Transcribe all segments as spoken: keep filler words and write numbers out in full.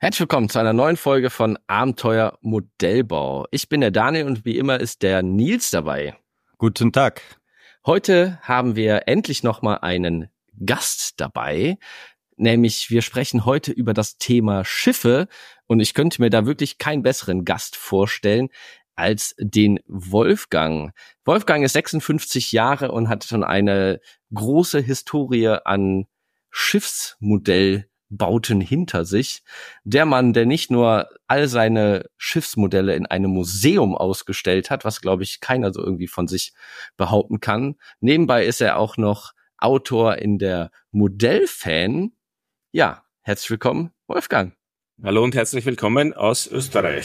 Herzlich willkommen zu einer neuen Folge von Abenteuer Modellbau. Ich bin der Daniel und wie immer ist der Nils dabei. Guten Tag. Heute haben wir endlich nochmal einen Gast dabei, nämlich wir sprechen heute über das Thema Schiffe und ich könnte mir da wirklich keinen besseren Gast vorstellen als den Wolfgang. Wolfgang ist sechsundfünfzig Jahre und hat schon eine große Historie an Schiffsmodellbauten hinter sich. Der Mann, der nicht nur all seine Schiffsmodelle in einem Museum ausgestellt hat, was, glaube ich, keiner so irgendwie von sich behaupten kann. Nebenbei ist er auch noch Autor in der Modellfan. Ja, herzlich willkommen, Wolfgang. Hallo und herzlich willkommen aus Österreich.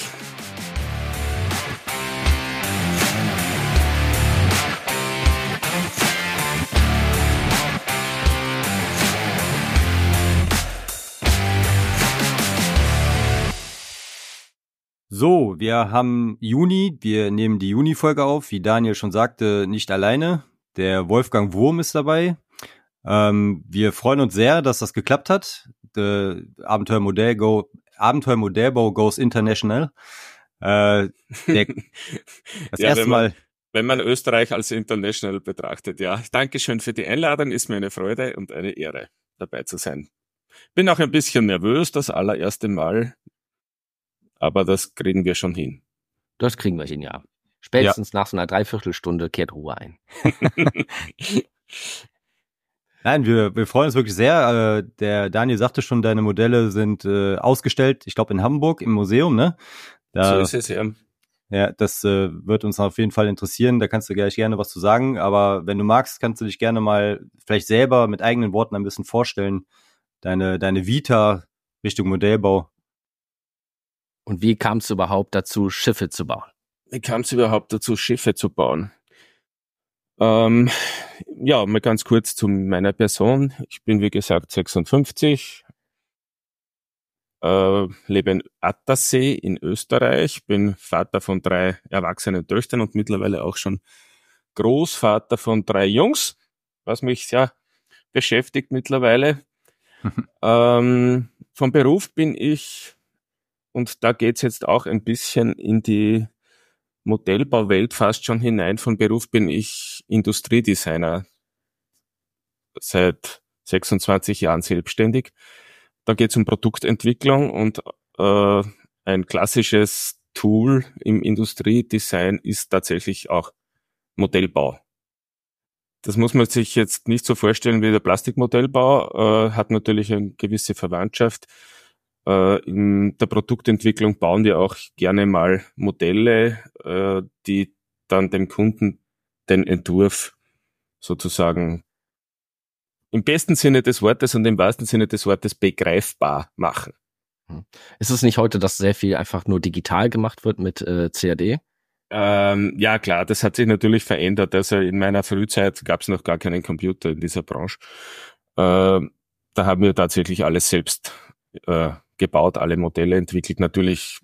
So, wir haben Juni, wir nehmen die Juni-Folge auf, wie Daniel schon sagte, nicht alleine. Der Wolfgang Wurm ist dabei. Ähm, wir freuen uns sehr, dass das geklappt hat. Der Abenteuer Modell Go, Abenteuer Modellbau goes international. Äh, der, das ja, erste wenn man, Mal. Wenn man Österreich als international betrachtet, ja. Dankeschön für die Einladung, ist mir eine Freude und eine Ehre, dabei zu sein. Bin auch ein bisschen nervös, das allererste Mal. Aber das kriegen wir schon hin. Das kriegen wir hin, ja. Spätestens ja. Nach so einer Dreiviertelstunde kehrt Ruhe ein. Nein, wir, wir freuen uns wirklich sehr. Äh, der Daniel sagte schon, deine Modelle sind äh, ausgestellt, ich glaube in Hamburg im Museum, ne? Da, so ist es, ja. Ja, das äh, wird uns auf jeden Fall interessieren. Da kannst du gleich gerne was zu sagen. Aber wenn du magst, kannst du dich gerne mal vielleicht selber mit eigenen Worten ein bisschen vorstellen. Deine, deine Vita Richtung Modellbau. Und wie kam es überhaupt dazu, Schiffe zu bauen? Wie kam es überhaupt dazu, Schiffe zu bauen? Ähm, ja, mal ganz kurz zu meiner Person. Ich bin, wie gesagt, sechsundfünfzig, äh, lebe in Attersee in Österreich, bin Vater von drei erwachsenen Töchtern und mittlerweile auch schon Großvater von drei Jungs, was mich sehr beschäftigt mittlerweile. ähm, vom Beruf bin ich, und da geht's jetzt auch ein bisschen in die Modellbauwelt fast schon hinein. Von Beruf bin ich Industriedesigner, seit sechsundzwanzig Jahren selbstständig. Da geht's um Produktentwicklung und äh, ein klassisches Tool im Industriedesign ist tatsächlich auch Modellbau. Das muss man sich jetzt nicht so vorstellen wie der Plastikmodellbau, äh, hat natürlich eine gewisse Verwandtschaft. In der Produktentwicklung bauen wir auch gerne mal Modelle, die dann dem Kunden den Entwurf sozusagen im besten Sinne des Wortes und im wahrsten Sinne des Wortes begreifbar machen. Ist es nicht heute, dass sehr viel einfach nur digital gemacht wird mit äh, C A D? Ähm, ja klar, das hat sich natürlich verändert. Also in meiner Frühzeit gab es noch gar keinen Computer in dieser Branche. Äh, da haben wir tatsächlich alles selbst äh, gebaut, alle Modelle entwickelt. Natürlich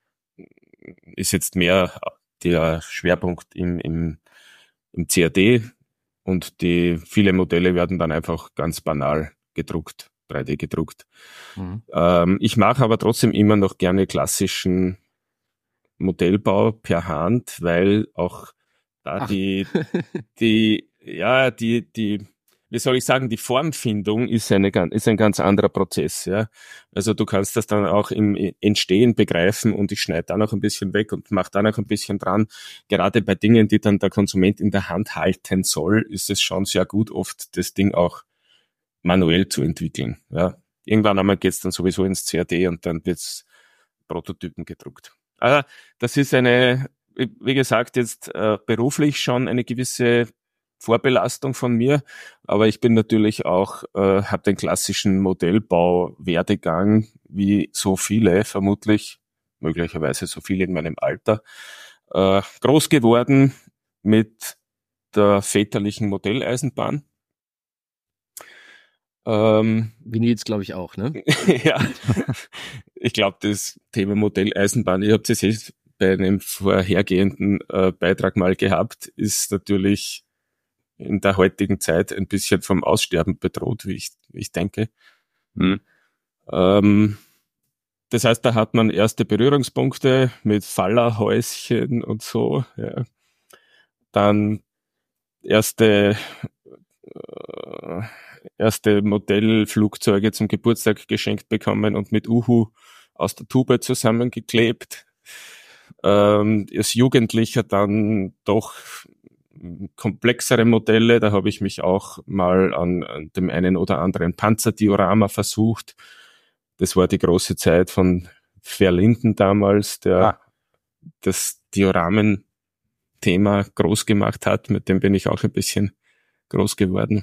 ist jetzt mehr der Schwerpunkt im, im, im C A D und die viele Modelle werden dann einfach ganz banal gedruckt, drei D gedruckt. Mhm. Ähm, ich mache aber trotzdem immer noch gerne klassischen Modellbau per Hand, weil auch da Ach. die, die, ja, die, die, wie soll ich sagen, die Formfindung ist eine, ist ein ganz anderer Prozess, ja. Also du kannst das dann auch im Entstehen begreifen und ich schneide da noch ein bisschen weg und mache da noch ein bisschen dran. Gerade bei Dingen, die dann der Konsument in der Hand halten soll, ist es schon sehr gut, oft das Ding auch manuell zu entwickeln, ja. Irgendwann einmal geht's dann sowieso ins C A D und dann wird's Prototypen gedruckt. Also das ist eine, wie gesagt, jetzt äh, beruflich schon eine gewisse Vorbelastung von mir, aber ich bin natürlich auch, äh, habe den klassischen Modellbau-Werdegang, wie so viele, vermutlich, möglicherweise so viele in meinem Alter, äh, groß geworden mit der väterlichen Modelleisenbahn. Ähm, wie Nils, glaube ich, auch, ne? Ja, ich glaube, das Thema Modelleisenbahn, ihr habt es jetzt bei einem vorhergehenden äh, Beitrag mal gehabt, ist natürlich in der heutigen Zeit ein bisschen vom Aussterben bedroht, wie ich, wie ich denke. Hm. Ähm, das heißt, da hat man erste Berührungspunkte mit Fallerhäuschen und so. Ja. Dann erste äh, erste Modellflugzeuge zum Geburtstag geschenkt bekommen und mit Uhu aus der Tube zusammengeklebt. Ähm, als Jugendlicher dann doch komplexere Modelle, da habe ich mich auch mal an, an dem einen oder anderen Panzerdiorama versucht. Das war die große Zeit von Verlinden damals, der ah. das Dioramen-Thema groß gemacht hat. Mit dem bin ich auch ein bisschen groß geworden.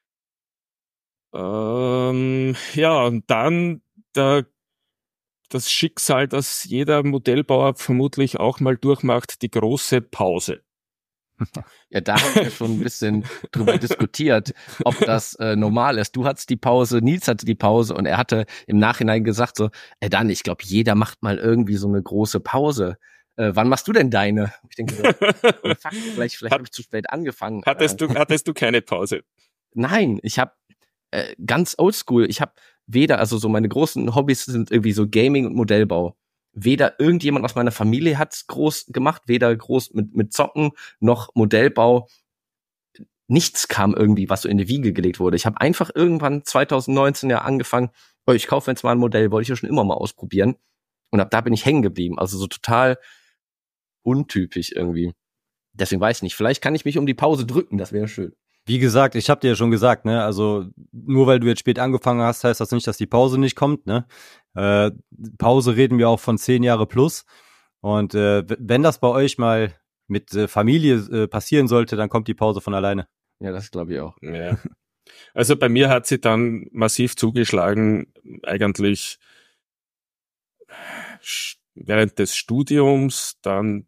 Ähm, ja, und dann der, das Schicksal, das jeder Modellbauer vermutlich auch mal durchmacht, die große Pause. Ja, da haben wir schon ein bisschen drüber diskutiert, ob das äh, normal ist. Du hattest die Pause, Nils hatte die Pause und er hatte im Nachhinein gesagt so, ey Dan, ich glaube, jeder macht mal irgendwie so eine große Pause. Äh, wann machst du denn deine? Ich denke so, oh, fuck, vielleicht, vielleicht habe ich zu spät angefangen. Hattest du, hattest du keine Pause? Nein, ich habe äh, ganz oldschool, ich habe weder, also so meine großen Hobbys sind irgendwie so Gaming und Modellbau. Weder irgendjemand aus meiner Familie hat's groß gemacht, weder groß mit mit Zocken noch Modellbau. Nichts kam irgendwie, was so in die Wiege gelegt wurde. Ich habe einfach irgendwann zwanzig neunzehn ja angefangen, oh, ich kaufe jetzt mal ein Modell, wollte ich ja schon immer mal ausprobieren. Und ab da bin ich hängen geblieben. Also so total untypisch irgendwie. Deswegen weiß ich nicht, vielleicht kann ich mich um die Pause drücken, das wäre schön. Wie gesagt, ich habe dir ja schon gesagt, ne, also nur weil du jetzt spät angefangen hast, heißt das nicht, dass die Pause nicht kommt, ne? Äh, Pause reden wir auch von zehn Jahre plus. Und äh, wenn das bei euch mal mit äh, Familie äh, passieren sollte, dann kommt die Pause von alleine. Ja, das glaube ich auch. Ja. Also bei mir hat sie dann massiv zugeschlagen, eigentlich während des Studiums, dann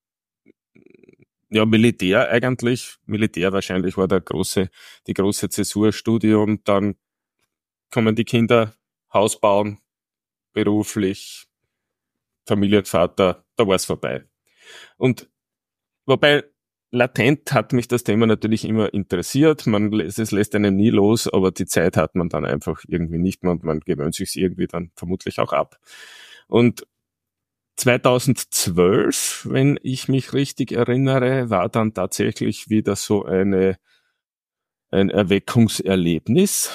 ja, Militär eigentlich. Militär wahrscheinlich war der große, die große Zäsur. Studium, dann kommen die Kinder, Haus bauen, beruflich, Familienvater, da war es vorbei. Und wobei latent hat mich das Thema natürlich immer interessiert. Man es lässt einen nie los, aber die Zeit hat man dann einfach irgendwie nicht mehr und man gewöhnt sich irgendwie dann vermutlich auch ab. Und zweitausendzwölf, wenn ich mich richtig erinnere, war dann tatsächlich wieder so eine ein Erweckungserlebnis.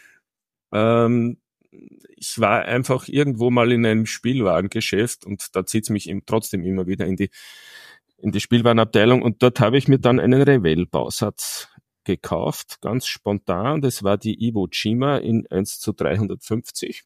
Ähm, ich war einfach irgendwo mal in einem Spielwarengeschäft und da zieht's mich eben trotzdem immer wieder in die in die Spielwarenabteilung und dort habe ich mir dann einen Revell-Bausatz gekauft, ganz spontan. Das war die Iwo Jima in eins zu dreihundertfünfzig.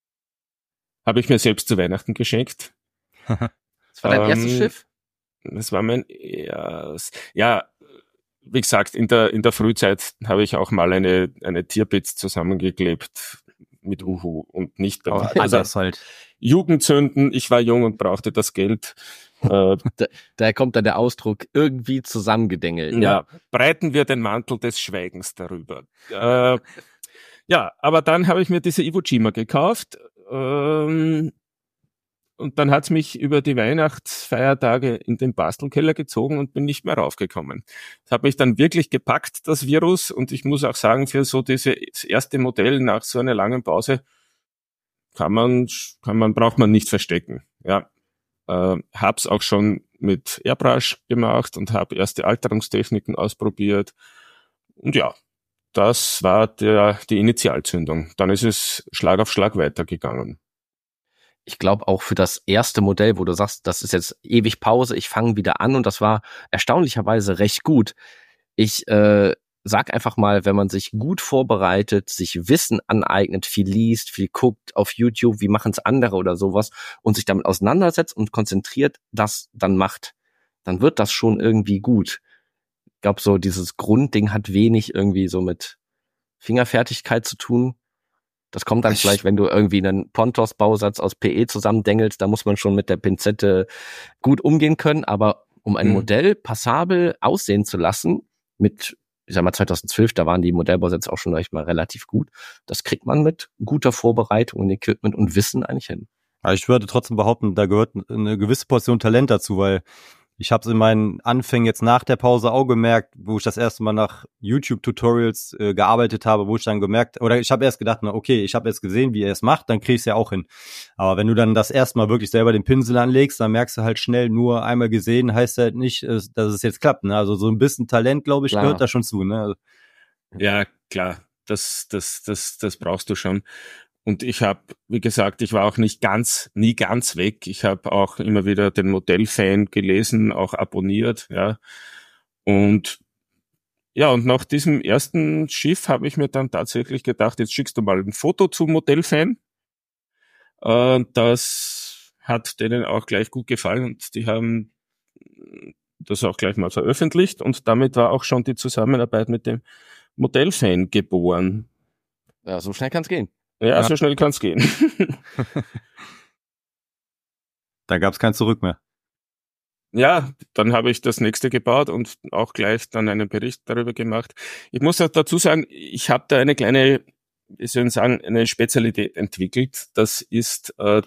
Habe ich mir selbst zu Weihnachten geschenkt. Das war dein ähm, erstes Schiff? Das war mein erstes. Ja, wie gesagt, in der in der Frühzeit habe ich auch mal eine eine Tierbits zusammengeklebt mit Uhu und nicht oh, also das halt. Jugendzünden. Ich war jung und brauchte das Geld. äh, da, daher kommt dann der Ausdruck irgendwie zusammengedengelt. Ja, ja, breiten wir den Mantel des Schweigens darüber. äh, ja, aber dann habe ich mir diese Iwo Jima gekauft. Ähm, Und dann hat's mich über die Weihnachtsfeiertage in den Bastelkeller gezogen und bin nicht mehr raufgekommen. Das hat mich dann wirklich gepackt, das Virus. Und ich muss auch sagen, für so dieses erste Modell nach so einer langen Pause kann man, kann man, braucht man nicht verstecken. Ja, äh, hab's auch schon mit Airbrush gemacht und habe erste Alterungstechniken ausprobiert. Und ja, das war der, die Initialzündung. Dann ist es Schlag auf Schlag weitergegangen. Ich glaube auch für das erste Modell, wo du sagst, das ist jetzt ewig Pause, ich fange wieder an und das war erstaunlicherweise recht gut. Ich äh, sag einfach mal, wenn man sich gut vorbereitet, sich Wissen aneignet, viel liest, viel guckt auf YouTube, wie machen es andere oder sowas und sich damit auseinandersetzt und konzentriert das dann macht, dann wird das schon irgendwie gut. Ich glaube, so dieses Grundding hat wenig irgendwie so mit Fingerfertigkeit zu tun. Das kommt dann vielleicht, wenn du irgendwie einen Pontos-Bausatz aus P E zusammendengelst, da muss man schon mit der Pinzette gut umgehen können, aber um ein mhm. Modell passabel aussehen zu lassen, mit, ich sag mal zweitausendzwölf, da waren die Modellbausätze auch schon recht mal relativ gut, das kriegt man mit guter Vorbereitung und Equipment und Wissen eigentlich hin. Aber ich würde trotzdem behaupten, da gehört eine gewisse Portion Talent dazu, weil Ich habe es in meinen Anfängen jetzt nach der Pause auch gemerkt, wo ich das erste Mal nach YouTube-Tutorials äh, gearbeitet habe, wo ich dann gemerkt, oder ich habe erst gedacht, na okay, ich habe jetzt gesehen, wie er es macht, dann krieg ich es ja auch hin. Aber wenn du dann das erste Mal wirklich selber den Pinsel anlegst, dann merkst du halt schnell, nur einmal gesehen heißt halt nicht, äh, dass es jetzt klappt. Ne? Also so ein bisschen Talent, glaube ich, Klar. gehört da schon zu. Ne? Also, Ja, klar, das, das, das, das brauchst du schon. Und ich habe, wie gesagt, ich war auch nicht ganz, nie ganz weg. Ich habe auch immer wieder den Modellfan gelesen, auch abonniert, ja. Und ja, und nach diesem ersten Schiff habe ich mir dann tatsächlich gedacht, jetzt schickst du mal ein Foto zum Modellfan. Äh, das hat denen auch gleich gut gefallen und die haben das auch gleich mal veröffentlicht und damit war auch schon die Zusammenarbeit mit dem Modellfan geboren. Ja, so schnell kann's gehen. Ja, Ja. so schnell kann's gehen. da gab es kein Zurück mehr. Ja, dann habe ich das nächste gebaut und auch gleich dann einen Bericht darüber gemacht. Ich muss auch dazu sagen, ich habe da eine kleine, wie soll ich sagen, eine Spezialität entwickelt. Das ist, äh,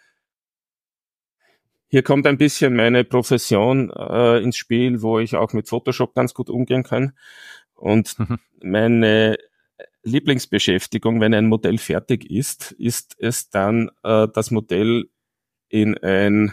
hier kommt ein bisschen meine Profession äh, ins Spiel, wo ich auch mit Photoshop ganz gut umgehen kann. Und meine Lieblingsbeschäftigung, wenn ein Modell fertig ist, ist es dann, äh, das Modell in ein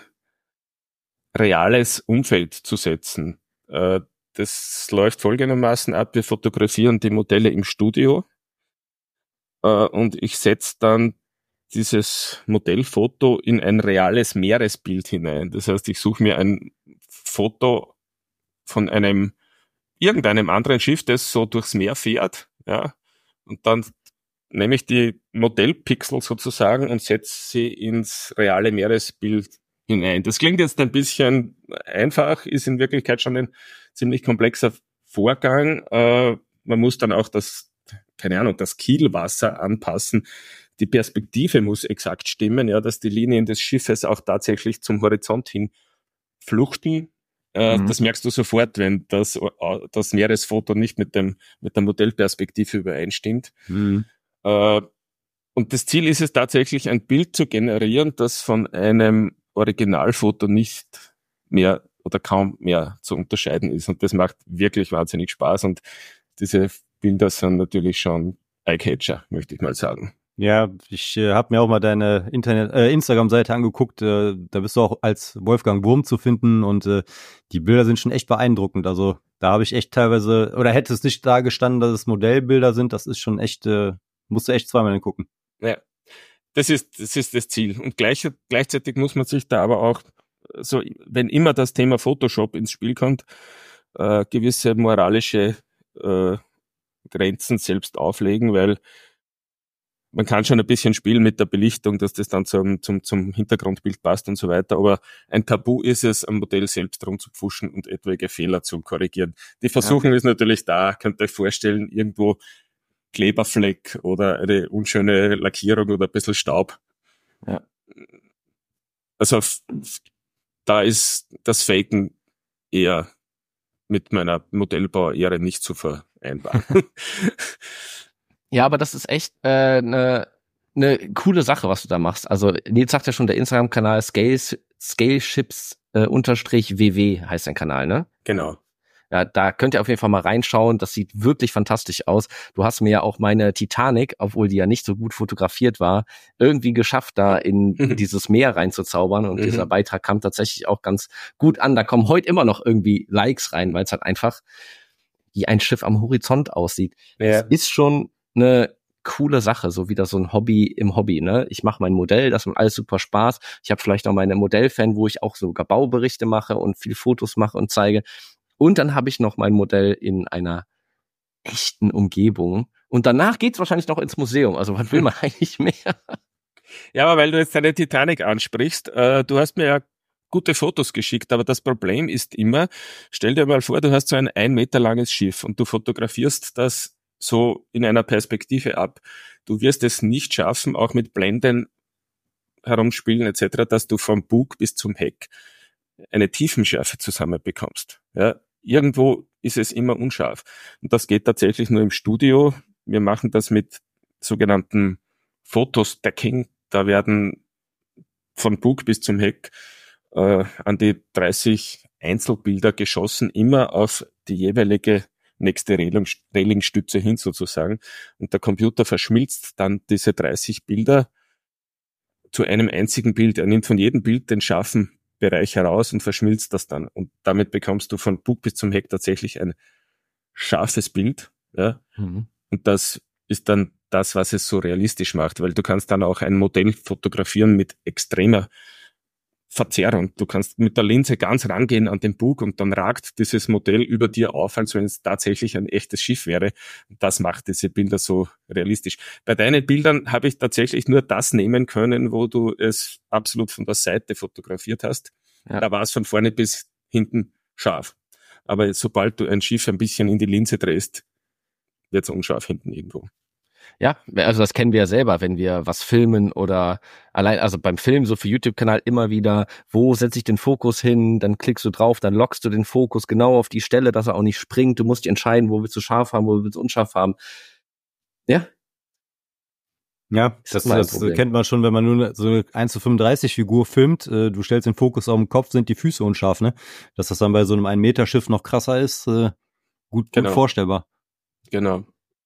reales Umfeld zu setzen. Äh, das läuft folgendermaßen ab, wir fotografieren die Modelle im Studio äh, und ich setze dann dieses Modellfoto in ein reales Meeresbild hinein. Das heißt, ich suche mir ein Foto von einem irgendeinem anderen Schiff, das so durchs Meer fährt, ja, und dann nehme ich die Modellpixel sozusagen und setze sie ins reale Meeresbild hinein. Das klingt jetzt ein bisschen einfach, ist in Wirklichkeit schon ein ziemlich komplexer Vorgang. Äh, man muss dann auch das, keine Ahnung, das Kielwasser anpassen. Die Perspektive muss exakt stimmen, ja, dass die Linien des Schiffes auch tatsächlich zum Horizont hin fluchten. Äh, Mhm. Das merkst du sofort, wenn das, das Meeresfoto nicht mit dem, mit der Modellperspektive übereinstimmt. Mhm. Äh, und das Ziel ist es tatsächlich, ein Bild zu generieren, das von einem Originalfoto nicht mehr oder kaum mehr zu unterscheiden ist. Und das macht wirklich wahnsinnig Spaß. Und diese Bilder sind natürlich schon Eye-Catcher, möchte ich mal sagen. Ja, ich äh, habe mir auch mal deine Internet, äh, Instagram-Seite angeguckt. Äh, da bist du auch als Wolfgang Wurm zu finden und äh, die Bilder sind schon echt beeindruckend. Also da habe ich echt teilweise, oder hätte es nicht da gestanden, dass es Modellbilder sind, das ist schon echt, äh, musst du echt zweimal hingucken. Ja, das ist das ist das Ziel. Und gleich, gleichzeitig muss man sich da aber auch, so wenn immer das Thema Photoshop ins Spiel kommt, äh, gewisse moralische äh, Grenzen selbst auflegen, weil man kann schon ein bisschen spielen mit der Belichtung, dass das dann zum, zum, zum Hintergrundbild passt und so weiter. Aber ein Tabu ist es, am Modell selbst rumzupfuschen und etwaige Fehler zu korrigieren. Die Versuchung ja. ist natürlich da. Könnt ihr euch vorstellen, irgendwo Kleberfleck oder eine unschöne Lackierung oder ein bisschen Staub. Ja. Also da ist das Faken eher mit meiner Modellbauehre nicht zu vereinbaren. Ja, aber das ist echt eine äh, ne, ne coole Sache, was du da machst. Also Nils sagt ja schon, der Instagram-Kanal Scales, Scaleships äh, unterstrich W W heißt dein Kanal, ne? Genau. Ja, da könnt ihr auf jeden Fall mal reinschauen. Das sieht wirklich fantastisch aus. Du hast mir ja auch meine Titanic, obwohl die ja nicht so gut fotografiert war, irgendwie geschafft, da in mhm. dieses Meer reinzuzaubern. Und mhm. dieser Beitrag kam tatsächlich auch ganz gut an. Da kommen heute immer noch irgendwie Likes rein, weil es halt einfach wie ein Schiff am Horizont aussieht. Ja. Das ist schon eine coole Sache, so wieder so ein Hobby im Hobby, ne? Ich mache mein Modell, das macht alles super Spaß. Ich habe vielleicht noch meine Modellfan, wo ich auch sogar Bauberichte mache und viel Fotos mache und zeige. Und dann habe ich noch mein Modell in einer echten Umgebung. Und danach geht's wahrscheinlich noch ins Museum. Also was will man eigentlich mehr? Ja, aber weil du jetzt deine Titanic ansprichst, äh, du hast mir ja gute Fotos geschickt, aber das Problem ist immer, stell dir mal vor, du hast so ein ein Meter langes Schiff und du fotografierst das so in einer Perspektive ab. Du wirst es nicht schaffen, auch mit Blenden herumspielen et cetera, dass du vom Bug bis zum Heck eine Tiefenschärfe zusammenbekommst. Ja, irgendwo ist es immer unscharf. Und das geht tatsächlich nur im Studio. Wir machen das mit sogenannten Photostacking. Da werden von Bug bis zum Heck äh, an die dreißig Einzelbilder geschossen, immer auf die jeweilige nächste Reling, Relingstütze hin sozusagen. Und der Computer verschmilzt dann diese dreißig Bilder zu einem einzigen Bild. Er nimmt von jedem Bild den scharfen Bereich heraus und verschmilzt das dann. Und damit bekommst du von Bug bis zum Heck tatsächlich ein scharfes Bild. Ja? Mhm. Und das ist dann das, was es so realistisch macht, weil du kannst dann auch ein Modell fotografieren mit extremer Verzerrung. Du kannst mit der Linse ganz rangehen an den Bug und dann ragt dieses Modell über dir auf, als wenn es tatsächlich ein echtes Schiff wäre. Das macht diese Bilder so realistisch. Bei deinen Bildern habe ich tatsächlich nur das nehmen können, wo du es absolut von der Seite fotografiert hast. Ja. Da war es von vorne bis hinten scharf. Aber sobald du ein Schiff ein bisschen in die Linse drehst, wird es unscharf hinten irgendwo. Ja, also das kennen wir ja selber, wenn wir was filmen oder allein, also beim Film, so für YouTube-Kanal immer wieder, wo setze ich den Fokus hin, dann klickst du drauf, dann lockst du den Fokus genau auf die Stelle, dass er auch nicht springt, du musst dich entscheiden, wo willst du scharf haben, wo willst du unscharf haben. Ja. Ja, das, das, das kennt man schon, wenn man nur so eine eins zu fünfunddreißig Figur filmt, du stellst den Fokus auf den Kopf, sind die Füße unscharf, ne? Dass das dann bei so einem ein Meter Schiff noch krasser ist, gut, gut genau. vorstellbar. Genau.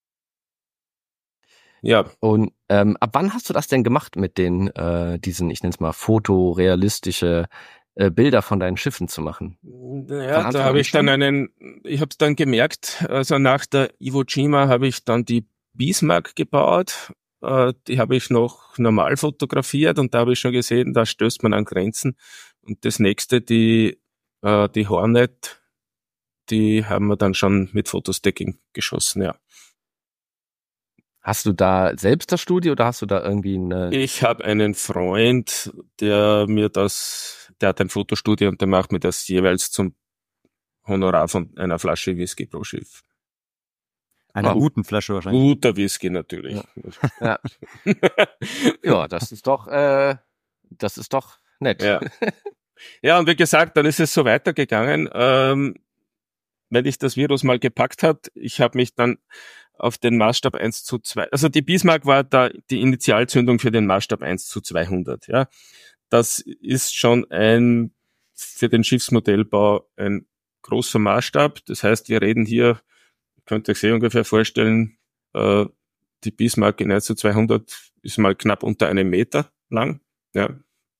Ja. Und ähm, ab wann hast du das denn gemacht mit den äh, diesen, ich nenne es mal, fotorealistische äh, Bilder von deinen Schiffen zu machen? Ja, da habe ich dann einen, ich habe es dann gemerkt, also nach der Iwo Jima habe ich dann die Bismarck gebaut, äh, die habe ich noch normal fotografiert und da habe ich schon gesehen, da stößt man an Grenzen. Und das nächste, die äh, die Hornet, die haben wir dann schon mit Fotostacking geschossen, ja. Hast du da selbst das Studio oder hast du da irgendwie eine... Ich habe einen Freund, der mir das, der hat ein Fotostudio und der macht mir das jeweils zum Honorar von einer Flasche Whisky pro Schiff. Einer oh, guten Flasche wahrscheinlich. Guter Whisky natürlich. Ja, ja. Ja, das ist doch, äh, das ist doch nett. Ja. Ja, und wie gesagt, dann ist es so weitergegangen. Ähm, wenn ich das Virus mal gepackt hat, ich habe mich dann auf den Maßstab eins zu zwei, also die Bismarck war da die Initialzündung für den Maßstab eins zu zweihundert, ja. Das ist schon ein, für den Schiffsmodellbau ein großer Maßstab. Das heißt, wir reden hier, könnt ihr euch sehr ungefähr vorstellen, äh, die Bismarck in eins zu zweihundert ist mal knapp unter einem Meter lang, ja.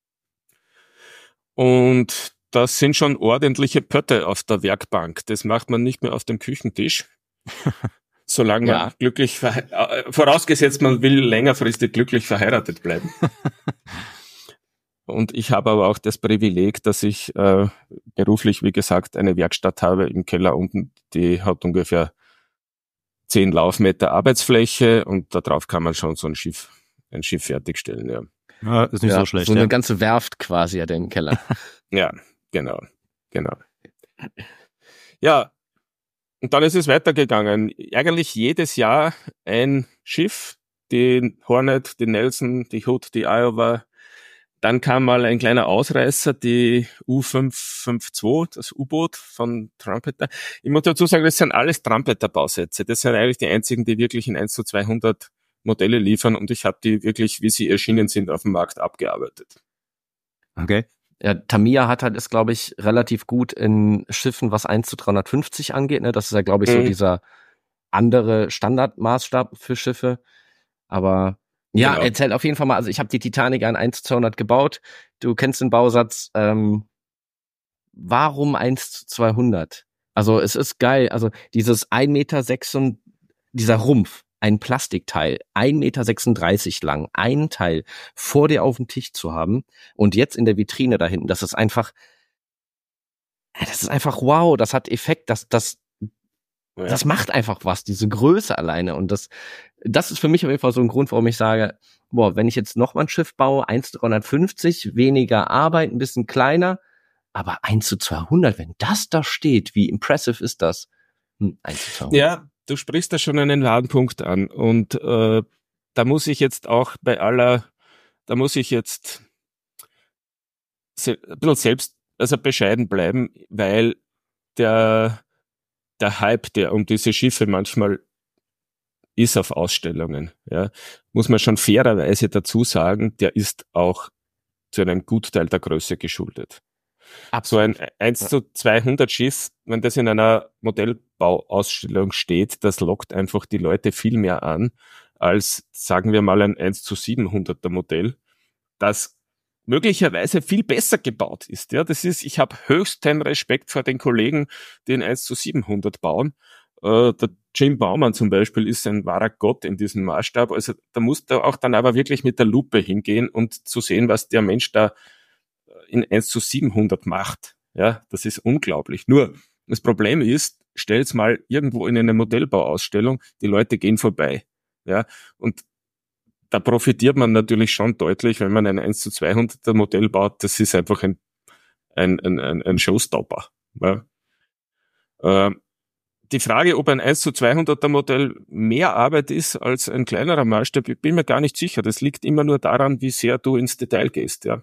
Und das sind schon ordentliche Pötte auf der Werkbank. Das macht man nicht mehr auf dem Küchentisch. Solange ja. man glücklich, äh, vorausgesetzt, man will längerfristig glücklich verheiratet bleiben. Und ich habe aber auch das Privileg, dass ich äh, beruflich, wie gesagt, eine Werkstatt habe im Keller unten, die hat ungefähr zehn Laufmeter Arbeitsfläche und darauf kann man schon so ein Schiff, ein Schiff fertigstellen, ja. Ja, ist nicht ja, so schlecht. So ja. eine ganze Werft quasi ja im Keller. Ja, genau, genau. Ja, und dann ist es weitergegangen. Eigentlich jedes Jahr ein Schiff, die Hornet, die Nelson, die Hood, die Iowa. Dann kam mal ein kleiner Ausreißer, die U fünf fünf zwei, das U-Boot von Trumpeter. Ich muss dazu sagen, das sind alles Trumpeter-Bausätze. Das sind eigentlich die einzigen, die wirklich in eins zu zweihundert Modelle liefern und ich habe die wirklich, wie sie erschienen sind, auf dem Markt abgearbeitet. Okay. Ja, Tamiya hat halt, ist, glaube ich, relativ gut in Schiffen, was eins zu dreihundertfünfzig angeht. Ne? Das ist ja, glaube ich, so mhm. dieser andere Standardmaßstab für Schiffe. Aber ja, genau. Erzähl auf jeden Fall mal, also ich habe die Titanic an eins zu zweihundert gebaut. Du kennst den Bausatz. Ähm, warum eins zu zweihundert? Also es ist geil. Also dieses ein Meter sechs, dieser Rumpf, ein Plastikteil, ein Meter sechsunddreißig lang, einen Teil vor dir auf dem Tisch zu haben und jetzt in der Vitrine da hinten, das ist einfach, das ist einfach wow, das hat Effekt, das, das, ja. das macht einfach was, diese Größe alleine und das, das ist für mich auf jeden Fall so ein Grund, warum ich sage, boah, wenn ich jetzt noch mal ein Schiff baue, eins zu dreihundertfünfzig, weniger Arbeit, ein bisschen kleiner, aber eins zu zweihundert, wenn das da steht, wie impressive ist das? Hm, eins zu zweihundert. Ja. Du sprichst da schon einen Ladenpunkt an und äh, da muss ich jetzt auch bei aller, da muss ich jetzt se- ein bisschen selbst, also bescheiden bleiben, weil der der Hype, der um diese Schiffe manchmal ist auf Ausstellungen, ja, muss man schon fairerweise dazu sagen, der ist auch zu einem Gutteil der Größe geschuldet. Absolut. So ein eins zu zweihundert Schiff, wenn das in einer Modellbauausstellung steht, das lockt einfach die Leute viel mehr an, als, sagen wir mal, ein eins zu siebenhunderter Modell, das möglicherweise viel besser gebaut ist. Ja, das ist, ich habe höchsten Respekt vor den Kollegen, die ein eins zu siebenhundert bauen. Äh, der Jim Baumann zum Beispiel ist ein wahrer Gott in diesem Maßstab. Also da muss da auch dann aber wirklich mit der Lupe hingehen und zu sehen, was der Mensch da in eins zu siebenhundert macht. Ja, das ist unglaublich. Nur, das Problem ist, stell's mal irgendwo in eine Modellbauausstellung, die Leute gehen vorbei. Ja, und da profitiert man natürlich schon deutlich, wenn man ein eins zu zweihunderter Modell baut. Das ist einfach ein, ein, ein, ein Showstopper. Ja. Äh, die Frage, ob ein eins zu zweihunderter Modell mehr Arbeit ist als ein kleinerer Maßstab, ich bin mir gar nicht sicher. Das liegt immer nur daran, wie sehr du ins Detail gehst. Ja,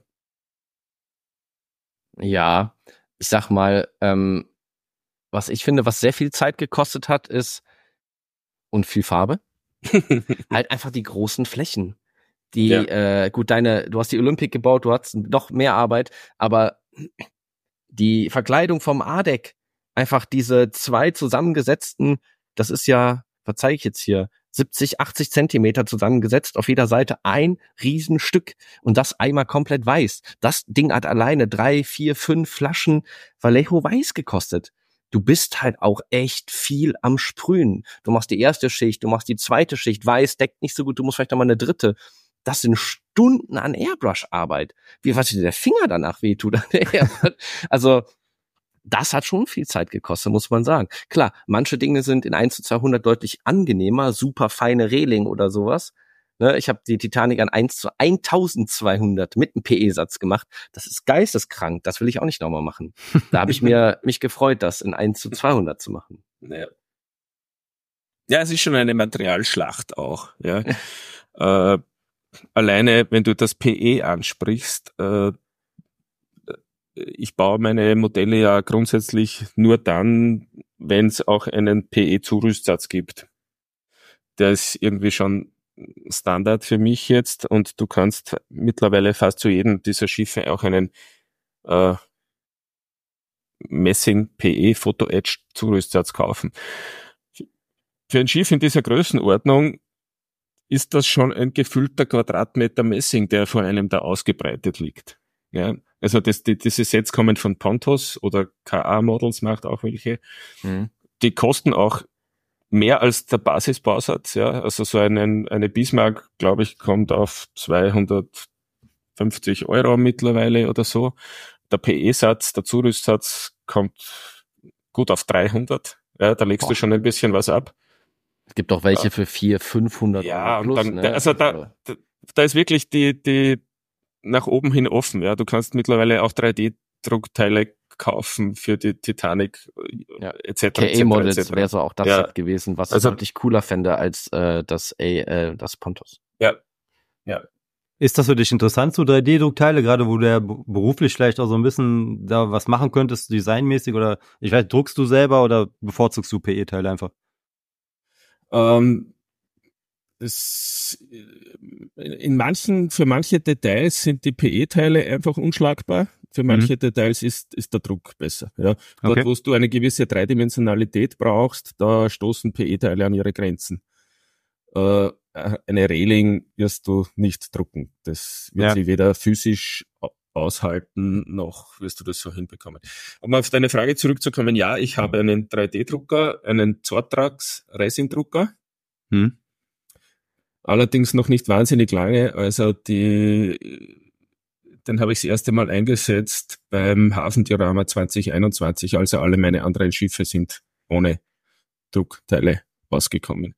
ja ich sag mal, ähm, was ich finde, was sehr viel Zeit gekostet hat, ist und viel Farbe. Halt einfach die großen Flächen. Die, ja. äh, gut, deine, du hast die Olympic gebaut, du hast noch mehr Arbeit, aber die Verkleidung vom A-Deck, einfach diese zwei zusammengesetzten, das ist ja, verzeih ich jetzt hier, siebzig, achtzig Zentimeter zusammengesetzt, auf jeder Seite ein Riesenstück und das einmal komplett weiß. Das Ding hat alleine drei, vier, fünf Flaschen Vallejo Weiß gekostet. Du bist halt auch echt viel am Sprühen. Du machst die erste Schicht, du machst die zweite Schicht, weiß deckt nicht so gut, du musst vielleicht noch mal eine dritte. Das sind Stunden an Airbrush-Arbeit. Wie, was dir der Finger danach wehtut. Also, das hat schon viel Zeit gekostet, muss man sagen. Klar, manche Dinge sind in eins zu zweihundert deutlich angenehmer, super feine Reling oder sowas. Ne, ich habe die Titanic an eins zu eintausendzweihundert mit einem P E-Satz gemacht. Das ist geisteskrank. Das will ich auch nicht nochmal machen. Da habe ich mir mich gefreut, das in eins zu zweihundert zu machen. Ja. Ja, es ist schon eine Materialschlacht auch. Ja. äh, alleine, wenn du das P E ansprichst, äh, ich baue meine Modelle ja grundsätzlich nur dann, wenn es auch einen P E-Zurüstsatz gibt. Der ist irgendwie schon Standard für mich jetzt und du kannst mittlerweile fast zu jedem dieser Schiffe auch einen äh, Messing-P E-Photo-Etch-Zurüstsatz kaufen. Für ein Schiff in dieser Größenordnung ist das schon ein gefüllter Quadratmeter Messing, der vor einem da ausgebreitet liegt. Ja, also das, die, diese Sets kommen von Pontos oder K A-Models, macht auch welche. Mhm. Die kosten auch mehr als der Basisbausatz, ja. Also so einen, eine Bismarck, glaube ich, kommt auf zweihundertfünfzig Euro mittlerweile oder so. Der P E-Satz, der Zurüstsatz kommt gut auf dreihundert. Ja, da legst Boah. du schon ein bisschen was ab. Es gibt auch welche ja. für vierhundert, fünfhundert ja, Euro plus, und dann, ne? also da, da, da ist wirklich die, die, nach oben hin offen, ja. Du kannst mittlerweile auch drei D-Druckteile kaufen für die Titanic, ja. et cetera. K E-Models wäre so auch das ja. Set gewesen, was also, ich wirklich cooler fände als äh, das A, äh, das Pontos. Ja, ja. Ist das für dich interessant, so drei D-Druckteile, gerade wo du ja beruflich vielleicht auch so ein bisschen da was machen könntest, designmäßig, oder ich weiß, druckst du selber oder bevorzugst du P E-Teile einfach? Ähm, das, in manchen, für manche Details sind die P E-Teile einfach unschlagbar. Für manche mhm. Details ist, ist der Druck besser. Ja. Dort, okay. wo du eine gewisse Dreidimensionalität brauchst, da stoßen P E-Teile an ihre Grenzen. Äh, eine Reling wirst du nicht drucken. Das wird ja. sie weder physisch aushalten, noch wirst du das so hinbekommen. Um auf deine Frage zurückzukommen, ja, ich habe einen drei D-Drucker, einen Zortrax Resin-Drucker. Hm. Allerdings noch nicht wahnsinnig lange. Also die, den habe ich das erste Mal eingesetzt beim Hafendiorama zwanzig einundzwanzig, also alle meine anderen Schiffe sind ohne Druckteile ausgekommen.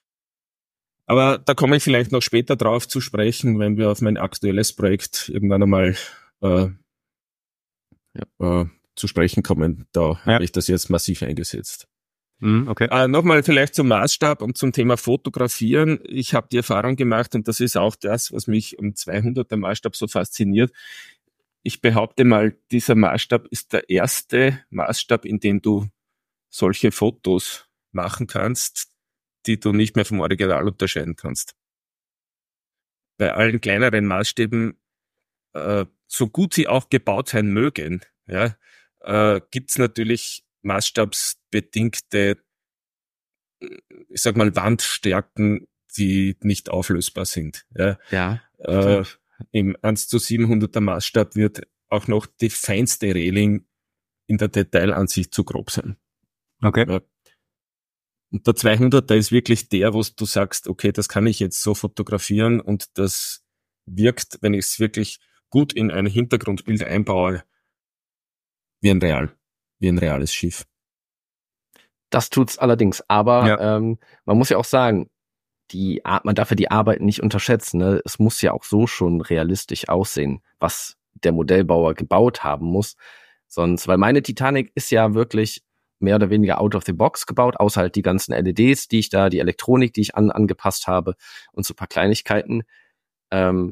Aber da komme ich vielleicht noch später drauf zu sprechen, wenn wir auf mein aktuelles Projekt irgendwann einmal äh, ja. äh, zu sprechen kommen. Da ja. habe ich das jetzt massiv eingesetzt. Mm, okay. Äh, Nochmal vielleicht zum Maßstab und zum Thema Fotografieren. Ich habe die Erfahrung gemacht, und das ist auch das, was mich am zweihunderter Maßstab so fasziniert. Ich behaupte mal, dieser Maßstab ist der erste Maßstab, in dem du solche Fotos machen kannst, die du nicht mehr vom Original unterscheiden kannst. Bei allen kleineren Maßstäben äh, so gut sie auch gebaut sein mögen, ja, äh, gibt's natürlich maßstabsbedingte, ich sag mal, Wandstärken, die nicht auflösbar sind. Ja. Ja. Äh, Im eins zu siebenhunderter Maßstab wird auch noch die feinste Reling in der Detailansicht zu grob sein. Okay. Ja. Und der zweihunderter ist wirklich der, wo du sagst, okay, das kann ich jetzt so fotografieren und das wirkt, wenn ich es wirklich gut in ein Hintergrundbild einbaue, wie ein real, wie ein reales Schiff. Das tut's allerdings. Aber Ja. ähm, man muss ja auch sagen, die Art, man darf ja die Arbeit nicht unterschätzen. Ne? Es muss ja auch so schon realistisch aussehen, was der Modellbauer gebaut haben muss. Sonst, weil meine Titanic ist ja wirklich mehr oder weniger out of the box gebaut, außer halt die ganzen L E Ds, die ich da, die Elektronik, die ich an, angepasst habe und so ein paar Kleinigkeiten. Ähm,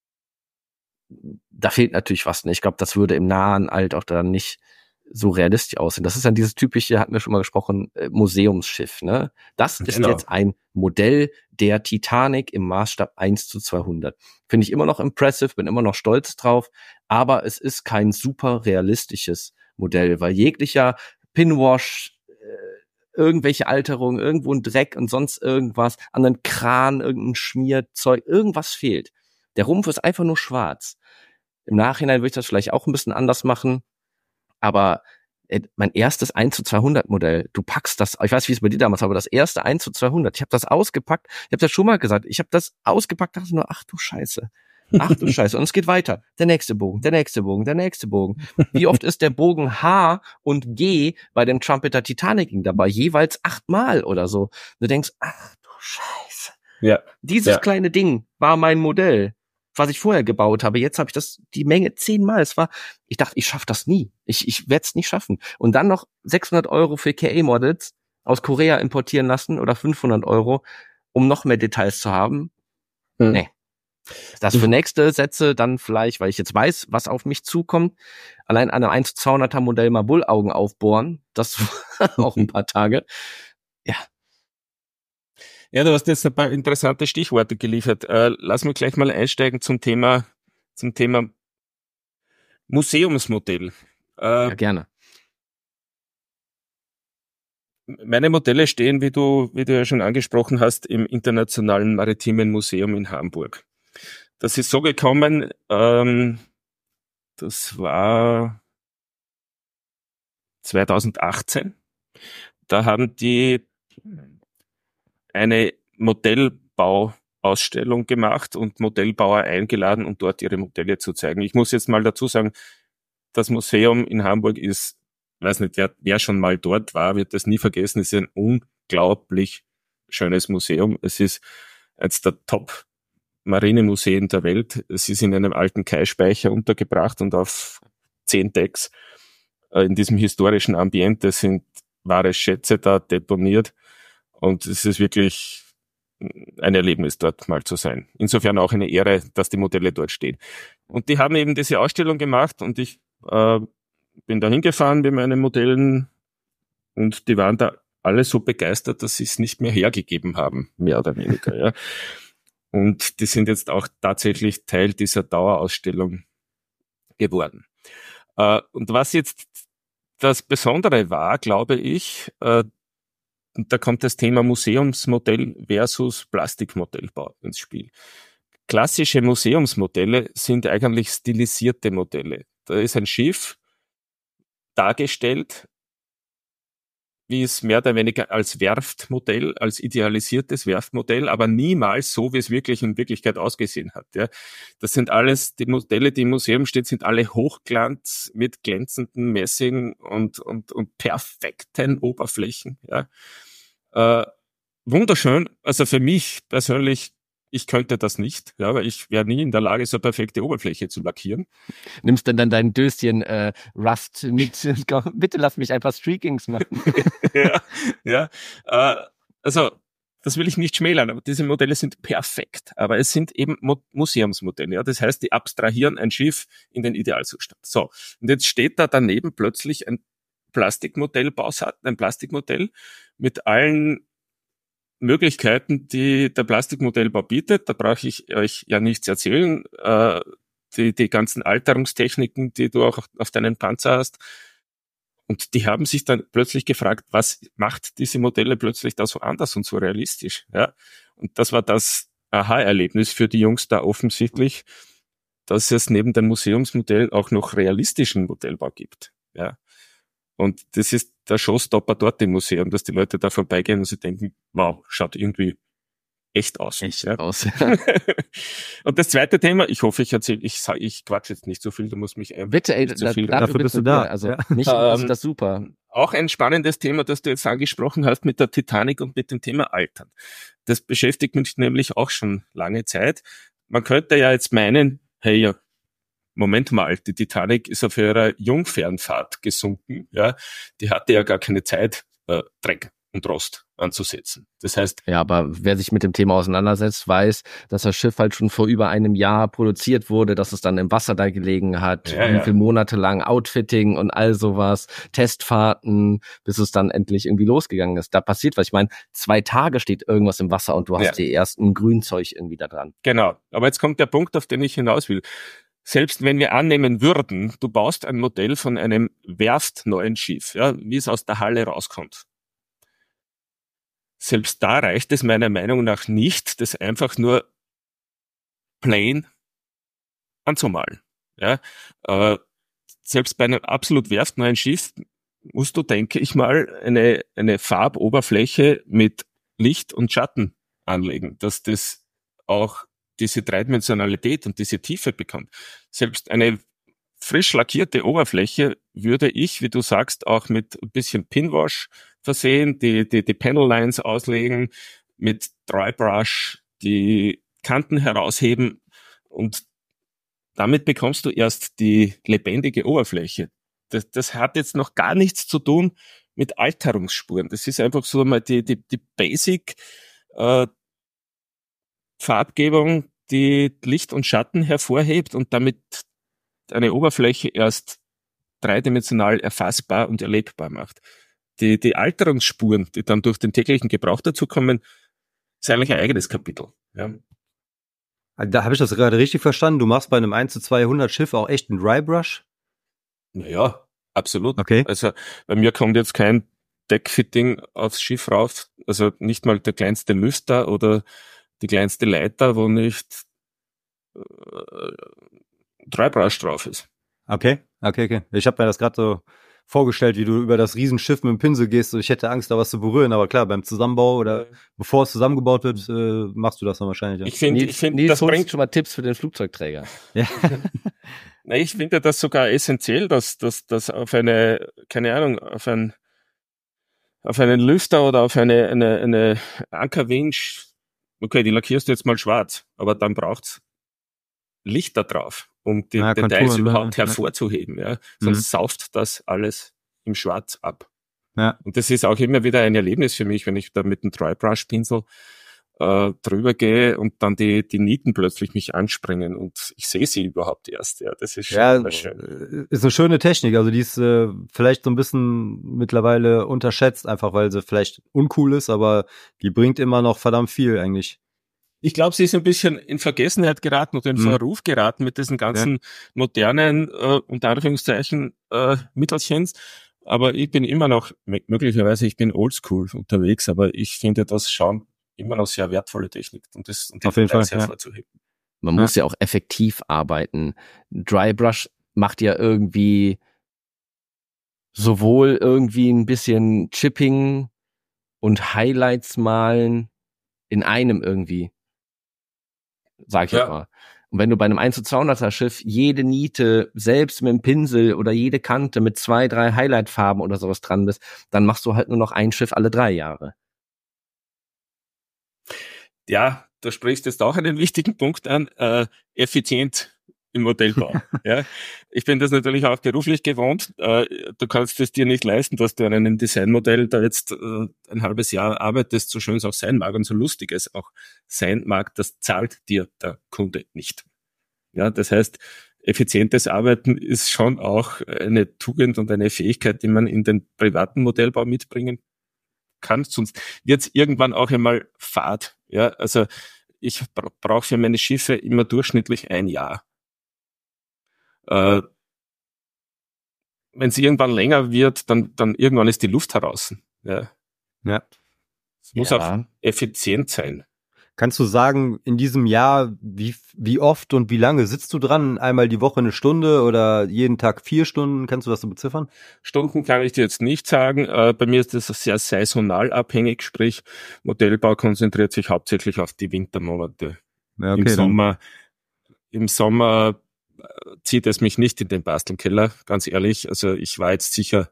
da fehlt natürlich was. Ne? Ich glaube, das würde im nahen Alt auch dann nicht so realistisch aussehen. Das ist dann dieses typische, hatten wir schon mal gesprochen, äh, Museumsschiff. Ne? Das ist Genau. jetzt ein Modell der Titanic im Maßstab eins zu zweihundert. Finde ich immer noch impressive, bin immer noch stolz drauf, aber es ist kein super realistisches Modell, weil jeglicher Pinwash, äh, irgendwelche Alterungen, irgendwo ein Dreck und sonst irgendwas, an einen Kran, irgendein Schmierzeug, irgendwas fehlt. Der Rumpf ist einfach nur schwarz. Im Nachhinein würde ich das vielleicht auch ein bisschen anders machen, aber äh, mein erstes eins zu zweihundert Modell, du packst das, ich weiß, wie es bei dir damals war, aber das erste eins zu zweihundert, ich habe das ausgepackt, ich habe das schon mal gesagt, ich habe das ausgepackt, dachte nur, ach du Scheiße, ach du Scheiße, und es geht weiter, der nächste Bogen, der nächste Bogen, der nächste Bogen. Wie oft ist der Bogen H und G bei dem Trumpeter Titanic dabei? Jeweils achtmal oder so. Du denkst, ach du Scheiße. Ja. Dieses Ja. kleine Ding war mein Modell, was ich vorher gebaut habe. Jetzt habe ich das die Menge zehnmal. Es war, ich dachte, ich schaffe das nie. Ich ich werde es nicht schaffen. Und dann noch sechshundert Euro für K A-Models aus Korea importieren lassen oder fünfhundert Euro, um noch mehr Details zu haben. Hm. Nee. Das für nächste Sätze dann vielleicht, weil ich jetzt weiß, was auf mich zukommt, allein an einem eins zu zweihunderter Modell mal Bullaugen aufbohren. Das war auch ein paar Tage. Ja. Ja, du hast jetzt ein paar interessante Stichworte geliefert. Äh, lass mich gleich mal einsteigen zum Thema, zum Thema Museumsmodell. Äh, Ja, gerne. Meine Modelle stehen, wie du, wie du ja schon angesprochen hast, im Internationalen Maritimen Museum in Hamburg. Das ist so gekommen, ähm, das war zweitausendachtzehn. Da haben die eine Modellbauausstellung gemacht und Modellbauer eingeladen, um dort ihre Modelle zu zeigen. Ich muss jetzt mal dazu sagen, das Museum in Hamburg ist, weiß nicht, wer, wer schon mal dort war, wird das nie vergessen, es ist ein unglaublich schönes Museum. Es ist eines der Top Marinemuseen der Welt. Es ist in einem alten Kaispeicher untergebracht und auf zehn Decks in diesem historischen Ambiente sind wahre Schätze da deponiert. Und es ist wirklich ein Erlebnis, dort mal zu sein. Insofern auch eine Ehre, dass die Modelle dort stehen. Und die haben eben diese Ausstellung gemacht und ich äh, bin da hingefahren mit meinen Modellen und die waren da alle so begeistert, dass sie es nicht mehr hergegeben haben, mehr oder weniger. Ja. Und die sind jetzt auch tatsächlich Teil dieser Dauerausstellung geworden. Äh, und was jetzt das Besondere war, glaube ich, äh, und da kommt das Thema Museumsmodell versus Plastikmodellbau ins Spiel. Klassische Museumsmodelle sind eigentlich stilisierte Modelle. Da ist ein Schiff dargestellt, wie es mehr oder weniger als Werftmodell, als idealisiertes Werftmodell, aber niemals so, wie es wirklich in Wirklichkeit ausgesehen hat. Ja. Das sind alles, die Modelle, die im Museum stehen, sind alle Hochglanz mit glänzenden Messing und, und, und perfekten Oberflächen. Ja. Äh, wunderschön, also für mich persönlich, ich könnte das nicht, ja, weil ich wäre nie in der Lage, so eine perfekte Oberfläche zu lackieren. Nimmst denn dann dein Döschen äh, Rust mit? Bitte lass mich ein paar Streakings machen. ja, ja. Äh, also das will ich nicht schmälern, aber diese Modelle sind perfekt. Aber es sind eben Mo- Museumsmodelle. Ja, das heißt, die abstrahieren ein Schiff in den Idealzustand. So, und jetzt steht da daneben plötzlich ein Plastikmodellbausatz, ein Plastikmodell mit allen Möglichkeiten, die der Plastikmodellbau bietet. Da brauche ich euch ja nichts erzählen. Äh, die, die ganzen Alterungstechniken, die du auch auf deinen Panzer hast. Und die haben sich dann plötzlich gefragt, was macht diese Modelle plötzlich da so anders und so realistisch? Ja. Und das war das Aha-Erlebnis für die Jungs da offensichtlich, dass es neben dem Museumsmodell auch noch realistischen Modellbau gibt. Ja. Und das ist der Showstopper dort im Museum, dass die Leute da vorbeigehen und sie denken, wow, schaut irgendwie echt aus. Echt ja. aus. Und das zweite Thema, ich hoffe, ich erzähle, ich sag, ich quatsch jetzt nicht so viel, du musst mich bitte, ey, nicht so da, viel. dafür, Dafür bist bist du da. Also Ja. mich Ähm, interessiert das super. Auch ein spannendes Thema, das du jetzt angesprochen hast mit der Titanic und mit dem Thema Altern. Das beschäftigt mich nämlich auch schon lange Zeit. Man könnte ja jetzt meinen, hey, ja, Moment mal, die Titanic ist auf ihrer Jungfernfahrt gesunken, ja. Die hatte ja gar keine Zeit, äh, Dreck und Rost anzusetzen. Das heißt, Ja, aber wer sich mit dem Thema auseinandersetzt, weiß, dass das Schiff halt schon vor über einem Jahr produziert wurde, dass es dann im Wasser da gelegen hat, Ja, wie ja. viele Monate lang Outfitting und all sowas, Testfahrten, bis es dann endlich irgendwie losgegangen ist. Da passiert was. Ich meine, zwei Tage steht irgendwas im Wasser und du hast Ja. die ersten Grünzeug irgendwie da dran. genau. Aber jetzt kommt der Punkt, auf den ich hinaus will. Selbst wenn wir annehmen würden, du baust ein Modell von einem werftneuen Schiff, ja, wie es aus der Halle rauskommt. Selbst da reicht es meiner Meinung nach nicht, das einfach nur plain anzumalen. Ja, äh, selbst bei einem absolut werftneuen Schiff musst du, denke ich mal, eine, eine Farboberfläche mit Licht und Schatten anlegen, dass das auch diese Dreidimensionalität und diese Tiefe bekommt. Selbst eine frisch lackierte Oberfläche würde ich, wie du sagst, auch mit ein bisschen Pinwash versehen, die, die, die Panel Lines auslegen, mit Dry Brush die Kanten herausheben und damit bekommst du erst die lebendige Oberfläche. Das, das hat jetzt noch gar nichts zu tun mit Alterungsspuren. Das ist einfach so mal die, die, die Basic äh, Farbgebung, die Licht und Schatten hervorhebt und damit eine Oberfläche erst dreidimensional erfassbar und erlebbar macht. Die, die Alterungsspuren, die dann durch den täglichen Gebrauch dazukommen, ist eigentlich ein eigenes Kapitel. Ja. Da habe ich das gerade richtig verstanden. Du machst bei einem eins zu zweihundert Schiff auch echt einen Drybrush? Naja, absolut. Okay. Also bei mir kommt jetzt kein Deckfitting aufs Schiff rauf, also nicht mal der kleinste Lüfter oder die kleinste Leiter, wo nicht äh, Drybrush drauf ist. Okay, okay, okay. Ich habe mir das gerade so vorgestellt, wie du über das Riesenschiff mit dem Pinsel gehst und ich hätte Angst, da was zu berühren. Aber klar, beim Zusammenbau oder bevor es zusammengebaut wird, äh, machst du das dann wahrscheinlich. Ja. Ich finde, ich Nils, finde, Nils das holt bringt schon mal Tipps für den Flugzeugträger. Ja. Na, ich finde das sogar essentiell, dass, dass, dass auf eine, keine Ahnung, auf ein, auf einen Lüfter oder auf eine, eine, eine Ankerwinch, okay, die lackierst du jetzt mal schwarz, aber dann braucht's Licht da drauf, um die Ja, Details Konturen, überhaupt ja. hervorzuheben, ja. Sonst Mhm. sauft das alles im Schwarz ab. Ja. Und das ist auch immer wieder ein Erlebnis für mich, wenn ich da mit einem Drybrush-Pinsel äh, drüber gehe und dann die, die Nieten plötzlich mich anspringen und ich sehe sie überhaupt erst. Ja, das ist schon Ja, sehr schön. ist eine schöne Technik. Also die ist äh, vielleicht so ein bisschen mittlerweile unterschätzt, einfach weil sie vielleicht uncool ist, aber die bringt immer noch verdammt viel eigentlich. Ich glaube, sie ist ein bisschen in Vergessenheit geraten oder in Mhm. Verruf geraten mit diesen ganzen modernen, äh, unter Anführungszeichen, äh, Mittelchens. Aber ich bin immer noch, möglicherweise ich bin oldschool unterwegs, aber ich finde das schon immer noch sehr wertvolle Technik, um das um die Auf jeden Details Fall, ja. hervorzuheben. Man Ja. muss ja auch effektiv arbeiten. Drybrush macht ja irgendwie sowohl irgendwie ein bisschen Chipping und Highlights malen in einem irgendwie, sag ich Ja. jetzt mal. Und wenn du bei einem eins zu zweihunderter Schiff jede Niete selbst mit dem Pinsel oder jede Kante mit zwei, drei Highlightfarben oder sowas dran bist, dann machst du halt nur noch ein Schiff alle drei Jahre. Ja, da sprichst jetzt auch einen wichtigen Punkt an, äh, effizient im Modellbau. Ja, ich bin das natürlich auch beruflich gewohnt. Äh, du kannst es dir nicht leisten, dass du an einem Designmodell da jetzt äh, ein halbes Jahr arbeitest, so schön es auch sein mag und so lustig es auch sein mag, das zahlt dir der Kunde nicht. Ja, das heißt, effizientes Arbeiten ist schon auch eine Tugend und eine Fähigkeit, die man in den privaten Modellbau mitbringen kann, sonst wird es irgendwann auch einmal fad. Ja, also ich brauche für meine Schiffe immer durchschnittlich ein Jahr. Äh, Wenn es irgendwann länger wird, dann, dann irgendwann ist die Luft heraus. Ja. Ja. Es muss Ja. auch effizient sein. Kannst du sagen, in diesem Jahr, wie, wie oft und wie lange sitzt du dran? Einmal die Woche eine Stunde oder jeden Tag vier Stunden? Kannst du das so beziffern? Stunden kann ich dir jetzt nicht sagen. Äh, bei mir ist das sehr saisonal abhängig, sprich Modellbau konzentriert sich hauptsächlich auf die Wintermonate. Ja, okay, Im Sommer, im Sommer äh, zieht es mich nicht in den Bastelkeller, ganz ehrlich. Also ich war jetzt sicher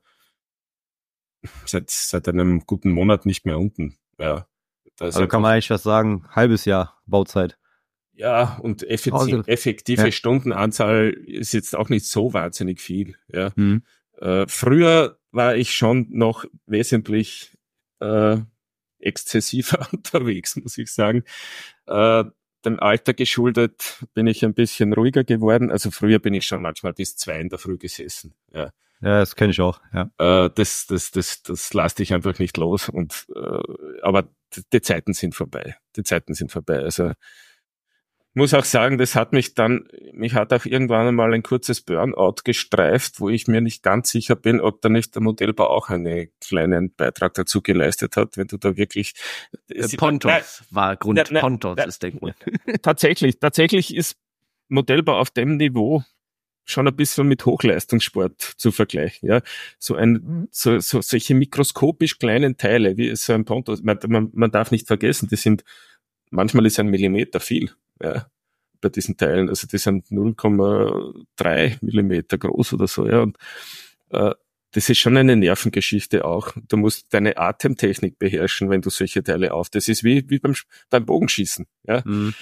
seit, seit einem guten Monat nicht mehr unten. Ja. Also kann man eigentlich was sagen, halbes Jahr Bauzeit. Ja, und effizi- Also, effektive ja. Stundenanzahl ist jetzt auch nicht so wahnsinnig viel. Ja. Mhm. Äh, früher war ich schon noch wesentlich äh, exzessiver unterwegs, muss ich sagen. Äh, dem Alter geschuldet bin ich ein bisschen ruhiger geworden. Also früher bin ich schon manchmal bis zwei in der Früh gesessen. Ja, Ja, das kenne ich auch. Ja. äh, das, das, das, das lasse ich einfach nicht los. Und äh, aber die, die Zeiten sind vorbei. Die Zeiten sind vorbei. Also muss auch sagen, das hat mich dann, mich hat auch irgendwann einmal ein kurzes Burnout gestreift, wo ich mir nicht ganz sicher bin, ob da nicht der Modellbau auch einen kleinen Beitrag dazu geleistet hat, wenn du da wirklich... Äh, Pontos nein, war Grund, nein, nein, Pontos nein, ist der Grund. Tatsächlich, tatsächlich ist Modellbau auf dem Niveau schon ein bisschen mit Hochleistungssport zu vergleichen, ja. So ein, so, so, solche mikroskopisch kleinen Teile, wie so ein Pontos, man, man, man darf nicht vergessen, die sind, manchmal ist ein Millimeter viel. Ja, bei diesen Teilen, also die sind null Komma drei Millimeter groß oder so, ja, und äh, das ist schon eine Nervengeschichte auch. Du musst deine Atemtechnik beherrschen, wenn du solche Teile auf. Das ist wie wie beim beim Bogenschießen, ja. Mhm.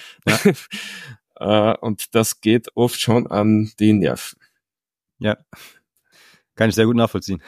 Ja. äh, und das geht oft schon an die Nerven. Ja, kann ich sehr gut nachvollziehen.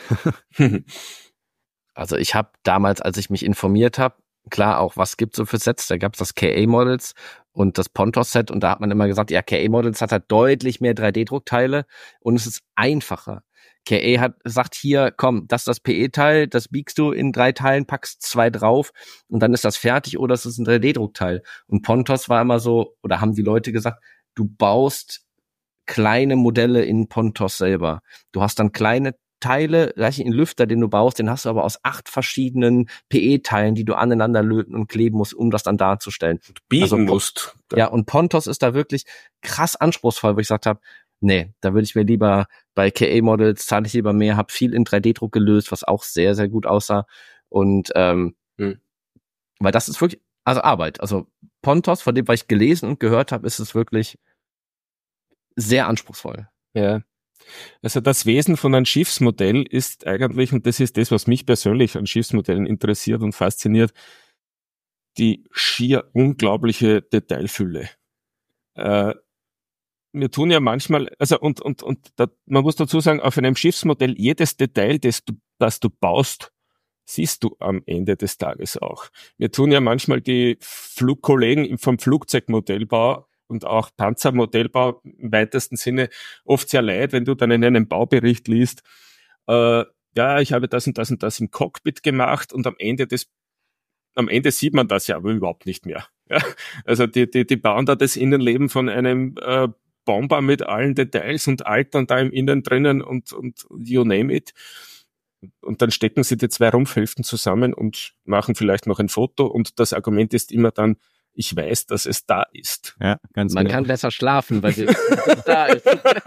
Also ich habe damals, als ich mich informiert habe, klar auch, was gibt's so für Sets? Da gab's das K A-Models und das Pontos-Set und da hat man immer gesagt, ja, K A-Models hat halt deutlich mehr drei D-Druckteile und es ist einfacher. K A hat sagt hier, komm, das ist das P E-Teil, das biegst du in drei Teilen, packst zwei drauf und dann ist das fertig oder es ist ein drei D-Druckteil. Und Pontos war immer so, oder haben die Leute gesagt, du baust kleine Modelle in Pontos selber. Du hast dann kleine Teile, gleich in Lüfter, den du baust, den hast du aber aus acht verschiedenen P E-Teilen, die du aneinander löten und kleben musst, um das dann darzustellen. Biegen also, musst. Ja, und Pontos ist da wirklich krass anspruchsvoll, wo ich gesagt habe, nee, da würde ich mir lieber bei K A-Models zahle ich lieber mehr, habe viel in drei D-Druck gelöst, was auch sehr, sehr gut aussah. Und ähm, hm. weil das ist wirklich, also Arbeit. Also Pontos, von dem, was ich gelesen und gehört habe, ist es wirklich sehr anspruchsvoll. Ja. Also das Wesen von einem Schiffsmodell ist eigentlich, und das ist das, was mich persönlich an Schiffsmodellen interessiert und fasziniert, die schier unglaubliche Detailfülle. Äh, wir tun ja manchmal, also und und und da, man muss dazu sagen, auf einem Schiffsmodell, jedes Detail, das du, das du baust, siehst du am Ende des Tages auch. Wir tun ja manchmal die Flugkollegen vom Flugzeugmodellbau und auch Panzermodellbau im weitesten Sinne oft sehr leid, wenn du dann in einem Baubericht liest, äh, ja, ich habe das und das und das im Cockpit gemacht und am Ende des, am Ende sieht man das ja aber überhaupt nicht mehr. Ja? Also die, die, die bauen da das Innenleben von einem äh, Bomber mit allen Details und Altern da im Innen drinnen und, und you name it. Und dann stecken sie die zwei Rumpfhälften zusammen und machen vielleicht noch ein Foto und das Argument ist immer dann, ich weiß, dass es da ist. Ja, ganz Man genau. kann besser schlafen, weil es da ist.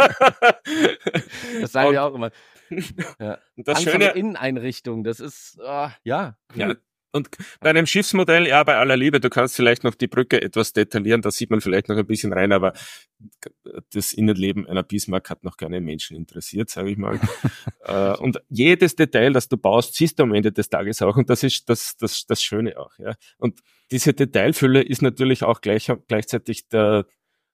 Das sagen und, wir auch immer. Ja. Das Angst schöne Inneneinrichtung, das ist, oh, ja. Cool. Ja. Und bei einem Schiffsmodell, ja, bei aller Liebe, du kannst vielleicht noch die Brücke etwas detaillieren, da sieht man vielleicht noch ein bisschen rein, aber das Innenleben einer Bismarck hat noch keinen Menschen interessiert, sage ich mal. Und jedes Detail, das du baust, siehst du am Ende des Tages auch und das ist das, das, das Schöne auch, ja. Und diese Detailfülle ist natürlich auch gleich, gleichzeitig der,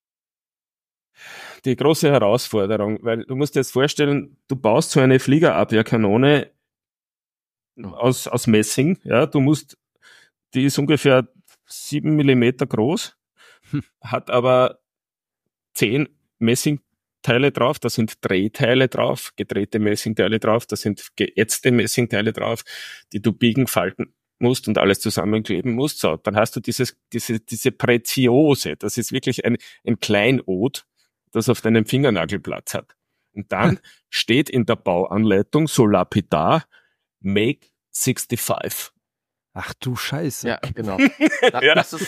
die große Herausforderung, weil du musst dir jetzt vorstellen, du baust so eine Fliegerabwehrkanone aus, aus Messing, ja, du musst, die ist ungefähr sieben Millimeter groß, hm. hat aber zehn Messingteile drauf, da sind Drehteile drauf, gedrehte Messingteile drauf, da sind geätzte Messingteile drauf, die du biegen, falten musst und alles zusammenkleben musst. So, dann hast du dieses, diese, diese Preziose, das ist wirklich ein, ein Kleinod, das auf deinem Fingernagel Platz hat. Und dann steht in der Bauanleitung so lapidar, make sixty-five. Ach du Scheiße. Ja, genau. Das, Ja. das, ist,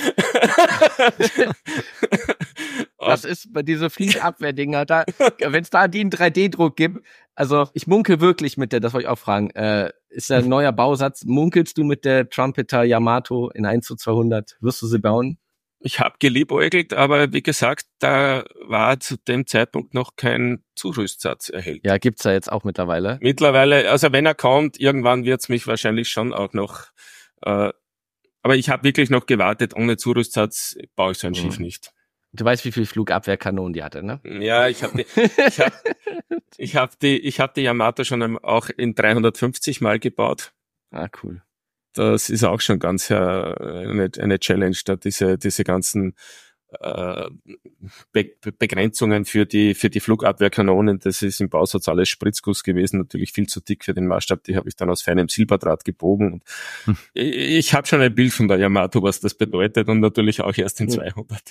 das ist bei diese Fliegenabwehrdinger, da, wenn es da die einen drei D-Druck gibt, also ich munkel wirklich mit der, das wollte ich auch fragen, äh, ist da ein neuer Bausatz, munkelst du mit der Trumpeter Yamato in eins zu zweihundert, wirst du sie bauen? Ich habe geliebäugelt, aber wie gesagt, da war zu dem Zeitpunkt noch kein Zurüstsatz erhältlich. Ja, gibt's ja jetzt auch mittlerweile. Mittlerweile, also wenn er kommt, irgendwann wird's mich wahrscheinlich schon auch noch, äh, aber ich habe wirklich noch gewartet, ohne Zurüstsatz baue ich so ein Mhm. Schiff nicht. Du weißt, wie viel Flugabwehrkanonen die hatte, ne? Ja, ich habe die, ich hab, ich hab die, ich hab die Yamato schon auch in dreihundertfünfzig Mal gebaut. Ah, cool. Das ist auch schon ganz äh, eine, eine Challenge, da diese diese ganzen äh, Be Begrenzungen für die für die Flugabwehrkanonen. Das ist im Bausatz alles Spritzguss gewesen, natürlich viel zu dick für den Maßstab. Die habe ich dann aus feinem Silberdraht gebogen. Und Hm. ich ich habe schon ein Bild von der Yamato, was das bedeutet, und natürlich auch erst in Hm. zweihundert.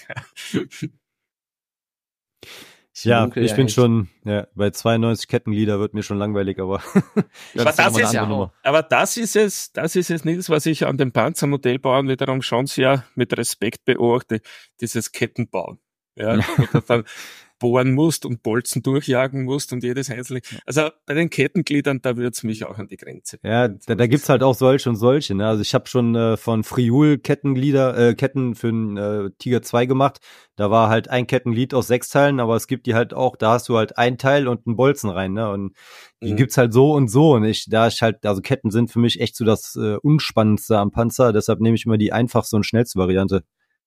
Ich Ja, munkel ich bin echt. schon, ja, bei zweiundneunzig Kettenglieder wird mir schon langweilig, aber Aber ist das nochmal eine ist ja andere Nummer. Aber das ist es, das ist es, Nils, was ich an den Panzermodellbauern wiederum schon sehr mit Respekt beobachte, dieses Kettenbauen. Ja, wo du dann bohren musst und Bolzen durchjagen musst und jedes einzelne. Also bei den Kettengliedern, da wird's mich auch an die Grenze. Ja, da, da gibt's halt auch solche und solche. Ne? Also ich habe schon äh, von Friul Kettenglieder, äh, Ketten für den äh, Tiger zwei gemacht. Da war halt ein Kettenglied aus sechs Teilen, aber es gibt die halt auch, da hast du halt ein Teil und einen Bolzen rein. Ne? Und die Mhm. gibt's halt so und so. Und ich, da ich halt, also Ketten sind für mich echt so das äh, Unspannendste am Panzer. Deshalb nehme ich immer die einfachste und schnellste Variante.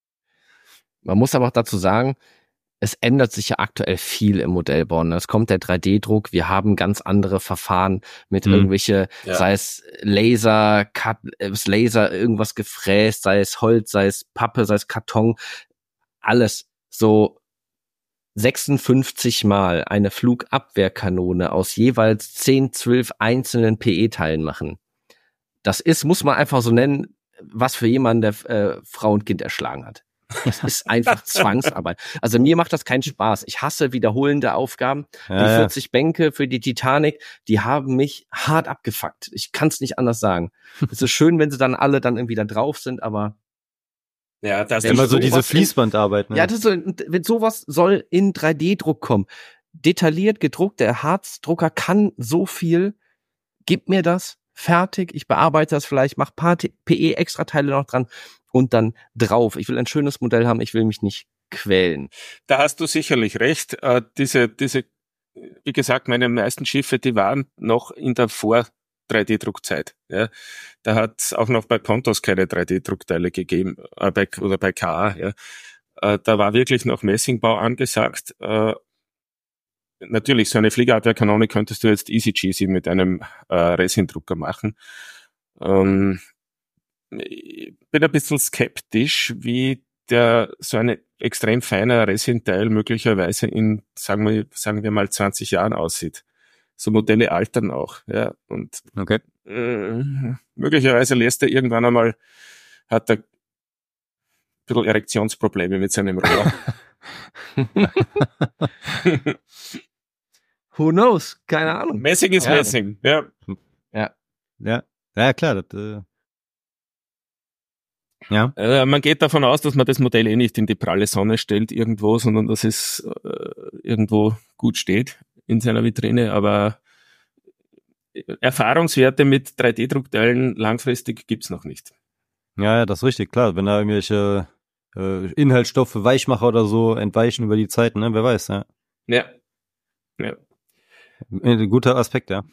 Man muss aber auch dazu sagen, es ändert sich ja aktuell viel im Modellbau. Es kommt der drei D-Druck, wir haben ganz andere Verfahren mit Mhm. irgendwelche, Ja. sei es Laser, Cut, äh, Laser, irgendwas gefräst, sei es Holz, sei es Pappe, sei es Karton, alles so sechsundfünfzig Mal eine Flugabwehrkanone aus jeweils zehn, zwölf einzelnen P E-Teilen machen. Das ist, muss man einfach so nennen, was für jemanden, der äh, Frau und Kind erschlagen hat. Das ist einfach Zwangsarbeit. Also mir macht das keinen Spaß. Ich hasse wiederholende Aufgaben. Ja, die ja. vierzig Bänke für die Titanic, die haben mich hart abgefuckt. Ich kann es nicht anders sagen. Es ist schön, wenn sie dann alle dann irgendwie da drauf sind, aber Ja, das Wenn Immer ich so diese sowas in- Fließbandarbeit. Ne? ja, das ist so, wenn sowas soll in drei D-Druck kommen. Detailliert gedruckt, der Harzdrucker kann so viel. Gib mir das, fertig, ich bearbeite das vielleicht, mach paar P E-Extrateile noch dran und dann drauf. Ich will ein schönes Modell haben, ich will mich nicht quälen. Da hast du sicherlich recht. Äh, diese, diese, wie gesagt, meine meisten Schiffe, die waren noch in der Vor-drei D-Druckzeit. Ja. Da hat es auch noch bei Pontos keine drei D-Druckteile gegeben, äh, bei, oder bei K A. Ja. Äh, da war wirklich noch Messingbau angesagt. Äh, natürlich, so eine Fliegerabwehrkanone könntest du jetzt easy cheesy mit einem äh, Resindrucker machen. Ähm, ich bin ein bisschen skeptisch, wie der so ein extrem feiner Resin-Teil möglicherweise in, sagen wir, sagen wir mal, zwanzig Jahren aussieht. So Modelle altern auch, ja, und Okay. äh, möglicherweise lässt er irgendwann einmal, hat er ein bisschen Erektionsprobleme mit seinem Rohr. Who knows? Keine Ahnung. Messing ist Ja. Messing, ja. Ja, ja klar. Das, äh, ja. Äh, man geht davon aus, dass man das Modell eh nicht in die pralle Sonne stellt irgendwo, sondern dass es äh, irgendwo gut steht in seiner Vitrine, aber Erfahrungswerte mit drei D-Druckteilen langfristig gibt's noch nicht. Ja, ja, das ist richtig, klar. Wenn da irgendwelche äh, Inhaltsstoffe, Weichmacher oder so entweichen über die Zeit, ne, wer weiß, ja. Ja. Ja. Ein guter Aspekt, ja.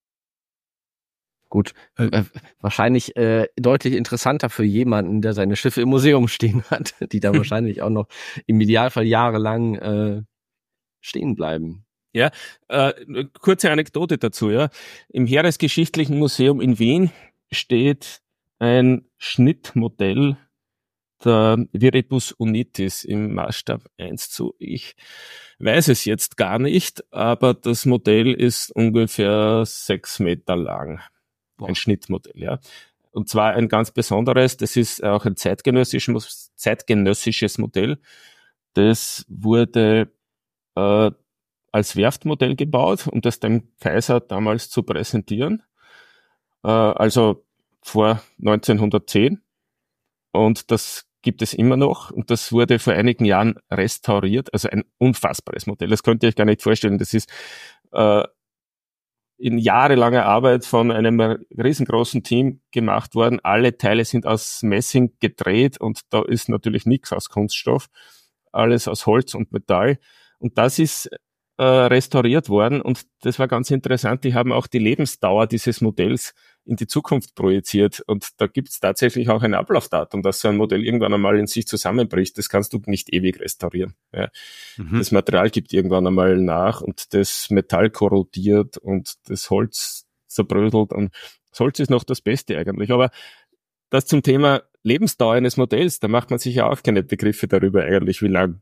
Gut, äh, wahrscheinlich äh, deutlich interessanter für jemanden, der seine Schiffe im Museum stehen hat, die da wahrscheinlich auch noch im Idealfall jahrelang äh, stehen bleiben. Ja, äh, kurze Anekdote dazu, ja. Im Heeresgeschichtlichen Museum in Wien steht ein Schnittmodell der Viridus Unitis im Maßstab eins zu, ich weiß es jetzt gar nicht, aber das Modell ist ungefähr sechs Meter lang. Boah. Ein Schnittmodell, ja. Und zwar ein ganz besonderes, das ist auch ein zeitgenössisches, zeitgenössisches Modell. Das wurde äh, als Werftmodell gebaut, um das dem Kaiser damals zu präsentieren. Äh, also vor neunzehnhundertzehn. Und das gibt es immer noch. Und das wurde vor einigen Jahren restauriert. Also ein unfassbares Modell. Das könnt ihr euch gar nicht vorstellen. Das ist äh, in jahrelanger Arbeit von einem riesengroßen Team gemacht worden. Alle Teile sind aus Messing gedreht und da ist natürlich nichts aus Kunststoff. Alles aus Holz und Metall. Und das ist äh, restauriert worden und das war ganz interessant. Die haben auch die Lebensdauer dieses Modells in die Zukunft projiziert und da gibt es tatsächlich auch ein Ablaufdatum, dass so ein Modell irgendwann einmal in sich zusammenbricht. Das kannst du nicht ewig restaurieren. Ja. Mhm. Das Material gibt irgendwann einmal nach und das Metall korrodiert und das Holz zerbröselt und das Holz ist noch das Beste eigentlich. Aber das zum Thema Lebensdauer eines Modells, da macht man sich ja auch keine Begriffe darüber eigentlich, wie lang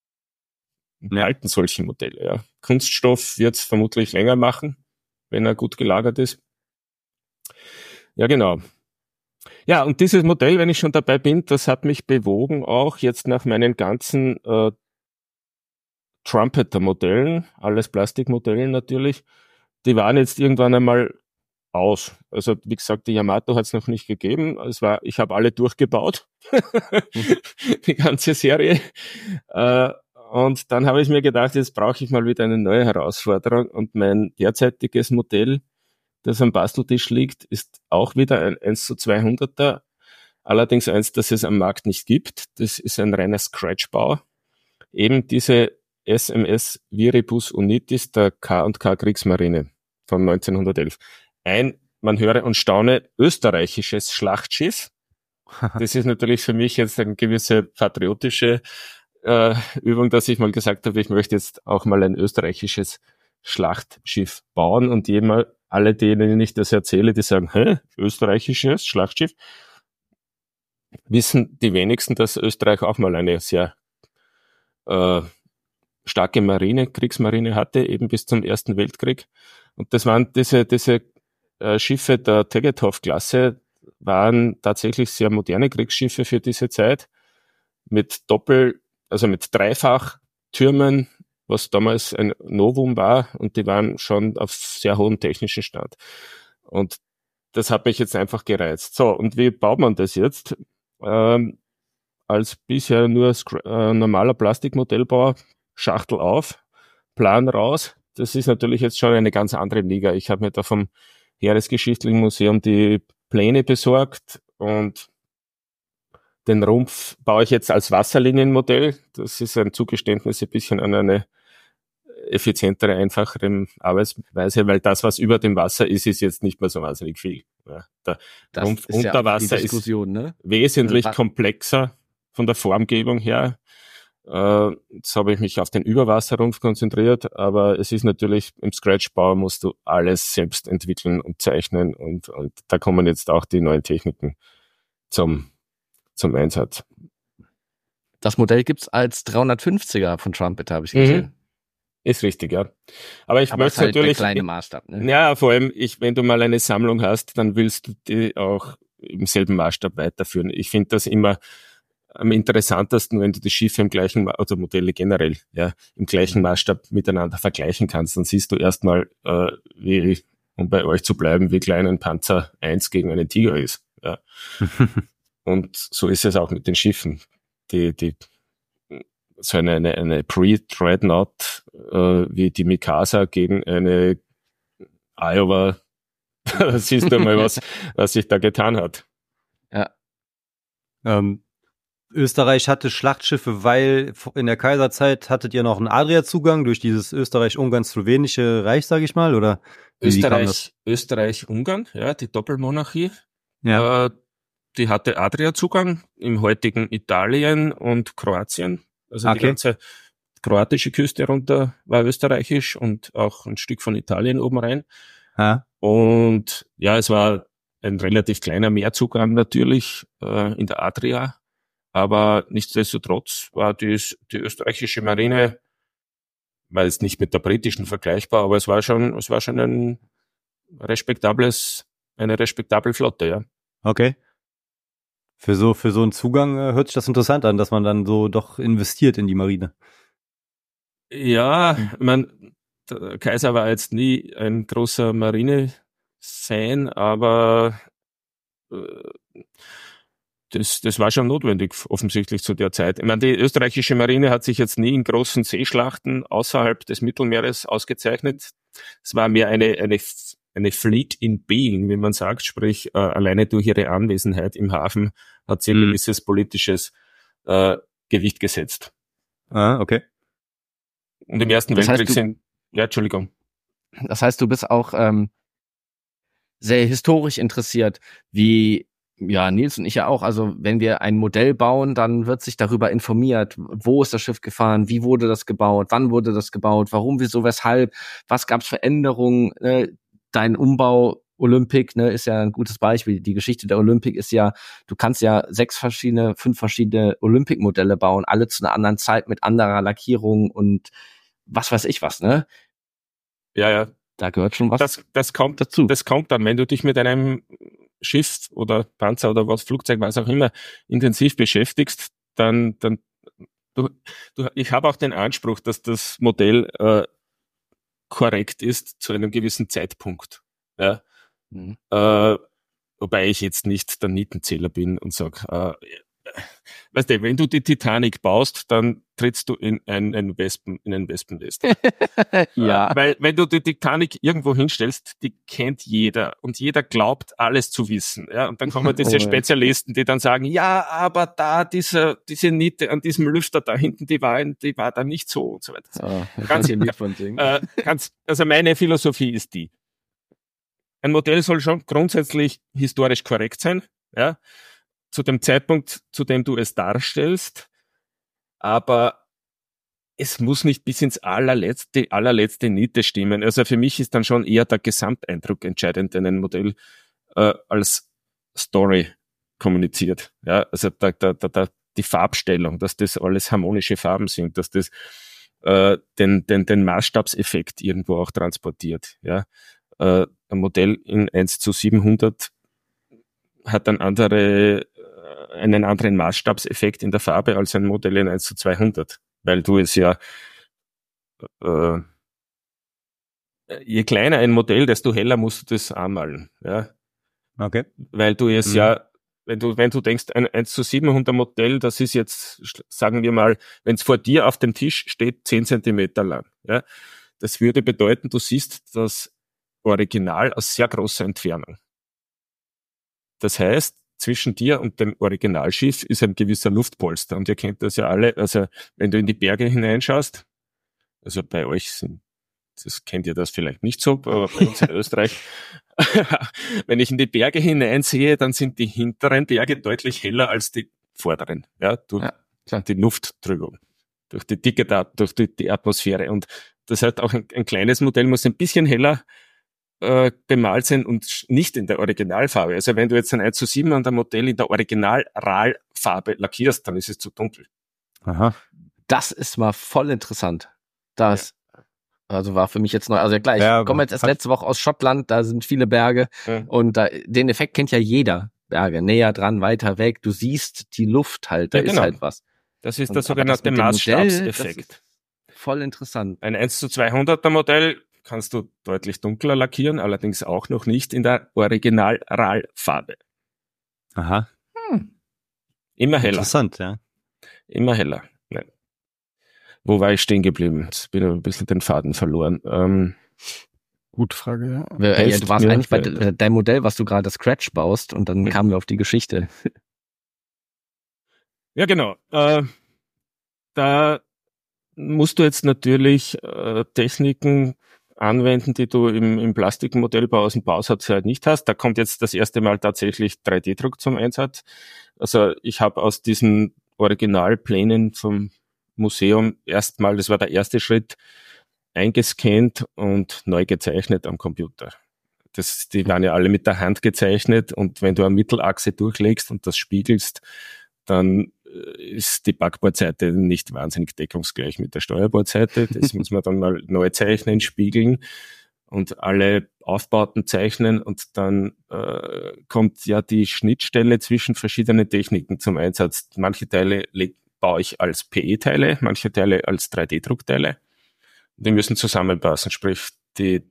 halten solche Modelle. Ja. Kunststoff wird es vermutlich länger machen, wenn er gut gelagert ist. Ja, genau. Ja, und dieses Modell, wenn ich schon dabei bin, das hat mich bewogen, auch jetzt nach meinen ganzen äh, Trumpeter-Modellen, alles Plastikmodellen natürlich, die waren jetzt irgendwann einmal aus. Also wie gesagt, die Yamato hat es noch nicht gegeben. Es war, ich habe alle durchgebaut, die ganze Serie. Äh, und dann habe ich mir gedacht, jetzt brauche ich mal wieder eine neue Herausforderung. Und mein derzeitiges Modell, das am Basteltisch liegt, ist auch wieder ein eins zu zweihunderter. Allerdings eins, das es am Markt nicht gibt. Das ist ein reiner Scratch-Bau. Eben diese S M S Viribus Unitis der K und K Kriegsmarine von neunzehnhundertelf. Ein, man höre und staune, österreichisches Schlachtschiff. Das ist natürlich für mich jetzt eine gewisse patriotische äh, Übung, dass ich mal gesagt habe, ich möchte jetzt auch mal ein österreichisches Schlachtschiff bauen und jemand, alle denen ich das erzähle, die sagen, hä, österreichisches Schlachtschiff? Wissen die wenigsten, dass Österreich auch mal eine sehr äh, starke Marine, Kriegsmarine hatte, eben bis zum Ersten Weltkrieg. Und das waren diese, diese äh, Schiffe der Tegetthoff-Klasse, waren tatsächlich sehr moderne Kriegsschiffe für diese Zeit, mit Doppel, also mit Dreifachtürmen, was damals ein Novum war, und die waren schon auf sehr hohem technischen Stand. Und das hat mich jetzt einfach gereizt. So, und wie baut man das jetzt? Ähm, als bisher nur äh, normaler Plastikmodellbauer, Schachtel auf, Plan raus. Das ist natürlich jetzt schon eine ganz andere Liga. Ich habe mir da vom Heeresgeschichtlichen Museum die Pläne besorgt und den Rumpf baue ich jetzt als Wasserlinienmodell. Das ist ein Zugeständnis ein bisschen an eine effizientere, einfachere Arbeitsweise, weil das, was über dem Wasser ist, ist jetzt nicht mehr so wahnsinnig viel. Ja, der das Rumpf ist unter ja Wasser ist ne? wesentlich also, komplexer von der Formgebung her. Äh, jetzt habe ich mich auf den Überwasserrumpf konzentriert, aber es ist natürlich, im Scratch-Bau musst du alles selbst entwickeln und zeichnen und, und da kommen jetzt auch die neuen Techniken zum, zum Einsatz. Das Modell gibt's als dreihundertfünfziger von Trumpeter, habe ich gesehen. Mhm. Ist richtig, ja. Aber ich Aber möchte halt natürlich. Der kleine Maßstab, ne? Ja, vor allem, ich, wenn du mal eine Sammlung hast, dann willst du die auch im selben Maßstab weiterführen. Ich finde das immer am interessantesten, wenn du die Schiffe im gleichen, also Modelle generell, ja, im gleichen Maßstab miteinander vergleichen kannst. Dann siehst du erstmal, äh, wie, um bei euch zu bleiben, wie klein ein Panzer eins gegen einen Tiger ist. Ja. Und so ist es auch mit den Schiffen. Die, die, so eine, eine, eine Pre-Dreadnought äh, wie die Mikasa gegen eine Iowa, da siehst du mal, was, was sich da getan hat. Ja. Ähm, Österreich hatte Schlachtschiffe, weil in der Kaiserzeit hattet ihr noch einen Adria-Zugang durch dieses Österreich-Ungarn-Slowenische Reich, sage ich mal, oder? Österreich, Österreich-Ungarn, ja, die Doppelmonarchie. Ja. Äh, die hatte Adria-Zugang im heutigen Italien und Kroatien. Also okay. Die ganze kroatische Küste runter war österreichisch und auch ein Stück von Italien oben rein. Ha. Und ja, es war ein relativ kleiner Meerzugang natürlich äh, in der Adria. Aber nichtsdestotrotz war dies, die österreichische Marine, war jetzt nicht mit der britischen vergleichbar, aber es war schon, es war schon ein respektables, eine respektable Flotte, ja. Okay. Für so, für so einen Zugang äh, hört sich das interessant an, dass man dann so doch investiert in die Marine. Ja, ich mein, der Kaiser war jetzt nie ein großer Marine-Fan, aber äh, das, das war schon notwendig, offensichtlich zu der Zeit. Ich meine, die österreichische Marine hat sich jetzt nie in großen Seeschlachten außerhalb des Mittelmeeres ausgezeichnet. Es war mehr eine, eine, eine Fleet in Being, wie man sagt, sprich, äh, alleine durch ihre Anwesenheit im Hafen hat sie ein Mhm. gewisses politisches äh, Gewicht gesetzt. Ah, okay. Und im Ersten Das heißt, Weltkrieg du- sind, ja, Entschuldigung. Das heißt, du bist auch ähm, sehr historisch interessiert, wie ja Nils und ich ja auch. Also wenn wir ein Modell bauen, dann wird sich darüber informiert, wo ist das Schiff gefahren, wie wurde das gebaut, wann wurde das gebaut, warum, wieso, weshalb, was gab es für Änderungen. Ne? Dein Umbau Olympic, ne, ist ja ein gutes Beispiel. Die Geschichte der Olympic ist ja, du kannst ja sechs verschiedene, fünf verschiedene Olympic-Modelle bauen, alle zu einer anderen Zeit mit anderer Lackierung und was weiß ich was, ne? Ja, ja. Da gehört schon was Das, das kommt dazu. Das kommt dann, wenn du dich mit einem Schiff oder Panzer oder was, Flugzeug, was auch immer, intensiv beschäftigst, dann, dann, du, du, ich habe auch den Anspruch, dass das Modell äh, korrekt ist zu einem gewissen Zeitpunkt. Ja. Mhm. Äh, wobei ich jetzt nicht der Nietenzähler bin und sag, äh, weißt du, wenn du die Titanic baust, dann trittst du in ein, ein Wespen, in ein Wespennest. Ja. Äh, Weil, wenn du die Titanic irgendwo hinstellst, die kennt jeder und jeder glaubt, alles zu wissen. Ja, und dann kommen diese Oh, ja. Spezialisten, die dann sagen, ja, aber da, diese, diese Niete an diesem Lüfter da hinten, die war, die war da nicht so und so weiter. Oh, Ganz- ganz hier nicht von singen. Äh, ganz, also meine Philosophie ist die. Ein Modell soll schon grundsätzlich historisch korrekt sein, ja, zu dem Zeitpunkt, zu dem du es darstellst, aber es muss nicht bis ins allerletzte, allerletzte Niete stimmen. Also für mich ist dann schon eher der Gesamteindruck entscheidend, den ein Modell äh, als Story kommuniziert. Ja, also da, da, da, da, die Farbstellung, dass das alles harmonische Farben sind, dass das äh, den, den, den Maßstabseffekt irgendwo auch transportiert. Ja, äh, ein Modell in eins zu siebenhundert hat dann andere, äh, einen anderen Maßstabseffekt in der Farbe als ein Modell in eins zu zweihundert. Weil du es ja, äh, je kleiner ein Modell, desto heller musst du das anmalen, ja. Okay. Weil du es Mhm. ja, wenn du, wenn du denkst, ein eins zu siebenhundert Modell, das ist jetzt, sagen wir mal, wenn es vor dir auf dem Tisch steht, zehn Zentimeter lang, ja. Das würde bedeuten, du siehst das Original aus sehr großer Entfernung. Das heißt, zwischen dir und dem Originalschiff ist ein gewisser Luftpolster. Und ihr kennt das ja alle. Also, wenn du in die Berge hineinschaust, also bei euch sind, das kennt ihr das vielleicht nicht so, aber bei uns in Österreich, wenn ich in die Berge hineinsehe, dann sind die hinteren Berge deutlich heller als die vorderen. Ja, durch Ja, klar. die Lufttrübung, durch die Dicke da, durch die, die Atmosphäre. Und das heißt, auch ein, ein kleines Modell muss ein bisschen heller äh, bemalt sein und nicht in der Originalfarbe. Also wenn du jetzt ein eins zu siebenhundert Modell in der Original-R A L-Farbe lackierst, dann ist es zu dunkel. Aha. Das ist mal voll interessant. Das also war für mich jetzt neu. Also klar, ich Ja, komme jetzt erst hat- letzte Woche aus Schottland, da sind viele Berge Ja. und da, den Effekt kennt ja jeder. Berge, näher dran, weiter weg. Du siehst die Luft halt, da Ja, ist genau. halt was. Das ist Und- der aber sogenannte das mit dem Modell, Maßstabseffekt. das Voll interessant. Ein eins zu zweihunderter Modell kannst du deutlich dunkler lackieren, allerdings auch noch nicht in der Original-R A L-Farbe. Aha. Immer heller. Interessant, ja. Immer heller. Nein. Wo war ich stehen geblieben? Jetzt bin ich ein bisschen den Faden verloren. Ähm, Gute Frage, ja. Wir, ja, Helft du warst mir. eigentlich bei de, deinem Modell, was du gerade Scratch baust und dann Ja. kamen wir auf die Geschichte. ja, genau. Äh, da musst du jetzt natürlich äh, Techniken anwenden, die du im, im Plastikmodellbau aus dem Bausatz halt nicht hast. Da kommt jetzt das erste Mal tatsächlich drei D Druck zum Einsatz. Also ich habe aus diesen Originalplänen vom Museum erstmal, das war der erste Schritt, eingescannt und neu gezeichnet am Computer. Das, die waren ja alle mit der Hand gezeichnet und wenn du eine Mittelachse durchlegst und das spiegelst, dann äh, ist die Backbordseite nicht wahnsinnig deckungsgleich mit der Steuerbordseite. Das muss man dann mal neu zeichnen, spiegeln und alle Aufbauten zeichnen und dann äh, kommt ja die Schnittstelle zwischen verschiedenen Techniken zum Einsatz. Manche Teile leg, baue ich als P E-Teile, manche Teile als drei D Druckteile. die müssen zusammenpassen, sprich die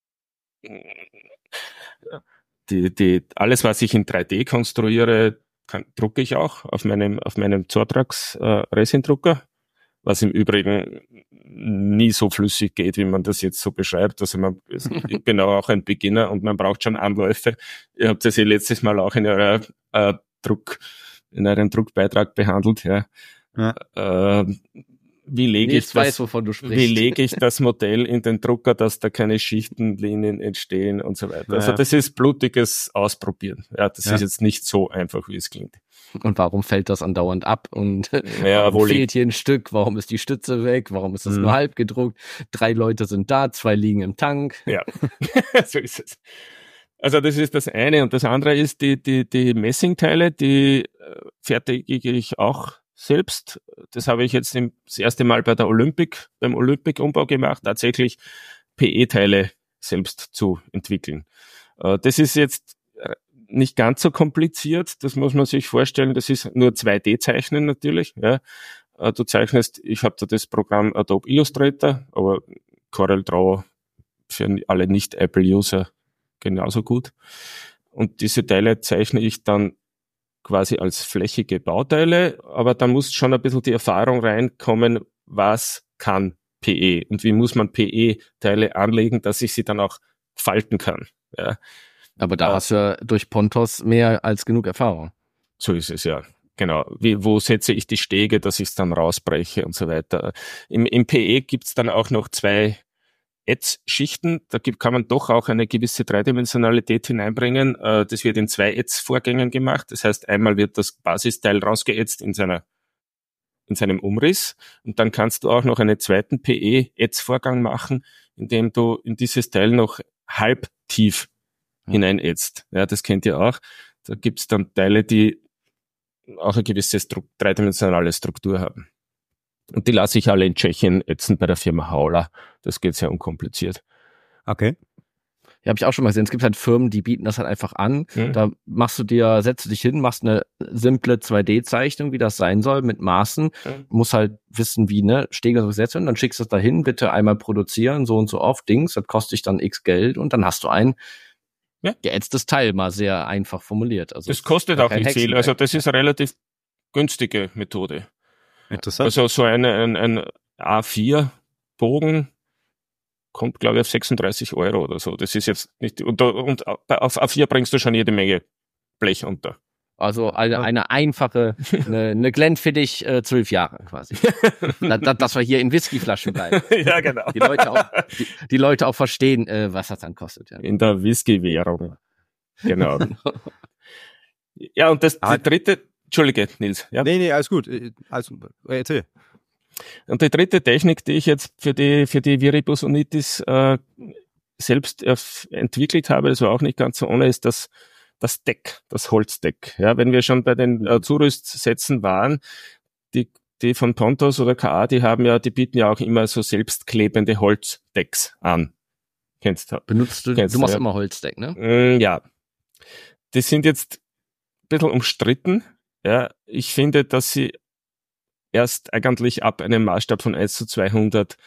die die alles, was ich in drei D konstruiere, kann, drucke ich auch auf meinem auf meinem Zortrax äh, Resin-Drucker, was im Übrigen nie so flüssig geht, wie man das jetzt so beschreibt. Also man, ich bin auch ein Beginner und man braucht schon Anläufe. Ihr habt das ja letztes Mal auch in eurer äh, Druck, in eurem Druckbeitrag behandelt. Ja. Ja. Äh, wie lege nee, ich das, weiß, wovon du sprichst. Wie lege ich das Modell in den Drucker, dass da keine Schichtenlinien entstehen und so weiter. Ja. Also das ist blutiges Ausprobieren. Ja, das ja. ist jetzt nicht so einfach, wie es klingt. Und warum fällt das andauernd ab? Und ja, warum fehlt hier ein Stück? Warum ist die Stütze weg? Warum ist das hm. nur halb gedruckt? Drei Leute sind da, zwei liegen im Tank. Ja, so ist es. Also das ist das eine. Und das andere ist, die, die, die Messingteile, die fertige ich auch selbst. Das habe ich jetzt das erste Mal bei der Olympic, beim Olympic-Umbau gemacht, tatsächlich P E-Teile selbst zu entwickeln. Das ist jetzt nicht ganz so kompliziert, das muss man sich vorstellen, das ist nur zwei D zeichnen natürlich. Ja. Du zeichnest, ich habe da das Programm Adobe Illustrator, aber CorelDRAW für alle Nicht-Apple-User genauso gut. Und diese Teile zeichne ich dann quasi als flächige Bauteile, aber da muss schon ein bisschen die Erfahrung reinkommen, was kann P E und wie muss man P E-Teile anlegen, dass ich sie dann auch falten kann. Ja. Aber da hast du ja durch Pontos mehr als genug Erfahrung. So ist es, ja. Genau. Wie, wo setze ich die Stege, dass ich es dann rausbreche und so weiter. Im, im P E gibt's dann auch noch zwei Ätz-Schichten. Da gibt, kann man doch auch eine gewisse Dreidimensionalität hineinbringen. Das wird in zwei Ätz-Vorgängen gemacht. Das heißt, einmal wird das Basisteil rausgeätzt in seiner in seinem Umriss und dann kannst du auch noch einen zweiten P E-Ätz-Vorgang machen, indem du in dieses Teil noch halb tief hineinätzt. Ja, das kennt ihr auch. Da gibt's dann Teile, die auch eine gewisse Stru- dreidimensionale Struktur haben. Und die lasse ich alle in Tschechien ätzen bei der Firma Hauler. Das geht sehr unkompliziert. Okay. Ja, habe ich auch schon mal gesehen. Es gibt halt Firmen, die bieten das halt einfach an. Mhm. Da machst du dir, setzt du dich hin, machst eine simple zwei D-Zeichnung, wie das sein soll, mit Maßen. Mhm. Musst halt wissen, wie, ne, Stege so gesetzt werden. Dann schickst du es dahin, bitte einmal produzieren, so und so oft Dings. Das kostet dich dann x Geld und dann hast du ein ja. geätztes Teil, mal sehr einfach formuliert. Also das kostet auch nicht viel. Also das ist eine relativ günstige Methode. Interessant. Also so eine, ein, ein A vier Bogen kommt, glaube ich, auf sechsunddreißig Euro oder so. Das ist jetzt nicht, und, und auf A vier bringst du schon jede Menge Blech unter. Also eine, eine einfache, eine, eine Glenfiddich äh, zwölf Jahre quasi. da, da, dass wir hier in Whiskyflaschen bleiben. Ja, genau. Die Leute auch, die, die Leute auch verstehen, äh, was das dann kostet. Ja. In der Whisky-Währung. Genau. Ja, und das die dritte, Entschuldige, Nils. Ja? Nee, nee, alles gut. Also, erzähl. Und die dritte Technik, die ich jetzt für die für die Viribus-Unitis äh, selbst erf- entwickelt habe, das war auch nicht ganz so ohne, ist das das Deck, das Holzdeck. Ja, wenn wir schon bei den äh, Zurüstsätzen waren, die die von Pontos oder K A, die haben ja, die bieten ja auch immer so selbstklebende Holzdecks an. Kennst du? Benutzt du? Kennst du machst ja. immer Holzdeck, ne? Mm, ja. Die sind jetzt ein bisschen umstritten. Ja, ich finde, dass sie erst eigentlich ab einem Maßstab von eins zu zweihundert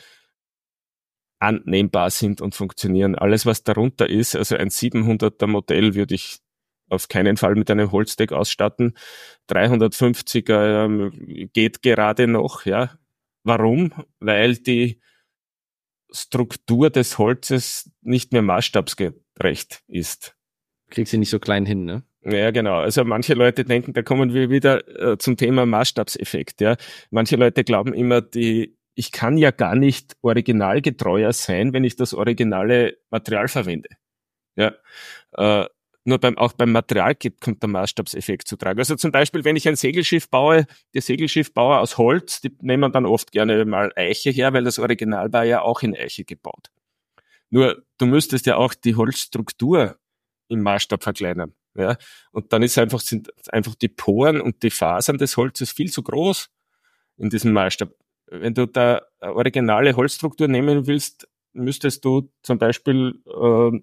annehmbar sind und funktionieren. Alles, was darunter ist, also ein siebenhunderter Modell würde ich auf keinen Fall mit einem Holzdeck ausstatten. dreihundertfünfziger ähm, geht gerade noch, ja. Warum? Weil die Struktur des Holzes nicht mehr maßstabsgerecht ist. Kriegst du nicht so klein hin, ne? Ja, genau. Also manche Leute denken, da kommen wir wieder äh, zum Thema Maßstabseffekt. Ja, manche Leute glauben immer, die ich kann ja gar nicht originalgetreuer sein, wenn ich das originale Material verwende. Ja, äh, nur beim auch beim Material geht, kommt der Maßstabseffekt zu tragen. Also zum Beispiel, wenn ich ein Segelschiff baue, die Segelschiffbauer aus Holz, die nehmen dann oft gerne mal Eiche her, weil das Original war ja auch in Eiche gebaut. Nur du müsstest ja auch die Holzstruktur im Maßstab verkleinern. Ja, und dann ist einfach, sind einfach die Poren und die Fasern des Holzes viel zu groß in diesem Maßstab. Wenn du da eine originale Holzstruktur nehmen willst, müsstest du zum Beispiel äh,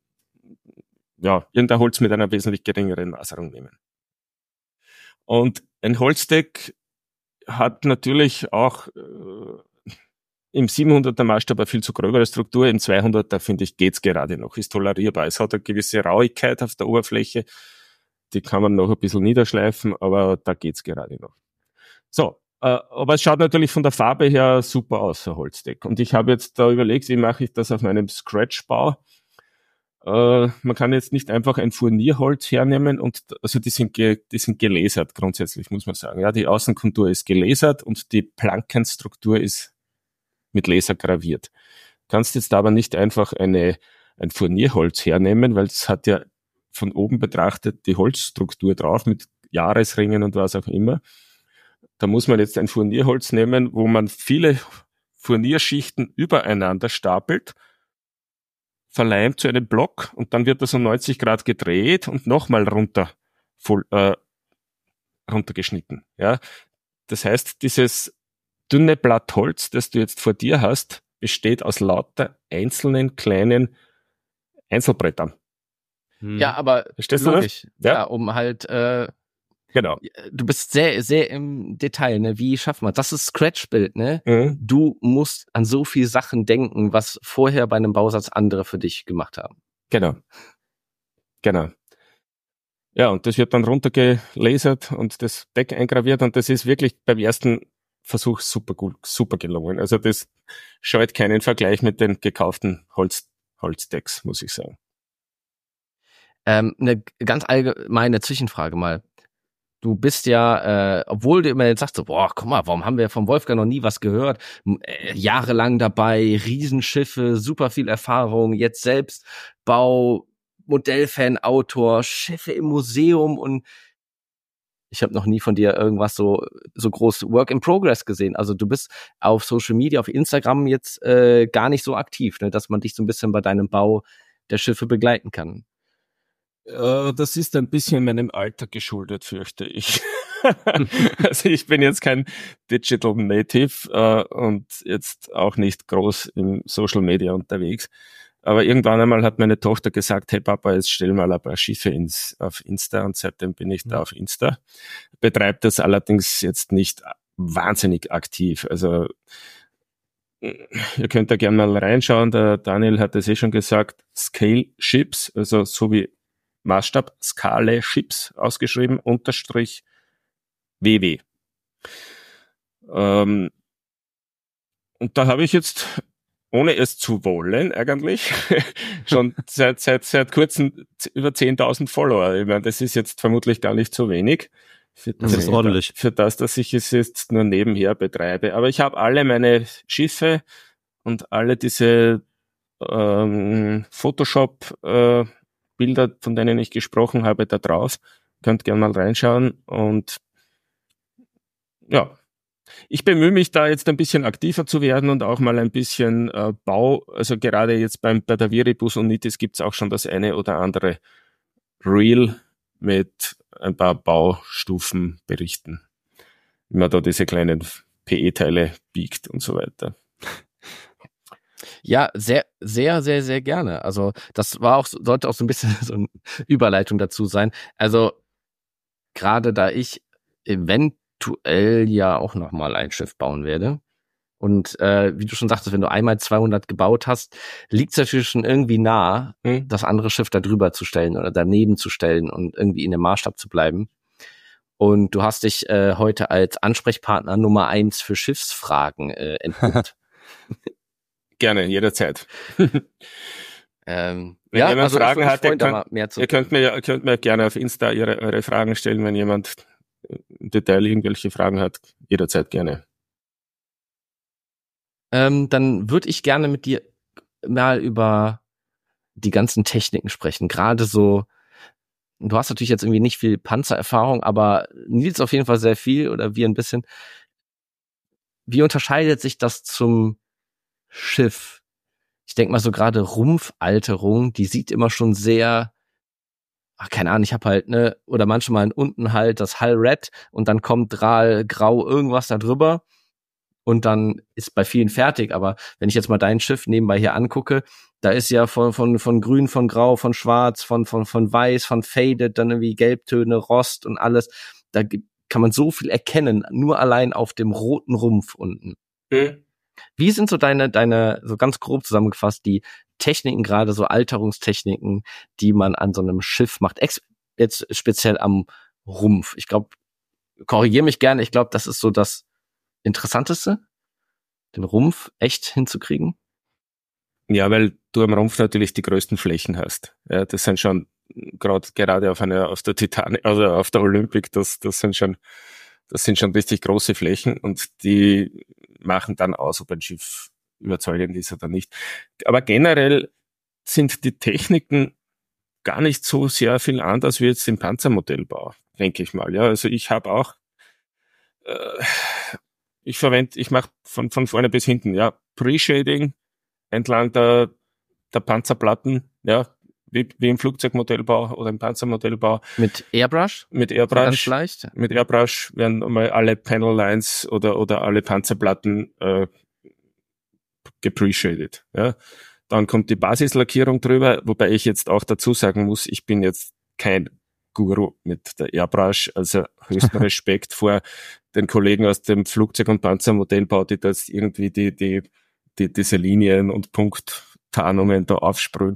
ja, irgendein Holz mit einer wesentlich geringeren Maserung nehmen. Und ein Holzdeck hat natürlich auch äh, im siebenhunderter Maßstab eine viel zu gröbere Struktur, im zweihunderter finde ich geht's gerade noch, ist tolerierbar. Es hat eine gewisse Rauigkeit auf der Oberfläche, die kann man noch ein bisschen niederschleifen, aber da geht's gerade noch. So, äh, aber es schaut natürlich von der Farbe her super aus, so Holzdeck. Und ich habe jetzt da überlegt, wie mache ich das auf meinem Scratch-Bau? Äh, man kann jetzt nicht einfach ein Furnierholz hernehmen und, also die sind, ge, die sind gelasert grundsätzlich, muss man sagen. Ja, die Außenkontur ist gelasert und die Plankenstruktur ist mit Laser graviert. Kannst jetzt aber nicht einfach eine, ein Furnierholz hernehmen, weil es hat ja von oben betrachtet die Holzstruktur drauf mit Jahresringen und was auch immer. Da muss man jetzt ein Furnierholz nehmen, wo man viele Furnierschichten übereinander stapelt, verleimt zu einem Block und dann wird das um neunzig Grad gedreht und nochmal runter, voll, äh, runtergeschnitten. Ja, das heißt, dieses dünne Blatt Holz, das du jetzt vor dir hast, besteht aus lauter einzelnen kleinen Einzelbrettern. Hm. Ja, aber Verstehst logisch. Du das? Ja. ja, um halt, äh, genau. Du bist sehr, sehr im Detail, ne? Wie schafft man das? Das ist Scratch-Bild, ne? Mhm. Du musst an so viel Sachen denken, was vorher bei einem Bausatz andere für dich gemacht haben. Genau. Genau. Ja, und das wird dann runtergelasert und das Deck eingraviert und das ist wirklich beim ersten Versuch super gut, super gelungen. Also das scheut keinen Vergleich mit den gekauften Holz, Holzdecks, muss ich sagen. Ähm, eine ganz allgemeine Zwischenfrage mal. Du bist ja, äh, obwohl du immer jetzt sagst, so, boah, guck mal, warum haben wir vom Wolfgang noch nie was gehört? Äh, jahrelang dabei, Riesenschiffe, super viel Erfahrung, jetzt selbst Bau, Modellfan, Autor, Schiffe im Museum und ich habe noch nie von dir irgendwas so so groß Work in Progress gesehen. Also du bist auf Social Media, auf Instagram jetzt äh, gar nicht so aktiv, ne, dass man dich so ein bisschen bei deinem Bau der Schiffe begleiten kann. Äh, das ist ein bisschen meinem Alter geschuldet, fürchte ich. Also ich bin jetzt kein Digital Native äh, und jetzt auch nicht groß im Social Media unterwegs. Aber irgendwann einmal hat meine Tochter gesagt, hey Papa, jetzt stell mal ein paar Schiffe ins, auf Insta und seitdem bin ich da auf Insta. Betreibt das allerdings jetzt nicht wahnsinnig aktiv. Also ihr könnt da gerne mal reinschauen. Der Daniel hat es eh schon gesagt, Scale Ships, also so wie Maßstab, Scale Ships ausgeschrieben, Unterstrich W W. Ähm, und da habe ich jetzt, ohne es zu wollen eigentlich, schon seit, seit, seit kurzem über zehntausend Follower. Ich meine, das ist jetzt vermutlich gar nicht so wenig. Für das ist ordentlich. Für das, dass ich es jetzt nur nebenher betreibe. Aber ich habe alle meine Schiffe und alle diese ähm, Photoshop äh, Bilder, von denen ich gesprochen habe, da drauf. Könnt gerne mal reinschauen und ja, ich bemühe mich da jetzt ein bisschen aktiver zu werden und auch mal ein bisschen äh, Bau, also gerade jetzt beim, bei der Viribus und Nitis gibt's auch schon das eine oder andere Reel mit ein paar Baustufen berichten, wie man da diese kleinen P E-Teile biegt und so weiter. Ja, sehr, sehr, sehr, sehr gerne. Also das war auch, sollte auch so ein bisschen so eine Überleitung dazu sein. Also gerade da ich eventuell ja auch nochmal ein Schiff bauen werde und äh, wie du schon sagtest, wenn du einmal zweihundert gebaut hast, liegt es natürlich schon irgendwie nah, hm. das andere Schiff da drüber zu stellen oder daneben zu stellen und irgendwie in dem Maßstab zu bleiben. Und du hast dich äh, heute als Ansprechpartner Nummer eins für Schiffsfragen äh, entpuppt. Gerne, jederzeit. ähm, wenn ja, jemand also Fragen hat, ihr könnt, mehr zu ihr könnt mir, könnt mir gerne auf Insta ihre, eure Fragen stellen, wenn jemand im Detail irgendwelche Fragen hat, jederzeit gerne. Ähm, dann würde ich gerne mit dir mal über die ganzen Techniken sprechen. Gerade so, du hast natürlich jetzt irgendwie nicht viel Panzererfahrung, aber Nils auf jeden Fall sehr viel oder wir ein bisschen. Wie unterscheidet sich das zum Schiff? Ich denke mal so gerade Rumpfalterung, die sieht immer schon sehr, ach keine Ahnung, ich habe halt, ne, oder manchmal unten halt das Hull Red und dann kommt Drahl Grau irgendwas da drüber und dann ist bei vielen fertig. Aber wenn ich jetzt mal dein Schiff nebenbei hier angucke, da ist ja von von von Grün, von Grau, von Schwarz, von von von Weiß, von Faded, dann irgendwie Gelbtöne, Rost und alles. Da kann man so viel erkennen, nur allein auf dem roten Rumpf unten. Mhm. Wie sind so deine, deine, so ganz grob zusammengefasst, die Techniken, gerade so Alterungstechniken, die man an so einem Schiff macht, ex- jetzt speziell am Rumpf? Ich glaube, korrigiere mich gerne, ich glaube, das ist so das Interessanteste, den Rumpf echt hinzukriegen. Ja, weil du am Rumpf natürlich die größten Flächen hast. Ja, das sind schon gerade gerade auf einer auf der Titanic, also auf der Olympic, das das sind schon das sind schon richtig große Flächen und die machen dann aus, ob ein Schiff überzeugend ist oder nicht. Aber generell sind die Techniken gar nicht so sehr viel anders wie jetzt im Panzermodellbau, denke ich mal. Ja, also ich habe auch äh, ich verwende, ich mache von von vorne bis hinten, ja, Pre-Shading entlang der der Panzerplatten, ja, wie, wie im Flugzeugmodellbau oder im Panzermodellbau. Mit Airbrush? Mit Airbrush. So ganz leicht. Mit Airbrush werden mal alle Panel Lines oder, oder alle Panzerplatten äh, gepre-shaded. Ja. Dann kommt die Basislackierung drüber, wobei ich jetzt auch dazu sagen muss, ich bin jetzt kein Guru mit der Airbrush, also höchsten Respekt vor den Kollegen aus dem Flugzeug- und Panzermodellbau, die das irgendwie die, die, die, diese Linien und Punkttarnungen da aufsprühen.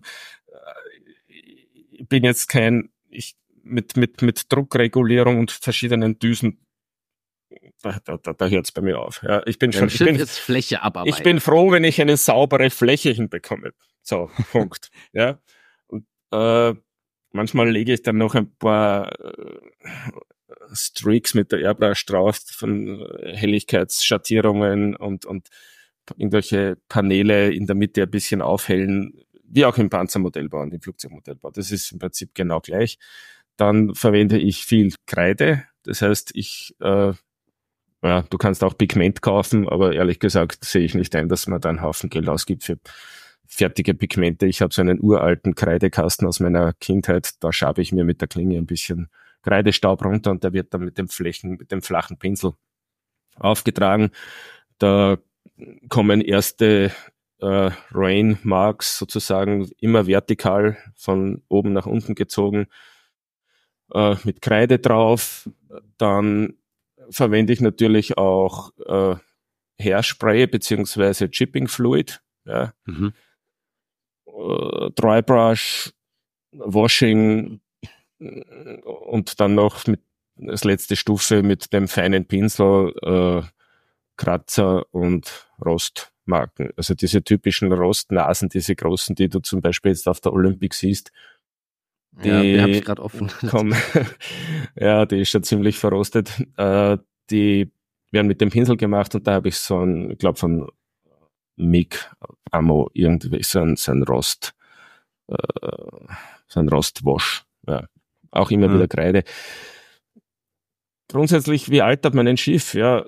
Ich bin jetzt kein, ich, mit, mit, mit Druckregulierung und verschiedenen Düsen, da, da, da, da hört's bei mir auf. Ja, ich bin schon, ich bin, jetzt Fläche abarbeiten. Ich bin froh, wenn ich eine saubere Fläche hinbekomme. So, Punkt. Ja. Und, äh, manchmal lege ich dann noch ein paar äh, Streaks mit der Airbrush drauf von Helligkeitsschattierungen und, und irgendwelche Paneele in der Mitte ein bisschen aufhellen, wie auch im Panzermodellbau und im Flugzeugmodellbau. Das ist im Prinzip genau gleich. Dann verwende ich viel Kreide. Das heißt, ich, äh, ja, du kannst auch Pigment kaufen, aber ehrlich gesagt sehe ich nicht ein, dass man da einen Haufen Geld ausgibt für fertige Pigmente. Ich habe so einen uralten Kreidekasten aus meiner Kindheit. Da schabe ich mir mit der Klinge ein bisschen Kreidestaub runter und der wird dann mit dem Flächen, mit dem flachen Pinsel aufgetragen. Da kommen erste äh, Rain Marks sozusagen immer vertikal von oben nach unten gezogen äh, mit Kreide drauf. Dann verwende ich natürlich auch äh, Hairspray beziehungsweise Chipping Fluid, ja. Mhm. Äh, Dry Brush, Washing und dann noch mit als letzte Stufe mit dem feinen Pinsel äh, Kratzer und Rostmarken. Also diese typischen Rostnasen, diese großen, die du zum Beispiel jetzt auf der Olympic siehst. Die, ja, die habe ich gerade offen. Komm, ja, die ist schon ziemlich verrostet. Äh, die werden mit dem Pinsel gemacht und da habe ich so ein, ich glaube von M I G Ammo irgendwie so ein, so ein Rost, äh, so ein Rostwash. Ja, auch immer mhm. wieder Kreide. Grundsätzlich, wie altert man ein Schiff? Ja,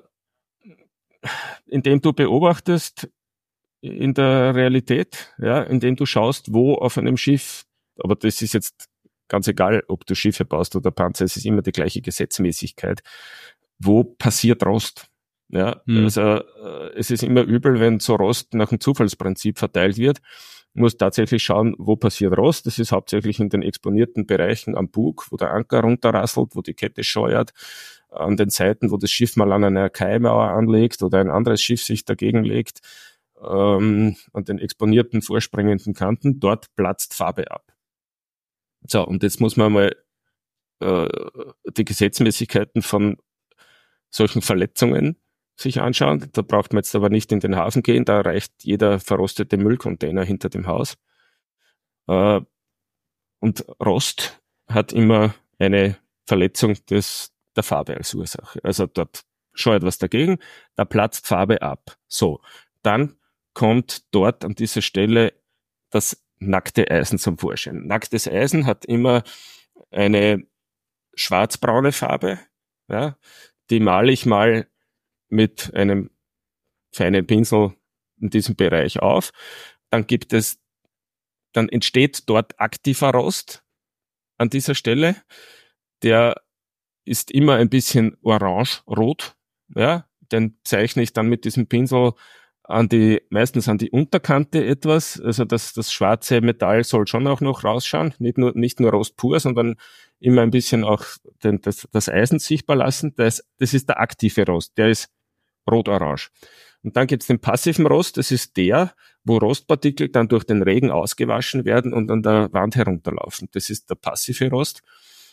indem du beobachtest in der Realität, ja, indem du schaust, wo auf einem Schiff, aber das ist jetzt ganz egal, ob du Schiffe baust oder Panzer, es ist immer die gleiche Gesetzmäßigkeit. Wo passiert Rost? Ja, hm. also äh, es ist immer übel, wenn so Rost nach dem Zufallsprinzip verteilt wird. Du musst tatsächlich schauen, wo passiert Rost. Das ist hauptsächlich in den exponierten Bereichen am Bug, wo der Anker runterrasselt, wo die Kette scheuert, an den Seiten, wo das Schiff mal an einer Kaimauer anlegt oder ein anderes Schiff sich dagegen legt, ähm, an den exponierten vorspringenden Kanten. Dort platzt Farbe ab. So, und jetzt muss man mal äh, die Gesetzmäßigkeiten von solchen Verletzungen sich anschauen. Da braucht man jetzt aber nicht in den Hafen gehen, da reicht jeder verrostete Müllcontainer hinter dem Haus. Äh, und Rost hat immer eine Verletzung des, der Farbe als Ursache. Also dort scheuert was dagegen, da platzt Farbe ab. So, dann kommt dort an dieser Stelle das nackte Eisen zum Vorschein. Nacktes Eisen hat immer eine schwarzbraune Farbe, ja, die male ich mal mit einem feinen Pinsel in diesem Bereich auf. Dann gibt es, dann entsteht dort aktiver Rost an dieser Stelle. Der ist immer ein bisschen orange-rot, ja. Den zeichne ich dann mit diesem Pinsel an die, meistens an die Unterkante etwas. Also das, das schwarze Metall soll schon auch noch rausschauen. Nicht nur, nicht nur Rost pur, sondern immer ein bisschen auch den, das, das Eisen sichtbar lassen. Das, das ist der aktive Rost. Der ist rot-orange. Und dann gibt's den passiven Rost, das ist der, wo Rostpartikel dann durch den Regen ausgewaschen werden und an der Wand herunterlaufen. Das ist der passive Rost.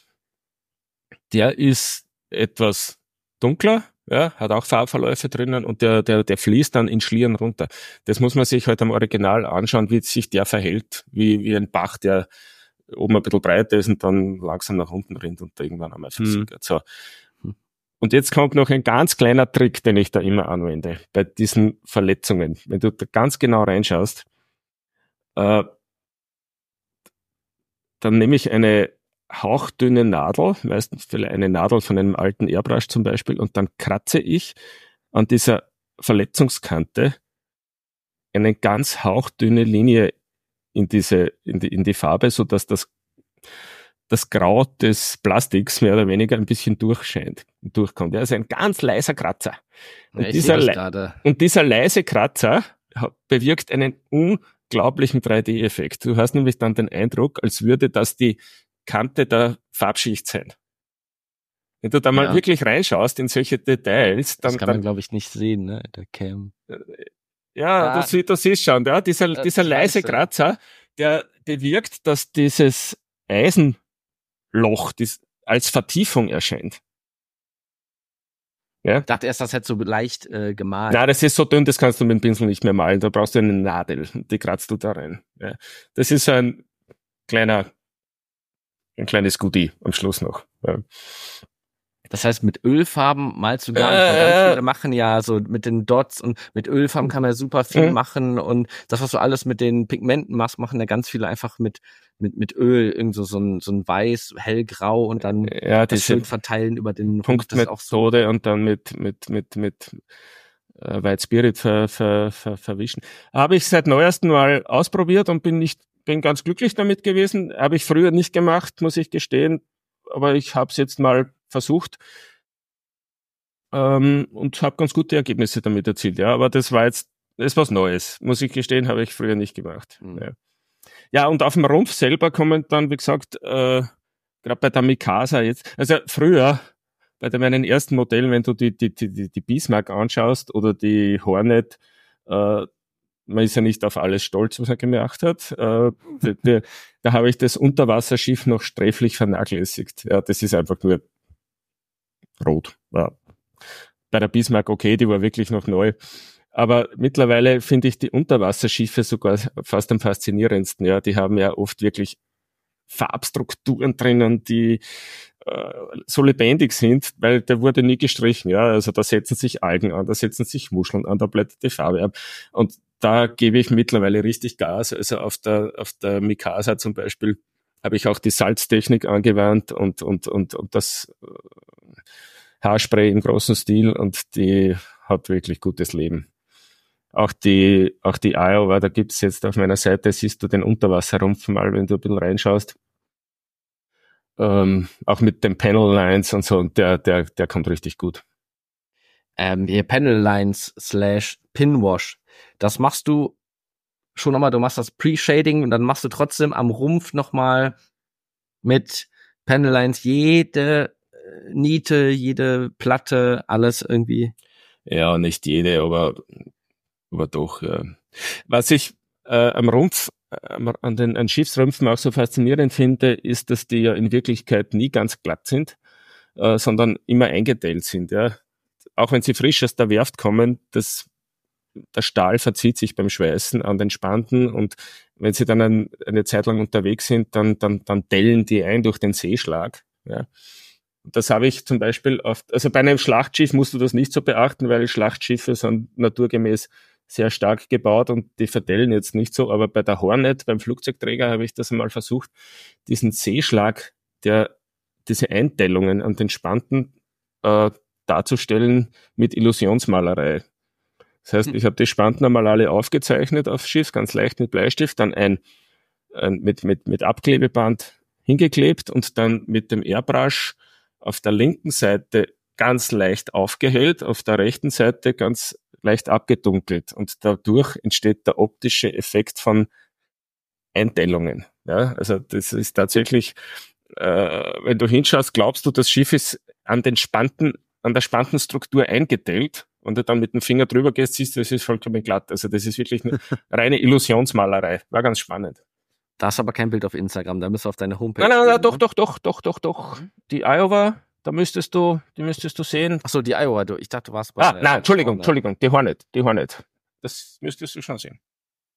Der ist etwas dunkler, ja, hat auch Farbverläufe drinnen und der, der, der fließt dann in Schlieren runter. Das muss man sich halt am Original anschauen, wie sich der verhält, wie, wie ein Bach, der oben ein bisschen breit ist und dann langsam nach unten rinnt und irgendwann einmal versickert. So. Und jetzt kommt noch ein ganz kleiner Trick, den ich da immer anwende, bei diesen Verletzungen. Wenn du da ganz genau reinschaust, äh, dann nehme ich eine hauchdünne Nadel, meistens vielleicht eine Nadel von einem alten Airbrush zum Beispiel, und dann kratze ich an dieser Verletzungskante eine ganz hauchdünne Linie in diese, in die, in die Farbe, so dass das, das Grau des Plastiks mehr oder weniger ein bisschen durchscheint und durchkommt. Ja, also ein ganz leiser Kratzer. Und, Ja, dieser, le- und dieser leise Kratzer bewirkt einen unglaublichen drei D-Effekt. Du hast nämlich dann den Eindruck, als würde das die Kante der Farbschicht sein. Wenn du da mal ja. wirklich reinschaust in solche Details, dann... Das kann man, glaube ich, nicht sehen, ne, der Cam. Ja, Ah. du, du siehst schon, ja, dieser, Äh, dieser leise scheiße. Kratzer, der bewirkt, dass dieses Eisenloch dies, als Vertiefung erscheint. Ja? Ich dachte erst, das hätte so leicht äh, gemalt. Na, das ist so dünn, das kannst du mit dem Pinsel nicht mehr malen. Da brauchst du eine Nadel, die kratzt du da rein. Ja. Das ist so ein kleiner, ein kleines Goodie am Schluss noch. Ja. Das heißt, mit Ölfarben malst du gar nicht. Weil ganz viele machen ja so mit den Dots und mit Ölfarben kann man ja super viel Mhm. machen und das, was du alles mit den Pigmenten machst, machen ja ganz viele einfach mit mit mit Öl, irgend so so ein so ein weiß, hellgrau und dann Ja, das diese schön verteilen über den Punkt. Das ist auch so. Punktmethode und dann mit mit mit mit äh, White Spirit ver, ver, ver, verwischen. Habe ich seit neuestem mal ausprobiert und bin nicht bin ganz glücklich damit gewesen. Habe ich früher nicht gemacht, muss ich gestehen, aber ich habe es jetzt mal versucht ähm, und habe ganz gute Ergebnisse damit erzielt. Ja, aber das war jetzt das ist was Neues, muss ich gestehen, habe ich früher nicht gemacht. Mhm. Ja. Ja, und auf dem Rumpf selber kommen dann, wie gesagt, äh, gerade bei der Mikasa jetzt, also früher, bei den, meinen ersten Modellen, wenn du die, die, die, die Bismarck anschaust oder die Hornet, äh, man ist ja nicht auf alles stolz, was er gemacht hat, äh, die, die, da habe ich das Unterwasserschiff noch sträflich vernachlässigt. Ja, das ist einfach nur rot. Ja. Bei der Bismarck okay, die war wirklich noch neu. Aber mittlerweile finde ich die Unterwasserschiffe sogar fast am faszinierendsten. Ja, die haben ja oft wirklich Farbstrukturen drinnen, die äh, so lebendig sind, weil der wurde nie gestrichen. Ja, also da setzen sich Algen an, da setzen sich Muscheln an, da blättert die Farbe ab. Und da gebe ich mittlerweile richtig Gas. Also auf der auf der Mikasa zum Beispiel habe ich auch die Salztechnik angewandt und und und und das äh, Haarspray im großen Stil und die hat wirklich gutes Leben. Auch die, auch die Iowa, da gibt's jetzt auf meiner Seite, siehst du den Unterwasserrumpf mal, wenn du ein bisschen reinschaust. Ähm, auch mit den Panel Lines und so, und der, der, der kommt richtig gut. Ähm, hier Panel Lines slash Pinwash. Das machst du schon nochmal, du machst das Pre-Shading und dann machst du trotzdem am Rumpf nochmal mit Panel Lines jede äh, Niete, jede Platte, alles irgendwie. Ja, nicht jede, aber aber doch. Ja. Was ich äh, am Rumpf, äh, an den an Schiffsrümpfen auch so faszinierend finde, ist, dass die ja in Wirklichkeit nie ganz glatt sind, äh, sondern immer eingeteilt sind. Ja. Auch wenn sie frisch aus der Werft kommen, das, der Stahl verzieht sich beim Schweißen an den Spanten und wenn sie dann ein, eine Zeit lang unterwegs sind, dann, dann, dann dellen die ein durch den Seeschlag. Ja. Das habe ich zum Beispiel auf, also bei einem Schlachtschiff musst du das nicht so beachten, weil Schlachtschiffe sind naturgemäß sehr stark gebaut und die verdellen jetzt nicht so, aber bei der Hornet, beim Flugzeugträger, habe ich das einmal versucht, diesen Seeschlag, der diese Eindellungen an den Spanten äh, darzustellen mit Illusionsmalerei. Das heißt, ich habe die Spanten einmal alle aufgezeichnet aufs Schiff, ganz leicht mit Bleistift, dann ein, ein mit, mit, mit Abklebeband hingeklebt und dann mit dem Airbrush auf der linken Seite ganz leicht aufgehellt, auf der rechten Seite ganz leicht abgedunkelt und dadurch entsteht der optische Effekt von Eindellungen. Ja, also das ist tatsächlich, äh, wenn du hinschaust, glaubst du, das Schiff ist an den Spanten, an der Spantenstruktur eingedellt Wenn du dann mit dem Finger drüber gehst, siehst du, es ist vollkommen glatt. Also das ist wirklich eine reine Illusionsmalerei. War ganz spannend. Da ist aber kein Bild auf Instagram, da müsst du auf deine Homepage Nein, nein, nein, gehen, doch, ne? doch, doch, doch, doch, doch. Die Iowa, da müsstest du, die müsstest du sehen. Achso, die Iowa, du, ich dachte, du warst bei Ah, der nein, Entschuldigung, Frauen- Entschuldigung, die Hornet, die Hornet. Das müsstest du schon sehen.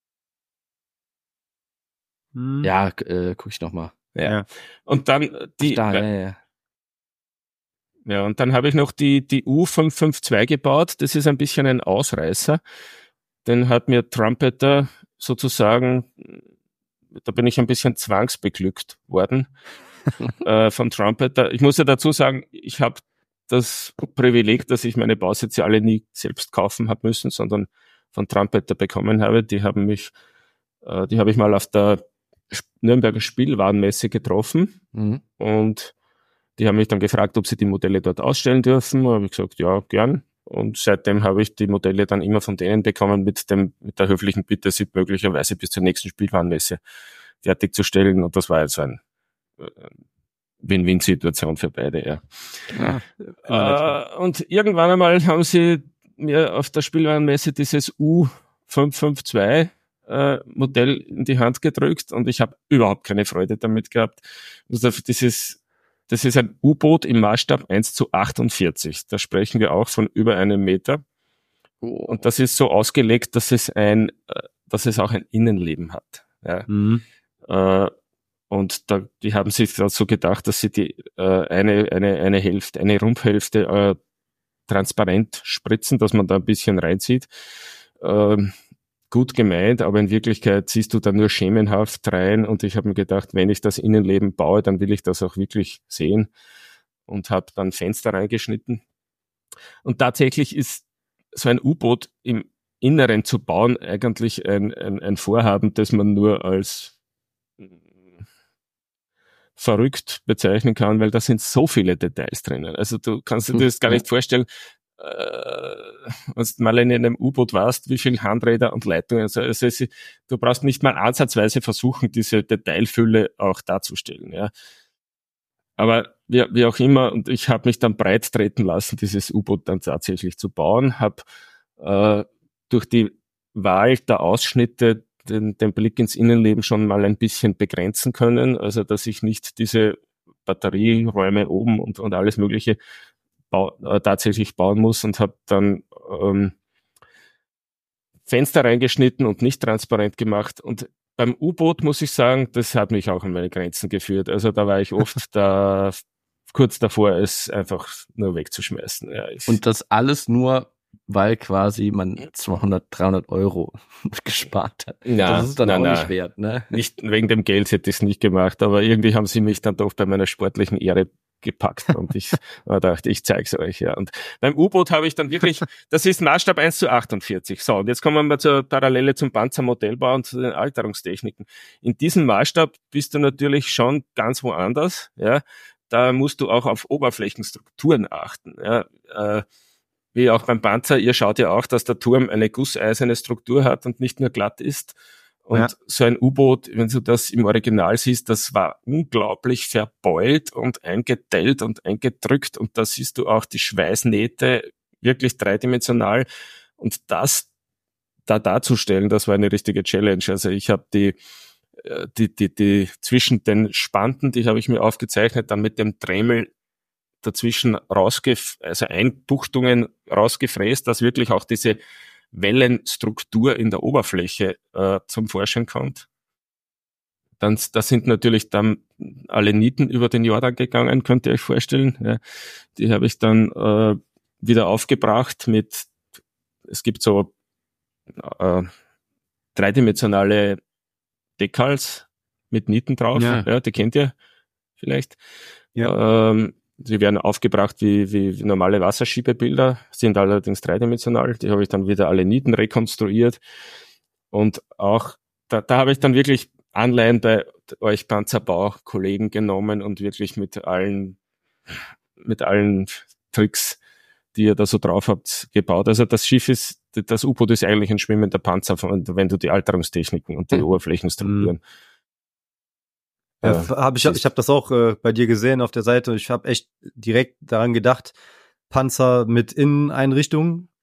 Hm. Ja, äh, guck ich nochmal. Ja. Ja. Und dann die, Da, ja, ja. ja, und dann habe ich noch die, die U fünf fünf zwei gebaut. Das ist ein bisschen ein Ausreißer. Den hat mir Trumpeter sozusagen, da bin ich ein bisschen zwangsbeglückt worden äh, von Trumpeter. Ich muss ja dazu sagen, ich habe das Privileg, dass ich meine Bausätze alle nie selbst kaufen habe müssen, sondern von Trumpeter bekommen habe. Die haben mich, äh, die habe ich mal auf der Nürnberger Spielwarenmesse getroffen Mhm. und die haben mich dann gefragt, ob sie die Modelle dort ausstellen dürfen. Da habe ich gesagt, ja, gern. Und seitdem habe ich die Modelle dann immer von denen bekommen mit dem, mit der höflichen Bitte, sie möglicherweise bis zur nächsten Spielwarenmesse fertigzustellen. Und das war jetzt ein äh, Win-Win-Situation für beide, ja. Ja. Äh, und irgendwann einmal haben sie mir auf der Spielwarenmesse dieses U fünf fünf zwei äh, Modell in die Hand gedrückt und ich habe überhaupt keine Freude damit gehabt. Also dieses, das ist ein U-Boot im Maßstab eins zu achtundvierzig. Da sprechen wir auch von über einem Meter. Und das ist so ausgelegt, dass es ein, äh, dass es auch ein Innenleben hat. Ja. Mhm. Äh, und da, die haben sich da so gedacht, dass sie die äh, eine eine eine Hälfte, eine Rumpfhälfte äh, transparent spritzen, dass man da ein bisschen reinzieht. Ähm, gut gemeint, aber in Wirklichkeit siehst du da nur schemenhaft rein. Und ich habe mir gedacht, wenn ich das Innenleben baue, dann will ich das auch wirklich sehen. Und habe dann Fenster reingeschnitten. Und tatsächlich ist so ein U-Boot im Inneren zu bauen eigentlich ein, ein, ein Vorhaben, das man nur als verrückt bezeichnen kann, weil da sind so viele Details drinnen. Also du kannst dir das gar nicht vorstellen, äh, wenn du mal in einem U-Boot warst, wie viele Handräder und Leitungen. Also, also es, du brauchst nicht mal ansatzweise versuchen, diese Detailfülle auch darzustellen. Ja. Aber wie, wie auch immer, und ich habe mich dann breit treten lassen, dieses U-Boot dann tatsächlich zu bauen, habe äh, durch die Wahl der Ausschnitte den, den Blick ins Innenleben schon mal ein bisschen begrenzen können, also dass ich nicht diese Batterieräume oben und, und alles Mögliche bau, äh, tatsächlich bauen muss und habe dann ähm, Fenster reingeschnitten und nicht transparent gemacht. Und beim U-Boot muss ich sagen, das hat mich auch an meine Grenzen geführt. Also da war ich oft da kurz davor, es einfach nur wegzuschmeißen. Ja, ich, Und das alles nur, weil quasi man zweihundert, dreihundert Euro gespart hat. Ja, das ist dann na, auch na. nicht wert, ne? Nicht wegen dem Geld hätte ich es nicht gemacht, aber irgendwie haben sie mich dann doch bei meiner sportlichen Ehre gepackt und ich dachte, ich zeig's euch, ja. Und beim U-Boot habe ich dann wirklich, das ist Maßstab eins zu achtundvierzig. So, und jetzt kommen wir zur Parallele zum Panzermodellbau und zu den Alterungstechniken. In diesem Maßstab bist du natürlich schon ganz woanders, ja. Da musst du auch auf Oberflächenstrukturen achten, ja. Äh, wie auch beim Panzer, ihr schaut ja auch, dass der Turm eine gusseiserne Struktur hat und nicht nur glatt ist. Und Ja. so ein U-Boot, wenn du das im Original siehst, das war unglaublich verbeult und eingedellt und eingedrückt. Und da siehst du auch die Schweißnähte wirklich dreidimensional. Und das da darzustellen, das war eine richtige Challenge. Also ich habe die, die, die, die zwischen den Spanten, die habe ich mir aufgezeichnet, dann mit dem Dremel dazwischen rausgef, also Einbuchtungen rausgefräst, dass wirklich auch diese Wellenstruktur in der Oberfläche äh, zum Vorschein kommt. Dann, da sind natürlich dann alle Nieten über den Jordan gegangen, könnt ihr euch vorstellen. Ja, die habe ich dann äh, wieder aufgebracht mit, es gibt so äh, dreidimensionale Decals mit Nieten drauf, Ja. ja, die kennt ihr vielleicht. Ja. Ähm, Sie werden aufgebracht wie, wie, wie normale Wasserschiebebilder, sind allerdings dreidimensional. Die habe ich dann wieder alle Nieten rekonstruiert. Und auch, da, da habe ich dann wirklich Anleihen bei euch Panzerbaukollegen genommen und wirklich mit allen, mit allen Tricks, die ihr da so drauf habt, gebaut. Also das Schiff ist, das U-Boot ist eigentlich ein schwimmender Panzer, wenn du die Alterungstechniken und die Mhm. Oberflächenstrukturen Ja, hab ich ich habe das auch äh, bei dir gesehen auf der Seite. Ich habe echt direkt daran gedacht, Panzer mit Inneneinrichtungen.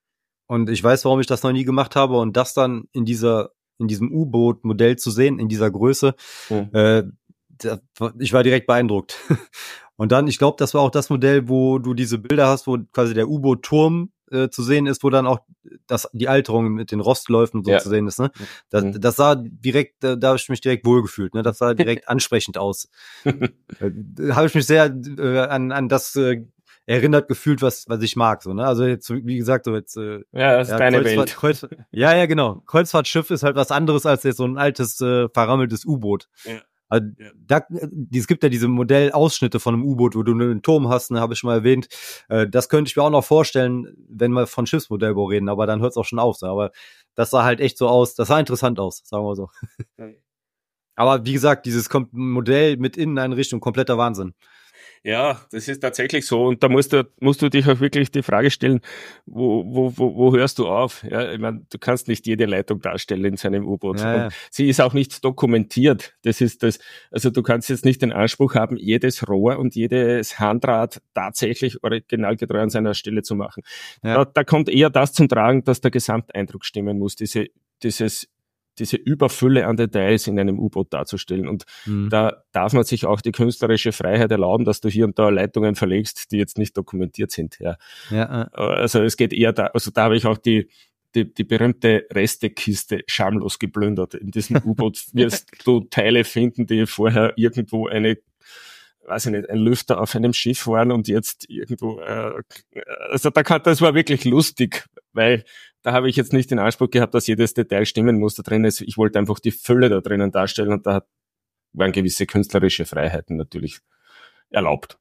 Und ich weiß, warum ich das noch nie gemacht habe. Und das dann in dieser, in diesem U-Boot-Modell zu sehen, in dieser Größe, mhm. äh, da, ich war direkt beeindruckt. Und dann, ich glaube, das war auch das Modell, wo du diese Bilder hast, wo quasi der U-Boot-Turm äh, zu sehen ist, wo dann auch das, die Alterung mit den Rostläufen und so ja. zu sehen ist. Ne? Das, mhm. das sah direkt, da, da habe ich mich direkt wohlgefühlt. Ne? Das sah direkt ansprechend aus. äh, da habe ich mich sehr äh, an, an das äh, erinnert gefühlt, was was ich mag. So, ne? Also jetzt, wie gesagt, so jetzt äh, ja, das ist ja, deine Welt. Kreuz, ja, ja, genau. Kreuzfahrtschiff ist halt was anderes als jetzt so ein altes, äh, verrammeltes U-Boot. Ja. Also, ja. da, es gibt ja diese Modellausschnitte von einem U-Boot, wo du einen Turm hast, ne, habe ich schon mal erwähnt. Äh, das könnte ich mir auch noch vorstellen, wenn wir von Schiffsmodellbau reden, aber dann hört es auch schon auf. So. Aber das sah halt echt so aus, das sah interessant aus, sagen wir so. Ja. Aber wie gesagt, dieses Modell mit Inneneinrichtung, kompletter Wahnsinn. Ja, das ist tatsächlich so. Und da musst du, musst du dich auch wirklich die Frage stellen, wo, wo, wo, wo hörst du auf? Ja, ich meine, du kannst nicht jede Leitung darstellen in seinem U-Boot. Ja, ja. Und sie ist auch nicht dokumentiert. Das ist das, also du kannst jetzt nicht den Anspruch haben, jedes Rohr und jedes Handrad tatsächlich originalgetreu an seiner Stelle zu machen. Ja. Da, da kommt eher das zum Tragen, dass der Gesamteindruck stimmen muss, diese, dieses, diese Überfülle an Details in einem U-Boot darzustellen. Und mhm. da darf man sich auch die künstlerische Freiheit erlauben, dass du hier und da Leitungen verlegst, die jetzt nicht dokumentiert sind. Ja. Ja. Also es geht eher da, also da habe ich auch die, die, die berühmte Restekiste schamlos geplündert. In diesem U-Boot wirst du Teile finden, die vorher irgendwo eine, weiß ich nicht, ein Lüfter auf einem Schiff waren und jetzt irgendwo, äh, also da kann, das war wirklich lustig, weil da habe ich jetzt nicht den Anspruch gehabt, dass jedes Detail stimmen muss da drin ist. Ich wollte einfach die Fülle da drinnen darstellen und da waren gewisse künstlerische Freiheiten natürlich erlaubt.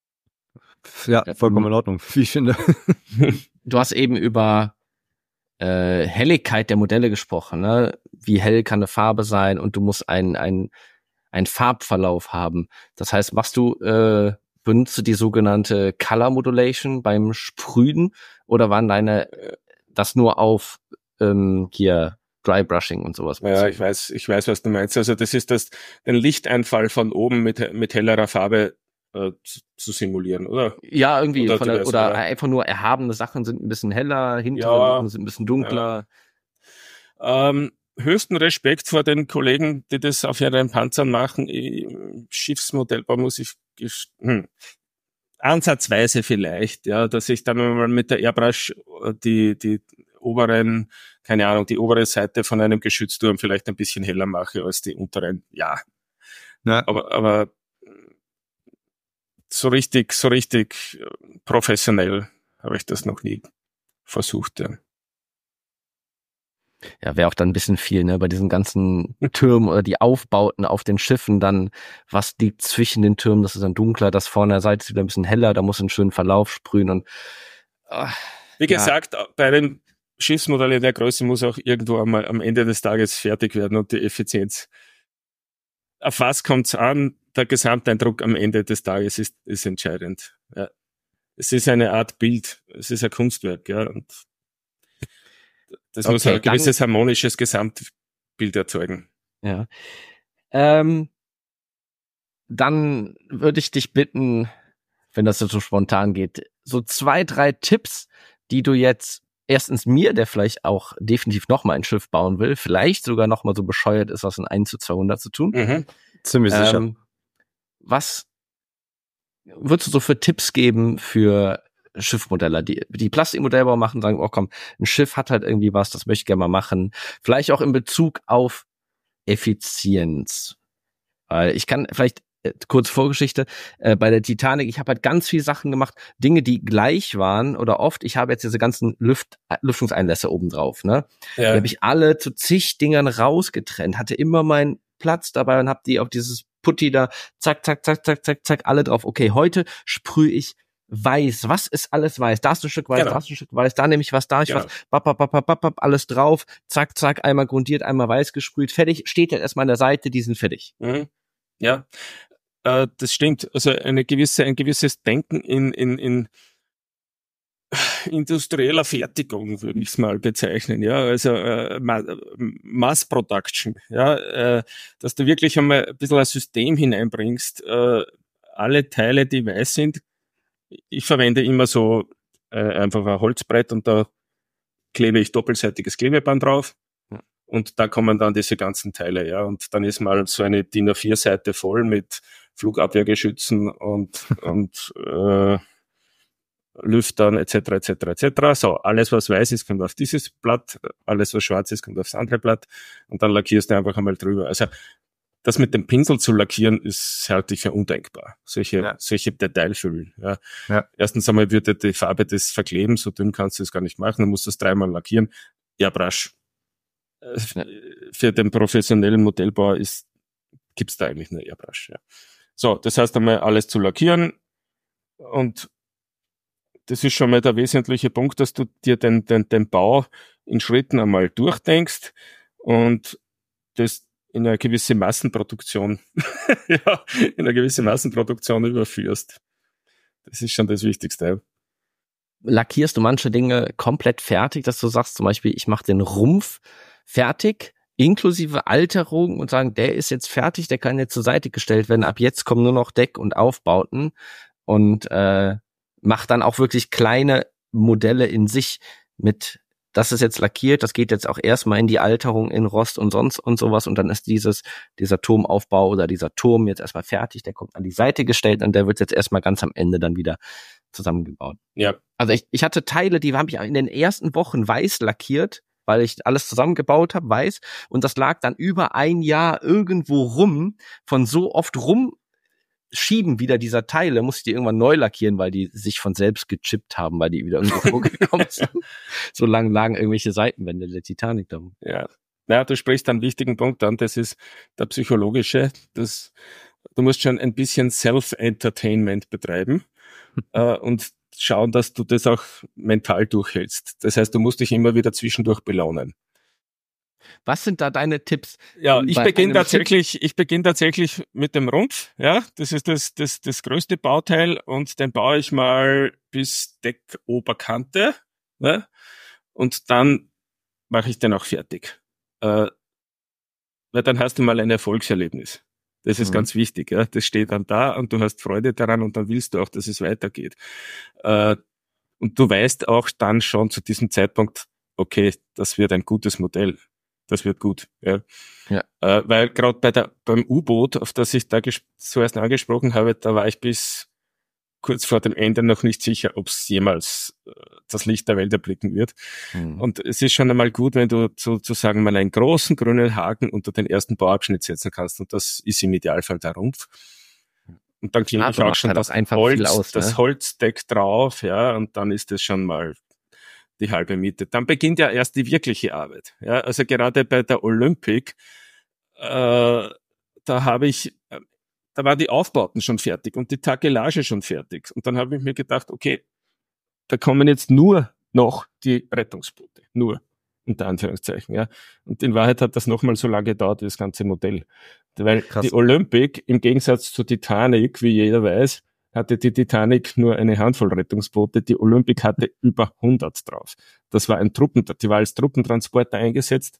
Ja, vollkommen in Ordnung, wie ich finde. Du hast eben über äh, Helligkeit der Modelle gesprochen, ne? Wie hell kann eine Farbe sein und du musst einen ein, ein Farbverlauf haben. Das heißt, machst du, äh, benutzt du die sogenannte Color Modulation beim Sprühen oder waren deine äh, das nur auf ähm, hier Dry Brushing und sowas? Ja, ich weiß, ich weiß, was du meinst. Also das ist das, den Lichteinfall von oben mit mit hellerer Farbe äh, zu, zu simulieren, oder? Ja, irgendwie oder, von der, oder oder einfach nur erhabene Sachen sind ein bisschen heller, hintere ja, Sachen sind ein bisschen dunkler. Ja. Ähm, höchsten Respekt vor den Kollegen, die das auf ihren Panzern machen. Im Schiffsmodellbau muss ich hm. ansatzweise vielleicht, ja, dass ich dann mal mit der Airbrush die die oberen, keine Ahnung, die obere Seite von einem Geschützturm vielleicht ein bisschen heller mache als die unteren. Ja, ja. aber aber so richtig so richtig professionell habe ich das noch nie versucht. Ja. Ja, wäre auch dann ein bisschen viel, ne, bei diesen ganzen Türmen oder die Aufbauten auf den Schiffen dann, was liegt zwischen den Türmen, das ist dann dunkler, das vorne der Seite ist wieder ein bisschen heller, da muss einen schönen Verlauf sprühen und ach, wie gesagt, ja. Bei den Schiffsmodellen der Größe muss auch irgendwo einmal am Ende des Tages fertig werden und die Effizienz. Auf was kommt's an? Der Gesamteindruck am Ende des Tages ist, ist entscheidend. Ja. Es ist eine Art Bild, es ist ein Kunstwerk, ja, und das okay, muss ein gewisses dann, harmonisches Gesamtbild erzeugen. Ja. Ähm, dann würde ich dich bitten, wenn das so spontan geht, so zwei, drei Tipps, die du jetzt erstens mir, der vielleicht auch definitiv nochmal ein Schiff bauen will, vielleicht sogar nochmal so bescheuert ist, was in eins zu zweihundert zu tun. Mhm. Ziemlich sicher. Ähm, was würdest du so für Tipps geben für Schiffmodeller, die die Plastikmodellbau machen, sagen, oh komm, ein Schiff hat halt irgendwie was, das möchte ich gerne mal machen. Vielleicht auch in Bezug auf Effizienz. Weil ich kann vielleicht, äh, kurz Vorgeschichte, äh, bei der Titanic, ich habe halt ganz viele Sachen gemacht, Dinge, die gleich waren oder oft, ich habe jetzt diese ganzen Lüft, Lüftungseinlässe oben drauf, ne? Ja. Die habe ich alle zu zig Dingern rausgetrennt, hatte immer meinen Platz dabei und habe die auf dieses Putti da, zack, zack, zack, zack, zack, zack, alle drauf. Okay, heute sprühe ich weiß, was ist alles weiß, da ist ein Stück weiß, genau. Da ist ein Stück weiß, da nehme ich was, da ich genau. was, bap, bap, bap, bap, bap, alles drauf, zack, zack, einmal grundiert, einmal weiß gesprüht, fertig, steht jetzt erstmal an der Seite, die sind fertig. Mhm. Ja, äh, das stimmt, also eine gewisse, ein gewisses Denken in, in, in industrieller Fertigung, würde ich es mal bezeichnen, ja, also äh, Mass Production, ja, äh, dass du wirklich einmal ein bisschen ein System hineinbringst, äh, alle Teile, die weiß sind. Ich verwende immer so äh, einfach ein Holzbrett und da klebe ich doppelseitiges Klebeband drauf. Und da kommen dann diese ganzen Teile, ja. Und dann ist mal so eine D I N A vier Seite voll mit Flugabwehrgeschützen und, und äh, Lüftern et cetera et cetera et cetera. So, alles was weiß ist, kommt auf dieses Blatt, alles was schwarz ist, kommt aufs andere Blatt und dann lackierst du einfach einmal drüber. Also das mit dem Pinsel zu lackieren ist halte ich für undenkbar. Solche, ja. solche Detailfüllen. Ja. Ja. Erstens einmal würde die Farbe das verkleben, so dünn kannst du es gar nicht machen, dann musst du es dreimal lackieren. Airbrush. Ja. Für den professionellen Modellbauer ist, gibt's da eigentlich nur Airbrush. Ja. So, das heißt einmal alles zu lackieren und das ist schon mal der wesentliche Punkt, dass du dir den, den, den Bau in Schritten einmal durchdenkst und das in eine gewisse Massenproduktion, ja, in eine gewisse Massenproduktion überführst. Das ist schon das Wichtigste. Lackierst du manche Dinge komplett fertig, dass du sagst, zum Beispiel, ich mache den Rumpf fertig, inklusive Alterung und sagen, der ist jetzt fertig, der kann jetzt zur Seite gestellt werden, ab jetzt kommen nur noch Deck- und Aufbauten und äh, mach dann auch wirklich kleine Modelle in sich mit, das ist jetzt lackiert, das geht jetzt auch erstmal in die Alterung, in Rost und sonst und sowas und dann ist dieses, dieser Turmaufbau oder dieser Turm jetzt erstmal fertig, der kommt an die Seite gestellt und der wird jetzt erstmal ganz am Ende dann wieder zusammengebaut. Ja. Also ich, ich hatte Teile, die habe ich in den ersten Wochen weiß lackiert, weil ich alles zusammengebaut habe, weiß, und das lag dann über ein Jahr irgendwo rum, von so oft rumschieben wieder dieser Teile, musste ich die irgendwann neu lackieren, weil die sich von selbst gechippt haben, weil die wieder irgendwo vorgekommen sind. So lang lagen irgendwelche Seitenwände der Titanic da. Ja, naja, du sprichst einen wichtigen Punkt an, das ist der psychologische, das, du musst schon ein bisschen Self-Entertainment betreiben äh, und schauen, dass du das auch mental durchhältst. Das heißt, du musst dich immer wieder zwischendurch belohnen. Was sind da deine Tipps? Ja, ich beginne tatsächlich, ich beginne tatsächlich mit dem Rumpf. Ja, das ist das, das, das größte Bauteil und den baue ich mal bis Deckoberkante. Ne? Und dann mache ich den auch fertig. Äh, weil dann hast du mal ein Erfolgserlebnis. Das ist mhm. ganz wichtig, ja. Das steht dann da und du hast Freude daran und dann willst du auch, dass es weitergeht. Äh, und du weißt auch dann schon zu diesem Zeitpunkt, okay, das wird ein gutes Modell. Das wird gut, ja. ja. Äh, weil gerade bei der, beim U-Boot, auf das ich da ges- zuerst angesprochen habe, da war ich bis kurz vor dem Ende noch nicht sicher, ob es jemals äh, das Licht der Welt erblicken wird. Mhm. Und es ist schon einmal gut, wenn du sozusagen mal einen großen grünen Haken unter den ersten Bauabschnitt setzen kannst. Und das ist im Idealfall der Rumpf. Und dann klebe ich auch schon halt das, auch Holz, aus, ne? das Holzdeck drauf, ja, und dann ist das schon mal die halbe Miete. Dann beginnt ja erst die wirkliche Arbeit. Ja, also gerade bei der Olympic, äh, da habe ich, äh, da waren die Aufbauten schon fertig und die Takelage schon fertig. Und dann habe ich mir gedacht, okay, da kommen jetzt nur noch die Rettungsboote. Nur, unter Anführungszeichen, ja. Und in Wahrheit hat das nochmal so lange gedauert, das ganze Modell. Weil Krass. Die Olympic, im Gegensatz zur Titanic, wie jeder weiß, hatte die Titanic nur eine Handvoll Rettungsboote, die Olympic hatte über hundert drauf. Das war ein Truppen, die war als Truppentransporter eingesetzt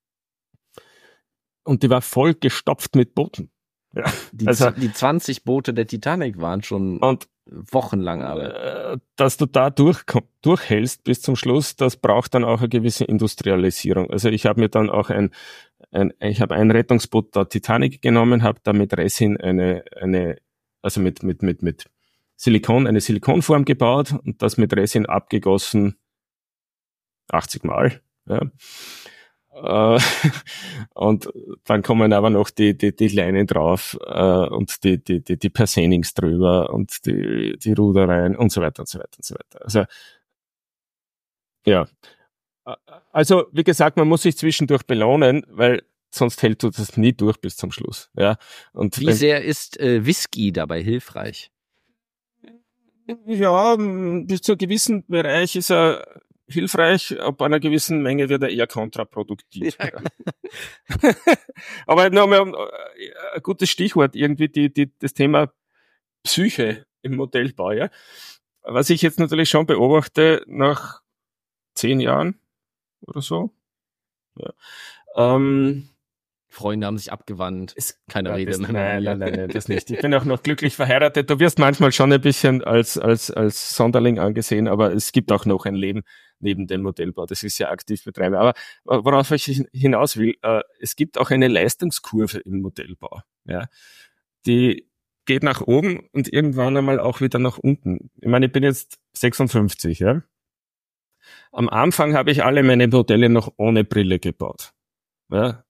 und die war voll gestopft mit Booten. Ja, die, also, die zwanzig Boote der Titanic waren schon und, wochenlang Arbeit. Äh, dass du da durch, durchhältst bis zum Schluss, das braucht dann auch eine gewisse Industrialisierung. Also ich habe mir dann auch ein, ein ich habe ein Rettungsboot der Titanic genommen, habe da mit Resin eine, eine also mit, mit, mit, mit Silikon, eine Silikonform gebaut und das mit Resin abgegossen achtzig Mal. Ja. Äh, und dann kommen aber noch die, die, die Leinen drauf äh, und die, die, die, die Persenings drüber und die, die Rudereien und so weiter und so weiter und so weiter. Also, ja. Also, wie gesagt, man muss sich zwischendurch belohnen, weil sonst hält du das nie durch bis zum Schluss. Ja. Und wie wenn, sehr ist äh, Whisky dabei hilfreich? Ja, bis zu einem gewissen Bereich ist er hilfreich, ab einer gewissen Menge wird er eher kontraproduktiv. Ja. Aber nochmal ein gutes Stichwort, irgendwie die, die, das Thema Psyche im Modellbau. Ja. Was ich jetzt natürlich schon beobachte, nach zehn Jahren oder so, ja, ähm, Freunde haben sich abgewandt. Es, Keine ja, Rede das, mehr. Nein, nein, nein, nein, das nicht. Ich bin auch noch glücklich verheiratet. Du wirst manchmal schon ein bisschen als, als, als Sonderling angesehen, aber es gibt auch noch ein Leben neben dem Modellbau. Das ist ja aktiv betreiben. Aber worauf ich hinaus will, äh, es gibt auch eine Leistungskurve im Modellbau. Ja, die geht nach oben und irgendwann einmal auch wieder nach unten. Ich meine, ich bin jetzt sechsundfünfzig, ja. Am Anfang habe ich alle meine Modelle noch ohne Brille gebaut. Ja.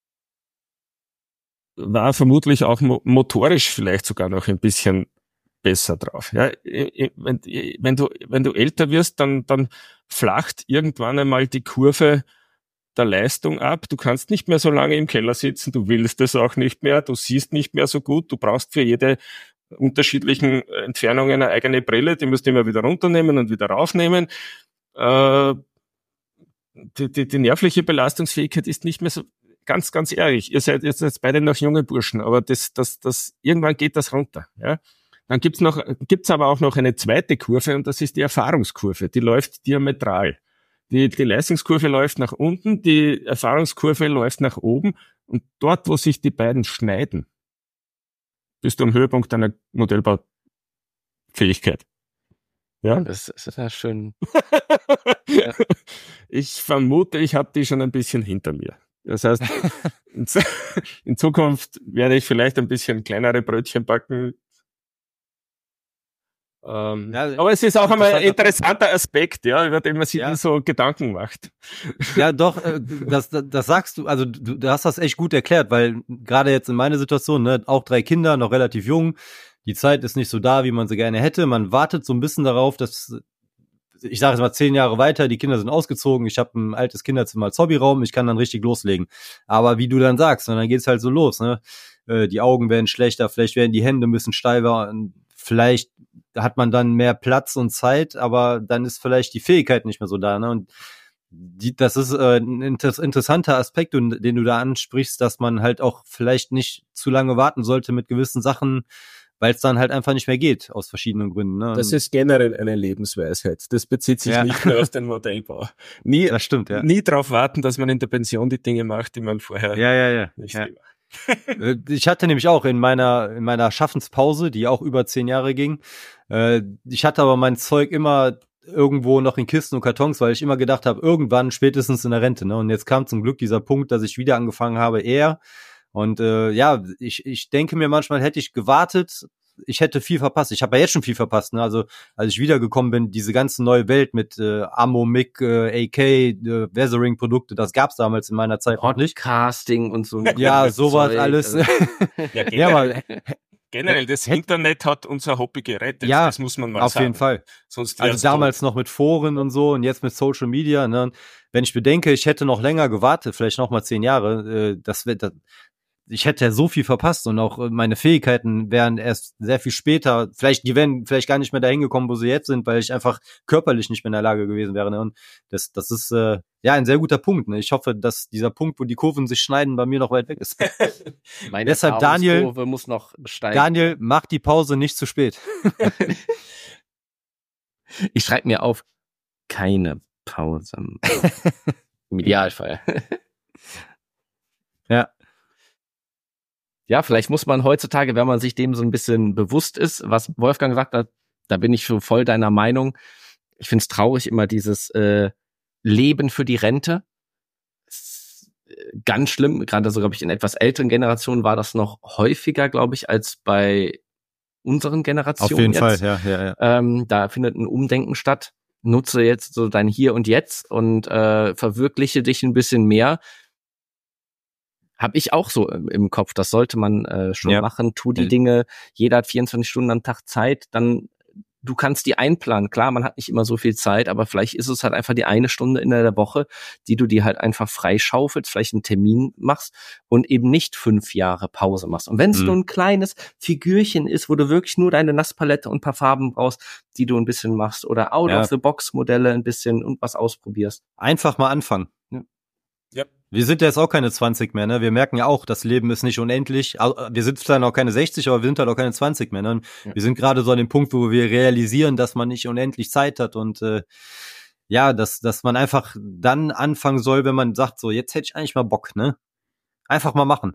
War vermutlich auch mo- motorisch vielleicht sogar noch ein bisschen besser drauf. Ja, wenn, wenn du wenn du älter wirst, dann dann flacht irgendwann einmal die Kurve der Leistung ab. Du kannst nicht mehr so lange im Keller sitzen, du willst es auch nicht mehr, du siehst nicht mehr so gut, du brauchst für jede unterschiedlichen Entfernungen eine eigene Brille, die musst du immer wieder runternehmen und wieder raufnehmen. Äh, die, die, die nervliche Belastungsfähigkeit ist nicht mehr so ganz, ganz ehrlich. Ihr seid jetzt, jetzt beide noch junge Burschen, aber das, das, das, irgendwann geht das runter, ja. Dann gibt's noch, gibt's aber auch noch eine zweite Kurve und das ist die Erfahrungskurve. Die läuft diametral. Die, die Leistungskurve läuft nach unten, die Erfahrungskurve läuft nach oben und dort, wo sich die beiden schneiden, bist du am Höhepunkt deiner Modellbaufähigkeit. Ja? Das ist ja schön. Ja. Ich vermute, ich habe die schon ein bisschen hinter mir. Das heißt, in Zukunft werde ich vielleicht ein bisschen kleinere Brötchen backen. Ähm, ja, aber es ist auch einmal ein interessanter Aspekt, ja, über den man sich ja. so Gedanken macht. Ja, doch, das, das, das sagst du, also du, du hast das echt gut erklärt, weil gerade jetzt in meiner Situation, ne, auch drei Kinder, noch relativ jung, die Zeit ist nicht so da, wie man sie gerne hätte. Man wartet so ein bisschen darauf, dass, ich sage jetzt mal zehn Jahre weiter, die Kinder sind ausgezogen, ich habe ein altes Kinderzimmer als Hobbyraum, ich kann dann richtig loslegen. Aber wie du dann sagst, und dann geht's halt so los, ne? Die Augen werden schlechter, vielleicht werden die Hände ein bisschen steifer, vielleicht hat man dann mehr Platz und Zeit, aber dann ist vielleicht die Fähigkeit nicht mehr so da, ne? Und die, das ist äh, ein inter- interessanter Aspekt, den du da ansprichst, dass man halt auch vielleicht nicht zu lange warten sollte mit gewissen Sachen, weil es dann halt einfach nicht mehr geht, aus verschiedenen Gründen. Ne? Das ist generell eine Lebensweisheit. Das bezieht sich ja. nicht nur auf den Modellbau. Nie, das stimmt, ja. Nie darauf warten, dass man in der Pension die Dinge macht, die man vorher ja, ja, ja. nicht ja. gemacht. Ich hatte nämlich auch in meiner in meiner Schaffenspause, die auch über zehn Jahre ging, äh, ich hatte aber mein Zeug immer irgendwo noch in Kisten und Kartons, weil ich immer gedacht habe, irgendwann spätestens in der Rente. Ne? Und jetzt kam zum Glück dieser Punkt, dass ich wieder angefangen habe, eher. Und äh, ja, ich ich denke mir manchmal, hätte ich gewartet, ich hätte viel verpasst. Ich habe ja jetzt schon viel verpasst. Ne? Also als ich wiedergekommen bin, diese ganze neue Welt mit äh, Ammo, M I G, äh, A K, äh, Weathering-Produkte, das gab's damals in meiner Zeit noch nicht. Podcasting und so. Ja, sowas alles. Ja, generell, ja, aber, generell, das Internet hat unser Hobby gerettet. Ja, das muss man mal auf sagen. Auf jeden Fall. Sonst also damals tot. Noch mit Foren und so und jetzt mit Social Media. Ne? Wenn ich bedenke, ich hätte noch länger gewartet, vielleicht noch mal zehn Jahre, äh, das wird das, ich hätte ja so viel verpasst und auch meine Fähigkeiten wären erst sehr viel später, vielleicht, die wären vielleicht gar nicht mehr dahin gekommen, wo sie jetzt sind, weil ich einfach körperlich nicht mehr in der Lage gewesen wäre. Ne? Und das, das ist äh, ja ein sehr guter Punkt. Ne? Ich hoffe, dass dieser Punkt, wo die Kurven sich schneiden, bei mir noch weit weg ist. Meine Deshalb Daniel, Kurve muss noch steigen. Daniel, mach die Pause nicht zu spät. Ich schreibe mir auf, keine Pause. Im Idealfall. Ja. Ja, vielleicht muss man heutzutage, wenn man sich dem so ein bisschen bewusst ist, was Wolfgang gesagt hat, da bin ich schon voll deiner Meinung. Ich finde es traurig, immer dieses äh, Leben für die Rente. Ist, äh, ganz schlimm, gerade so, glaube ich, in etwas älteren Generationen war das noch häufiger, glaube ich, als bei unseren Generationen. Auf jeden jetzt. Fall, ja, ja, ja. Ähm, da findet ein Umdenken statt. Nutze jetzt so dein Hier und Jetzt und äh, verwirkliche dich ein bisschen mehr. Habe ich auch so im, im Kopf, das sollte man äh, schon ja. machen. Tu die ja. Dinge, jeder hat vierundzwanzig Stunden am Tag Zeit, dann du kannst die einplanen. Klar, man hat nicht immer so viel Zeit, aber vielleicht ist es halt einfach die eine Stunde in der Woche, die du dir halt einfach freischaufelst, vielleicht einen Termin machst und eben nicht fünf Jahre Pause machst. Und wenn es mhm. nur ein kleines Figürchen ist, wo du wirklich nur deine Nasspalette und ein paar Farben brauchst, die du ein bisschen machst oder Out-of-the-Box-Modelle ein bisschen und was ausprobierst. Einfach mal anfangen. Ja. Ja. Wir sind ja jetzt auch keine zwanzig mehr, ne? Wir merken ja auch, das Leben ist nicht unendlich. Wir sind zwar noch keine sechzig, aber wir sind halt auch keine zwanzig mehr, ne? Ja. Wir sind gerade so an dem Punkt, wo wir realisieren, dass man nicht unendlich Zeit hat und äh, ja, dass dass man einfach dann anfangen soll, wenn man sagt, so jetzt hätte ich eigentlich mal Bock, ne? Einfach mal machen.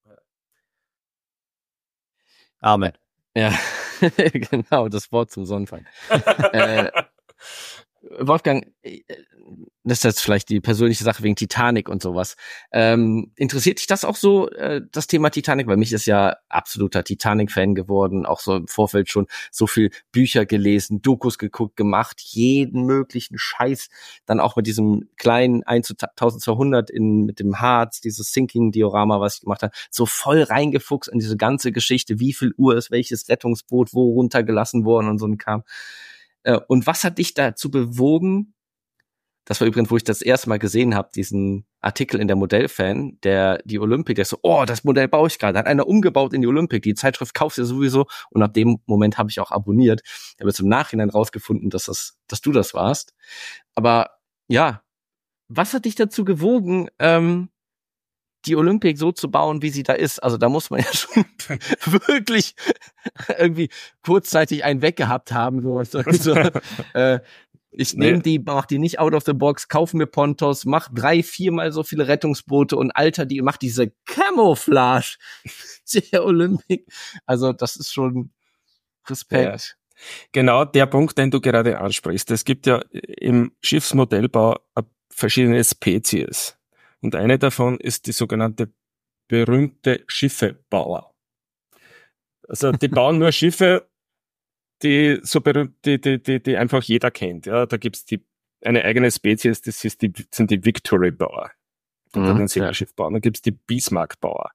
Amen. Ja, genau, das Wort zum Sonnenfall. äh, Wolfgang, das ist jetzt vielleicht die persönliche Sache wegen Titanic und sowas. Ähm, interessiert dich das auch so, äh, das Thema Titanic? Weil mich ist ja absoluter Titanic-Fan geworden, auch so im Vorfeld schon so viel Bücher gelesen, Dokus geguckt, gemacht, jeden möglichen Scheiß. Dann auch mit diesem kleinen eins zu zwölfhundert in, mit dem Harz, dieses Sinking-Diorama, was ich gemacht habe, so voll reingefuchst in diese ganze Geschichte, wie viel Uhr ist welches Rettungsboot wo runtergelassen worden und so ein Kram. Und was hat dich dazu bewogen? Das war übrigens, wo ich das erste Mal gesehen habe, diesen Artikel in der Modellfan, der die Olympic, der so, oh, das Modell baue ich gerade, hat einer umgebaut in die Olympic, die Zeitschrift kaufst du sowieso. Und ab dem Moment habe ich auch abonniert. Ich habe jetzt im Nachhinein rausgefunden, dass das, dass du das warst. Aber ja, was hat dich dazu gewogen, ähm, die Olympic so zu bauen, wie sie da ist? Also da muss man ja schon wirklich irgendwie kurzzeitig einen weggehabt haben. So, so, äh, ich nehme die, mach die nicht out of the box, kaufe mir Pontos, mach drei, viermal so viele Rettungsboote und alter die, mach diese Camouflage der Olympic. Also das ist schon Respekt. Ja. Genau der Punkt, den du gerade ansprichst. Es gibt ja im Schiffsmodellbau verschiedene Spezies. Und eine davon ist die sogenannte berühmte Schiffebauer. Also die bauen nur Schiffe, die so berühmt, die, die, die, die einfach jeder kennt. Ja, da gibt's die eine eigene Spezies, das ist die, sind die Victory-Bauer. Die mhm, den Segelschiff bauen. Dann gibt's die Bismarck-Bauer.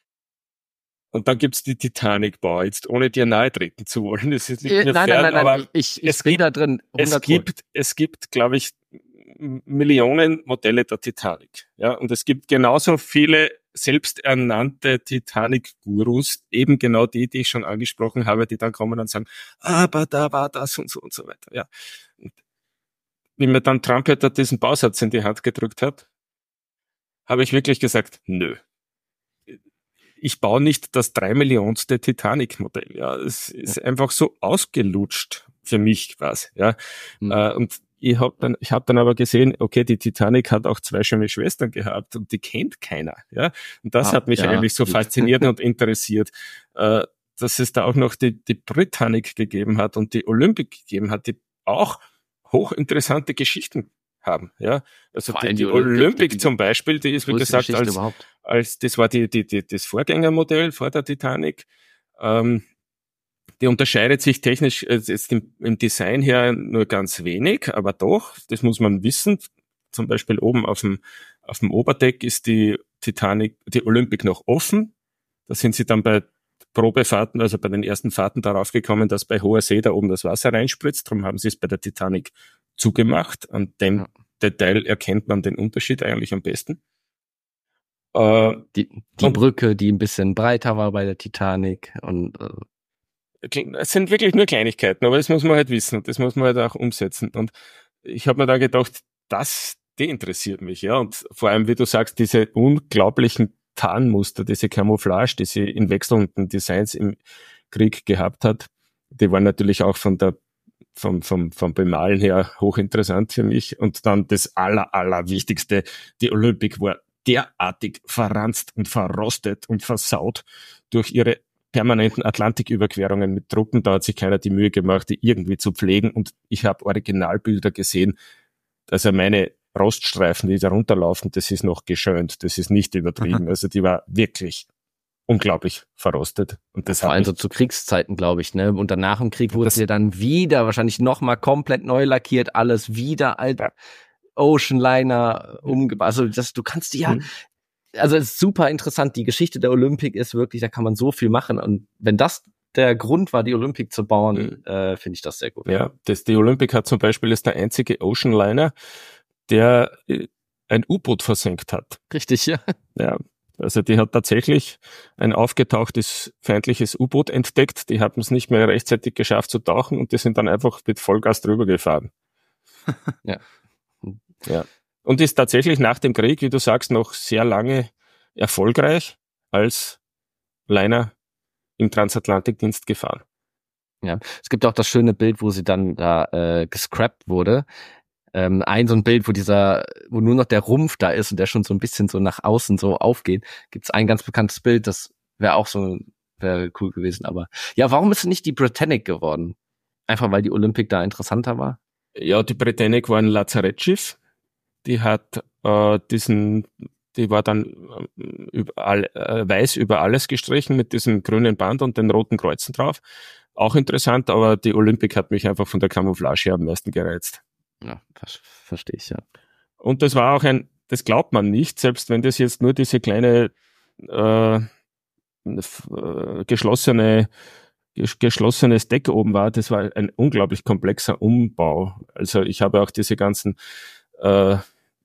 Und dann gibt's die Titanic-Bauer. Jetzt ohne dir nahe treten zu wollen, das ist nicht mehr nein, fern, nein, nein, aber nein, ich, ich es bin gibt, da drin. es gibt, es gibt, glaube ich, Millionen Modelle der Titanic. Ja, und es gibt genauso viele selbsternannte Titanic-Gurus, eben genau die, die ich schon angesprochen habe, die dann kommen und sagen, aber da war das und so und so weiter. Ja. Und wie mir dann Trump da diesen Bausatz in die Hand gedrückt hat, habe ich wirklich gesagt, nö. Ich baue nicht das drei Millionenste Titanic-Modell. Ja, es ist einfach so ausgelutscht für mich was. Ja, mhm. äh, und Ich habe dann, ich habe dann aber gesehen, okay, die Titanic hat auch zwei schöne Schwestern gehabt und die kennt keiner, ja. Und das ah, hat mich ja, eigentlich so fasziniert und interessiert, äh, dass es da auch noch die, die Britannic gegeben hat und die Olympic gegeben hat, die auch hochinteressante Geschichten haben, ja. Also die, die, die Olympic, Olympic die, zum Beispiel, die ist wie gesagt als, als, das war die, die, die, das Vorgängermodell vor der Titanic. Ähm, Die unterscheidet sich technisch jetzt im, im Design her nur ganz wenig, aber doch, das muss man wissen. Zum Beispiel oben auf dem, auf dem Oberdeck ist die Titanic, die Olympic noch offen. Da sind sie dann bei Probefahrten, also bei den ersten Fahrten darauf gekommen, dass bei hoher See da oben das Wasser reinspritzt. Darum haben sie es bei der Titanic zugemacht. An dem ja. Detail erkennt man den Unterschied eigentlich am besten. Äh, die die Brücke, die ein bisschen breiter war bei der Titanic und äh es sind wirklich nur Kleinigkeiten, aber das muss man halt wissen und das muss man halt auch umsetzen. Und ich habe mir da gedacht, das, die interessiert mich, ja. Und vor allem, wie du sagst, diese unglaublichen Tarnmuster, diese Camouflage, die sie in wechselnden Designs im Krieg gehabt hat, die waren natürlich auch von der, vom, vom, vom Bemalen her hochinteressant für mich. Und dann das aller, aller Wichtigste, die Olympic war derartig verranzt und verrostet und versaut durch ihre permanenten Atlantiküberquerungen mit Truppen, da hat sich keiner die Mühe gemacht, die irgendwie zu pflegen und ich habe Originalbilder gesehen, also meine Roststreifen, die da runterlaufen, das ist noch geschönt, das ist nicht übertrieben, mhm. Also die war wirklich unglaublich verrostet. Und das vor allem so zu Kriegszeiten, glaube ich, ne? Und danach im Krieg wurde sie dann wieder wahrscheinlich nochmal komplett neu lackiert, alles wieder alt, ja. Oceanliner umgebaut, also das, du kannst die ja, mhm. Also es ist super interessant, die Geschichte der Olympic ist wirklich, da kann man so viel machen und wenn das der Grund war, die Olympic zu bauen, mhm. äh, finde ich das sehr gut. Ja, das, die Olympic hat zum Beispiel ist der einzige Oceanliner, der ein U-Boot versenkt hat. Richtig, ja. Ja, also die hat tatsächlich ein aufgetauchtes feindliches U-Boot entdeckt, die haben es nicht mehr rechtzeitig geschafft zu tauchen und die sind dann einfach mit Vollgas drüber gefahren. Ja. Ja. Und ist tatsächlich nach dem Krieg, wie du sagst, noch sehr lange erfolgreich als Liner im Transatlantikdienst gefahren. Ja, es gibt auch das schöne Bild, wo sie dann da äh, gescrapped wurde. Ähm, ein so ein Bild, wo dieser, wo nur noch der Rumpf da ist und der schon so ein bisschen so nach außen so aufgeht, gibt's ein ganz bekanntes Bild, das wäre auch so, wäre cool gewesen. Aber ja, warum ist nicht die Britannic geworden? Einfach weil die Olympic da interessanter war? Ja, die Britannic war ein Lazarettschiff. Die hat äh, diesen, die war dann äh, überall, äh, weiß über alles gestrichen mit diesem grünen Band und den roten Kreuzen drauf. Auch interessant, aber die Olympic hat mich einfach von der Camouflage her am meisten gereizt. Ja, verstehe ich, ja. Und das war auch ein, das glaubt man nicht, selbst wenn das jetzt nur diese kleine äh, geschlossene geschlossenes Deck oben war, das war ein unglaublich komplexer Umbau. Also ich habe auch diese ganzen äh,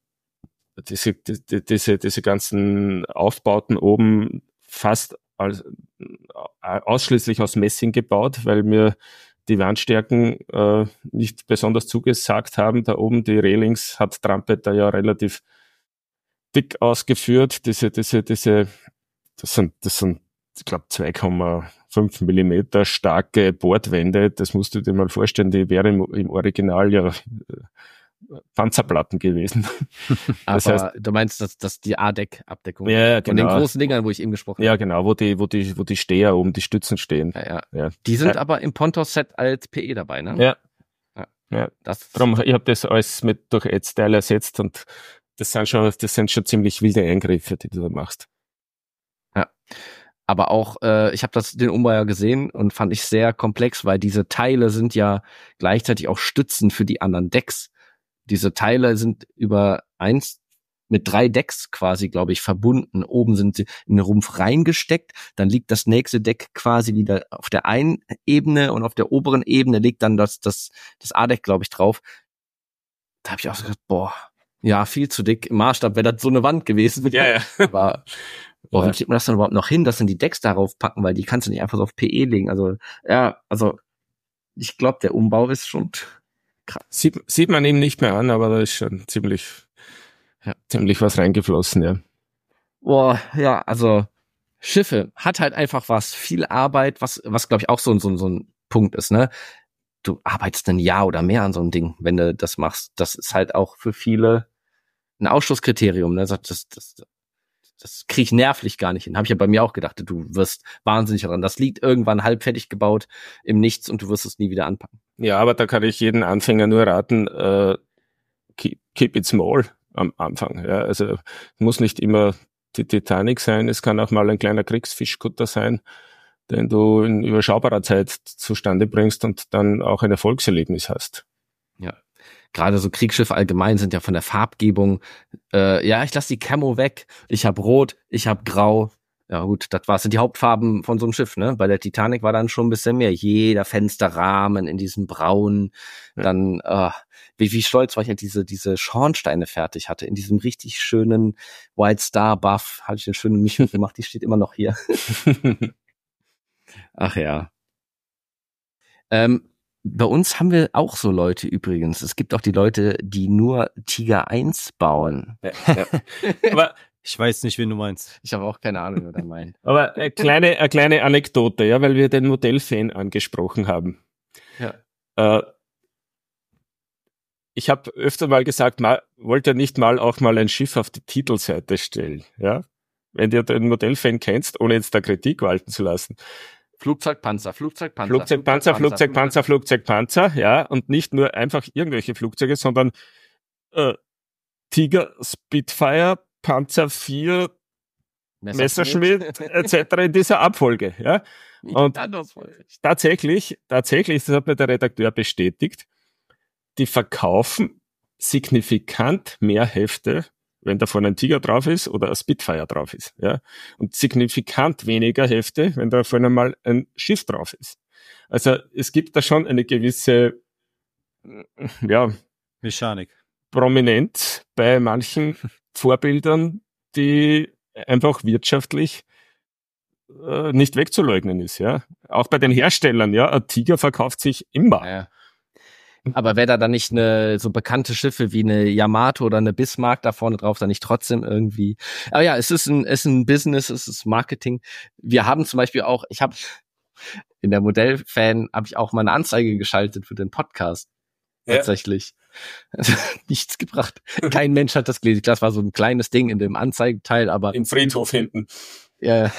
diese, die, diese diese ganzen Aufbauten oben fast als, ausschließlich aus Messing gebaut, weil mir die Wandstärken äh, nicht besonders zugesagt haben. Da oben die Railings hat Trumpeter ja relativ dick ausgeführt. Diese, diese, diese, das sind, das sind, ich glaube, zwei Komma fünf Millimeter starke Bordwände. Das musst du dir mal vorstellen. Die wäre im, im Original ja Panzerplatten gewesen. Aber das heißt, du meinst, dass, dass die A-Deck-Abdeckung ja, von genau. den großen Dingern, wo ich eben gesprochen habe. Ja, genau, wo die, wo die, wo die Steher oben, die Stützen stehen. Ja, ja. Ja. Die sind ja. aber im Pontos-Set als P E dabei, ne? Ja. Ja. ja. Das Darum, ich habe das alles mit durch Ad-Style ersetzt und das sind schon, das sind schon ziemlich wilde Eingriffe, die du da machst. Ja. Aber auch, äh, ich habe das den Umbau ja gesehen und fand ich sehr komplex, weil diese Teile sind ja gleichzeitig auch Stützen für die anderen Decks. Diese Teile sind über eins mit drei Decks quasi, glaube ich, verbunden. Oben sind sie in den Rumpf reingesteckt. Dann liegt das nächste Deck quasi wieder auf der einen Ebene und auf der oberen Ebene liegt dann das, das, das A-Deck, glaube ich, drauf. Da habe ich auch so gedacht, boah, ja, viel zu dick. Im Maßstab wäre das so eine Wand gewesen. Ja, ja. Aber boah, Ja. wie kriegt man das dann überhaupt noch hin, dass dann die Decks darauf packen, weil die kannst du nicht einfach so auf P E legen. Also, ja, also ich glaube, der Umbau ist schon krass. Sieht, sieht man ihm nicht mehr an, aber da ist schon ziemlich, ja, ziemlich was reingeflossen, ja. Boah, ja, also Schiffe hat halt einfach was, viel Arbeit, was, was glaube ich auch so, so, so ein Punkt ist, ne? Du arbeitest ein Jahr oder mehr an so einem Ding, wenn du das machst. Das ist halt auch für viele ein Ausschlusskriterium, ne? Das, das, das, das kriege ich nervlich gar nicht hin. Habe ich ja bei mir auch gedacht, du wirst wahnsinnig daran. Das liegt irgendwann halb fertig gebaut im Nichts und du wirst es nie wieder anpacken. Ja, aber da kann ich jeden Anfänger nur raten, äh, keep, keep it small am Anfang. Ja, also muss nicht immer die Titanic sein, es kann auch mal ein kleiner Kriegsfischkutter sein, den du in überschaubarer Zeit zustande bringst und dann auch ein Erfolgserlebnis hast. Ja, gerade so Kriegsschiffe allgemein sind ja von der Farbgebung, äh, ja, ich lasse die Camo weg, ich habe Rot, ich habe Grau. Ja gut, das war sind die Hauptfarben von so einem Schiff, ne? Bei der Titanic war dann schon ein bisschen mehr. Jeder Fensterrahmen in diesem Braun. Ja. Dann, äh, wie, wie stolz war ich, diese diese Schornsteine fertig hatte. In diesem richtig schönen White Star Buff hatte ich eine schöne Mischung gemacht. Die steht immer noch hier. Ach ja. Ähm, bei uns haben wir auch so Leute übrigens. Es gibt auch die Leute, die nur Tiger eins bauen. Ja, ja. Aber ich weiß nicht, wen du meinst. Ich habe auch keine Ahnung, wer da meint. Aber eine kleine, eine kleine Anekdote, ja, weil wir den Modellfan angesprochen haben. Ja. Äh, ich habe öfter mal gesagt, mal, wollt ihr nicht mal auch mal ein Schiff auf die Titelseite stellen, ja? Wenn du den Modellfan kennst, ohne jetzt da Kritik walten zu lassen. Flugzeugpanzer, Flugzeugpanzer. Flugzeugpanzer, Flugzeugpanzer, Flugzeugpanzer, ja, und nicht nur einfach irgendwelche Flugzeuge, sondern äh, Tiger, Spitfire, Panzer vier, Messerschmitt et cetera in dieser Abfolge, ja. Und tatsächlich, tatsächlich, das hat mir der Redakteur bestätigt, die verkaufen signifikant mehr Hefte, wenn da vorne ein Tiger drauf ist oder ein Spitfire drauf ist, ja. Und signifikant weniger Hefte, wenn da vorne mal ein Schiff drauf ist. Also es gibt da schon eine gewisse, ja, Mechanik. Prominenz bei manchen Vorbildern, die einfach wirtschaftlich äh, nicht wegzuleugnen ist, ja. Auch bei den Herstellern, ja. Ein Tiger verkauft sich immer. Ja. Aber wäre da dann nicht eine so bekannte Schiffe wie eine Yamato oder eine Bismarck da vorne drauf, dann nicht trotzdem irgendwie. Aber ja, es ist ein, es ist ein Business, es ist Marketing. Wir haben zum Beispiel auch, ich habe in der Modellfan habe ich auch mal eine Anzeige geschaltet für den Podcast. Ja. Tatsächlich. Also, nichts gebracht. Kein Mensch hat das gelesen. Das war so ein kleines Ding in dem Anzeigenteil, aber... Im Friedhof hinten. Ja.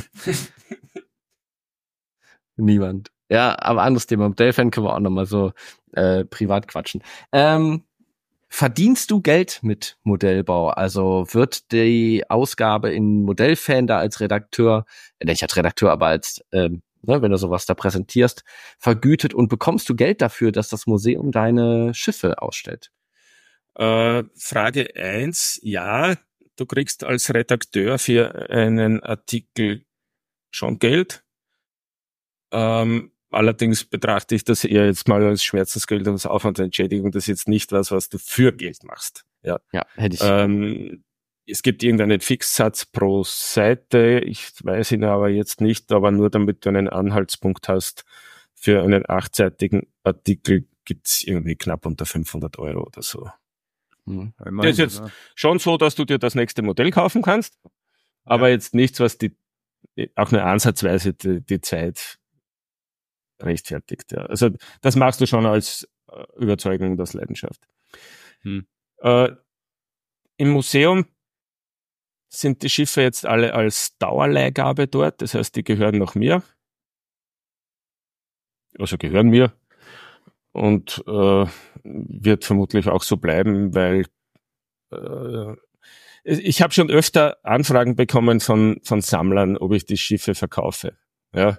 Niemand. Ja, aber anderes Thema. Modellfan können wir auch nochmal so äh, privat quatschen. Ähm, verdienst du Geld mit Modellbau? Also wird die Ausgabe in Modellfan da als Redakteur, äh, nicht als Redakteur, aber als, ähm, ne, wenn du sowas da präsentierst, vergütet und bekommst du Geld dafür, dass das Museum deine Schiffe ausstellt? Äh, Frage eins, ja, du kriegst als Redakteur für einen Artikel schon Geld. Ähm, allerdings betrachte ich das eher jetzt mal als Schmerzensgeld und als Aufwandsentschädigung. Das ist jetzt nicht was, was du für Geld machst. Ja, ja hätte ich. Ähm, es gibt irgendeinen Fixsatz pro Seite. Ich weiß ihn aber jetzt nicht, aber nur damit du einen Anhaltspunkt hast, für einen achtseitigen Artikel gibt's irgendwie knapp unter fünfhundert Euro oder so. Hm. Das ist jetzt ja. schon so, dass du dir das nächste Modell kaufen kannst, aber ja. jetzt nichts, was die auch nur ansatzweise die, die Zeit rechtfertigt. Ja. Also das machst du schon als äh, Überzeugung und als Leidenschaft. Hm. Äh, Im Museum sind die Schiffe jetzt alle als Dauerleihgabe dort, das heißt, die gehören noch mir. Also gehören mir. Und äh, wird vermutlich auch so bleiben, weil äh, ich habe schon öfter Anfragen bekommen von von Sammlern, ob ich die Schiffe verkaufe. Ja.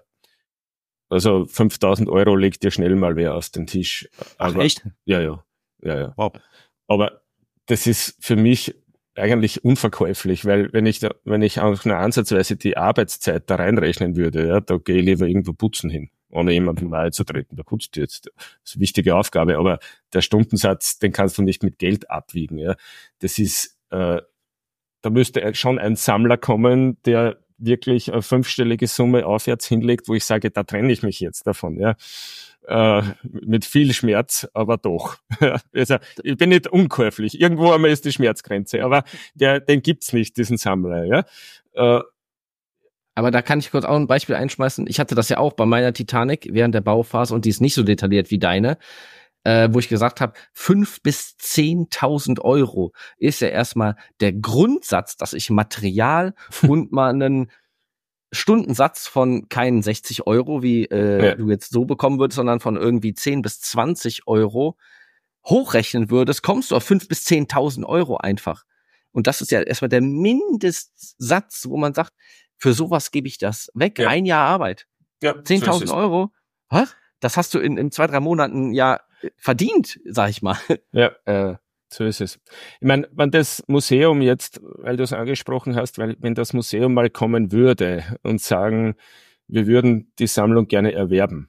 Also fünftausend Euro legt dir schnell mal wer auf den Tisch. Aber, Ach, echt? Ja, ja, ja, ja. Wow. Aber das ist für mich eigentlich unverkäuflich, weil wenn ich da, wenn ich auch nur ansatzweise die Arbeitszeit da reinrechnen würde, ja, da gehe ich lieber irgendwo putzen hin, ohne jemandem nahe zu treten. Da putzt du jetzt. Das ist eine wichtige Aufgabe, aber der Stundensatz, den kannst du nicht mit Geld abwiegen. Ja. Das ist, äh, da müsste schon ein Sammler kommen, der wirklich eine fünfstellige Summe aufwärts hinlegt, wo ich sage, da trenne ich mich jetzt davon, ja. Äh, mit viel Schmerz, aber doch. Also, ich bin nicht unkäuflich. Irgendwo einmal ist die Schmerzgrenze, aber der, den gibt's nicht, diesen Sammler, ja. Äh, aber da kann ich kurz auch ein Beispiel einschmeißen. Ich hatte das ja auch bei meiner Titanic während der Bauphase und die ist nicht so detailliert wie deine, äh, wo ich gesagt habe, fünf bis zehntausend Euro ist ja erstmal der Grundsatz, dass ich Material und mal einen Stundensatz von keinen sechzig Euro, wie äh, ja. du jetzt so bekommen würdest, sondern von irgendwie zehn bis zwanzig Euro hochrechnen würdest, kommst du auf fünf bis zehntausend Euro einfach. Und das ist ja erstmal der Mindestsatz, wo man sagt, für sowas gebe ich das weg. Ja. Ein Jahr Arbeit. Ja, zehntausend so Euro. Was? Das hast du in, in zwei, drei Monaten ja verdient, sag ich mal. Ja, äh, so ist es. Ich meine, wenn das Museum jetzt, weil du es angesprochen hast, weil wenn das Museum mal kommen würde und sagen, wir würden die Sammlung gerne erwerben,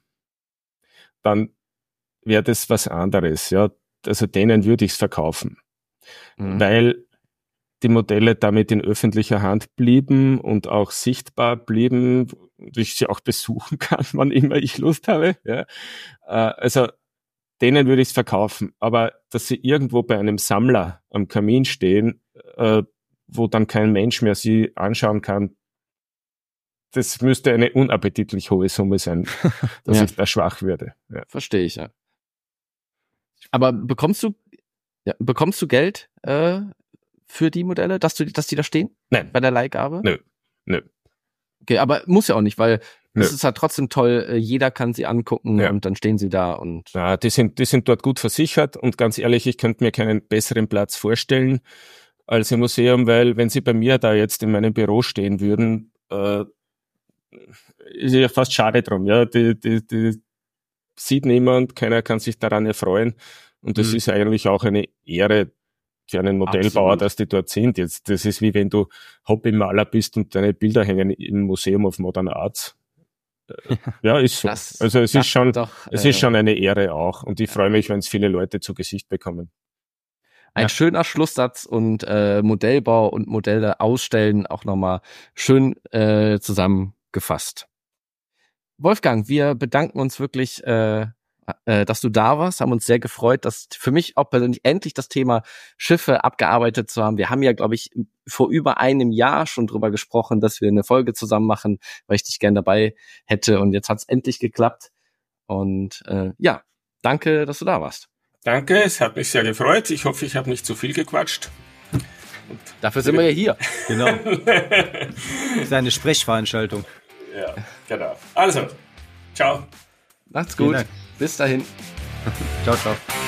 dann wäre das was anderes. Ja, also denen würde ich es verkaufen, mhm. weil die Modelle damit in öffentlicher Hand blieben und auch sichtbar blieben und ich sie auch besuchen kann, wann immer ich Lust habe. Ja, also denen würde ich es verkaufen, aber dass sie irgendwo bei einem Sammler am Kamin stehen, äh, wo dann kein Mensch mehr sie anschauen kann, das müsste eine unappetitlich hohe Summe sein, dass ja. ich da schwach würde. Ja. Verstehe ich, ja. Aber bekommst du ja, bekommst du Geld äh, für die Modelle, dass du, dass die da stehen? Nein. Bei der Leihgabe? Nö, nö. Okay, aber muss ja auch nicht, weil es ist halt trotzdem toll, jeder kann sie angucken ja. und dann stehen sie da und... Ja, die sind, die sind dort gut versichert und ganz ehrlich, ich könnte mir keinen besseren Platz vorstellen als im Museum, weil wenn sie bei mir da jetzt in meinem Büro stehen würden, äh, ist ja fast schade drum, ja, die, die, die sieht niemand, keiner kann sich daran erfreuen und das mhm. ist eigentlich auch eine Ehre für einen Modellbauer, Absolut. Dass die dort sind. Jetzt, das ist wie wenn du Hobbymaler bist und deine Bilder hängen im Museum of Modern Arts. Ja, ist so. Das, also es ist schon, doch, es äh, ist schon eine Ehre auch und ich freue mich, wenn es viele Leute zu Gesicht bekommen. Ein ja. schöner Schlusssatz und äh, Modellbau und Modelle ausstellen auch nochmal schön äh, zusammengefasst. Wolfgang, wir bedanken uns wirklich, äh, äh, dass du da warst, haben uns sehr gefreut, dass für mich auch persönlich endlich das Thema Schiffe abgearbeitet zu haben. Wir haben ja, glaube ich, vor über einem Jahr schon drüber gesprochen, dass wir eine Folge zusammen machen, weil ich dich gerne dabei hätte und jetzt hat es endlich geklappt und äh, ja, danke, dass du da warst. Danke, es hat mich sehr gefreut. Ich hoffe, ich habe nicht zu viel gequatscht. Und dafür sind wir ja hier. Genau. Das ist eine Sprechveranstaltung. Ja, genau. Also, ciao. Macht's gut. Bis dahin. Ciao, ciao.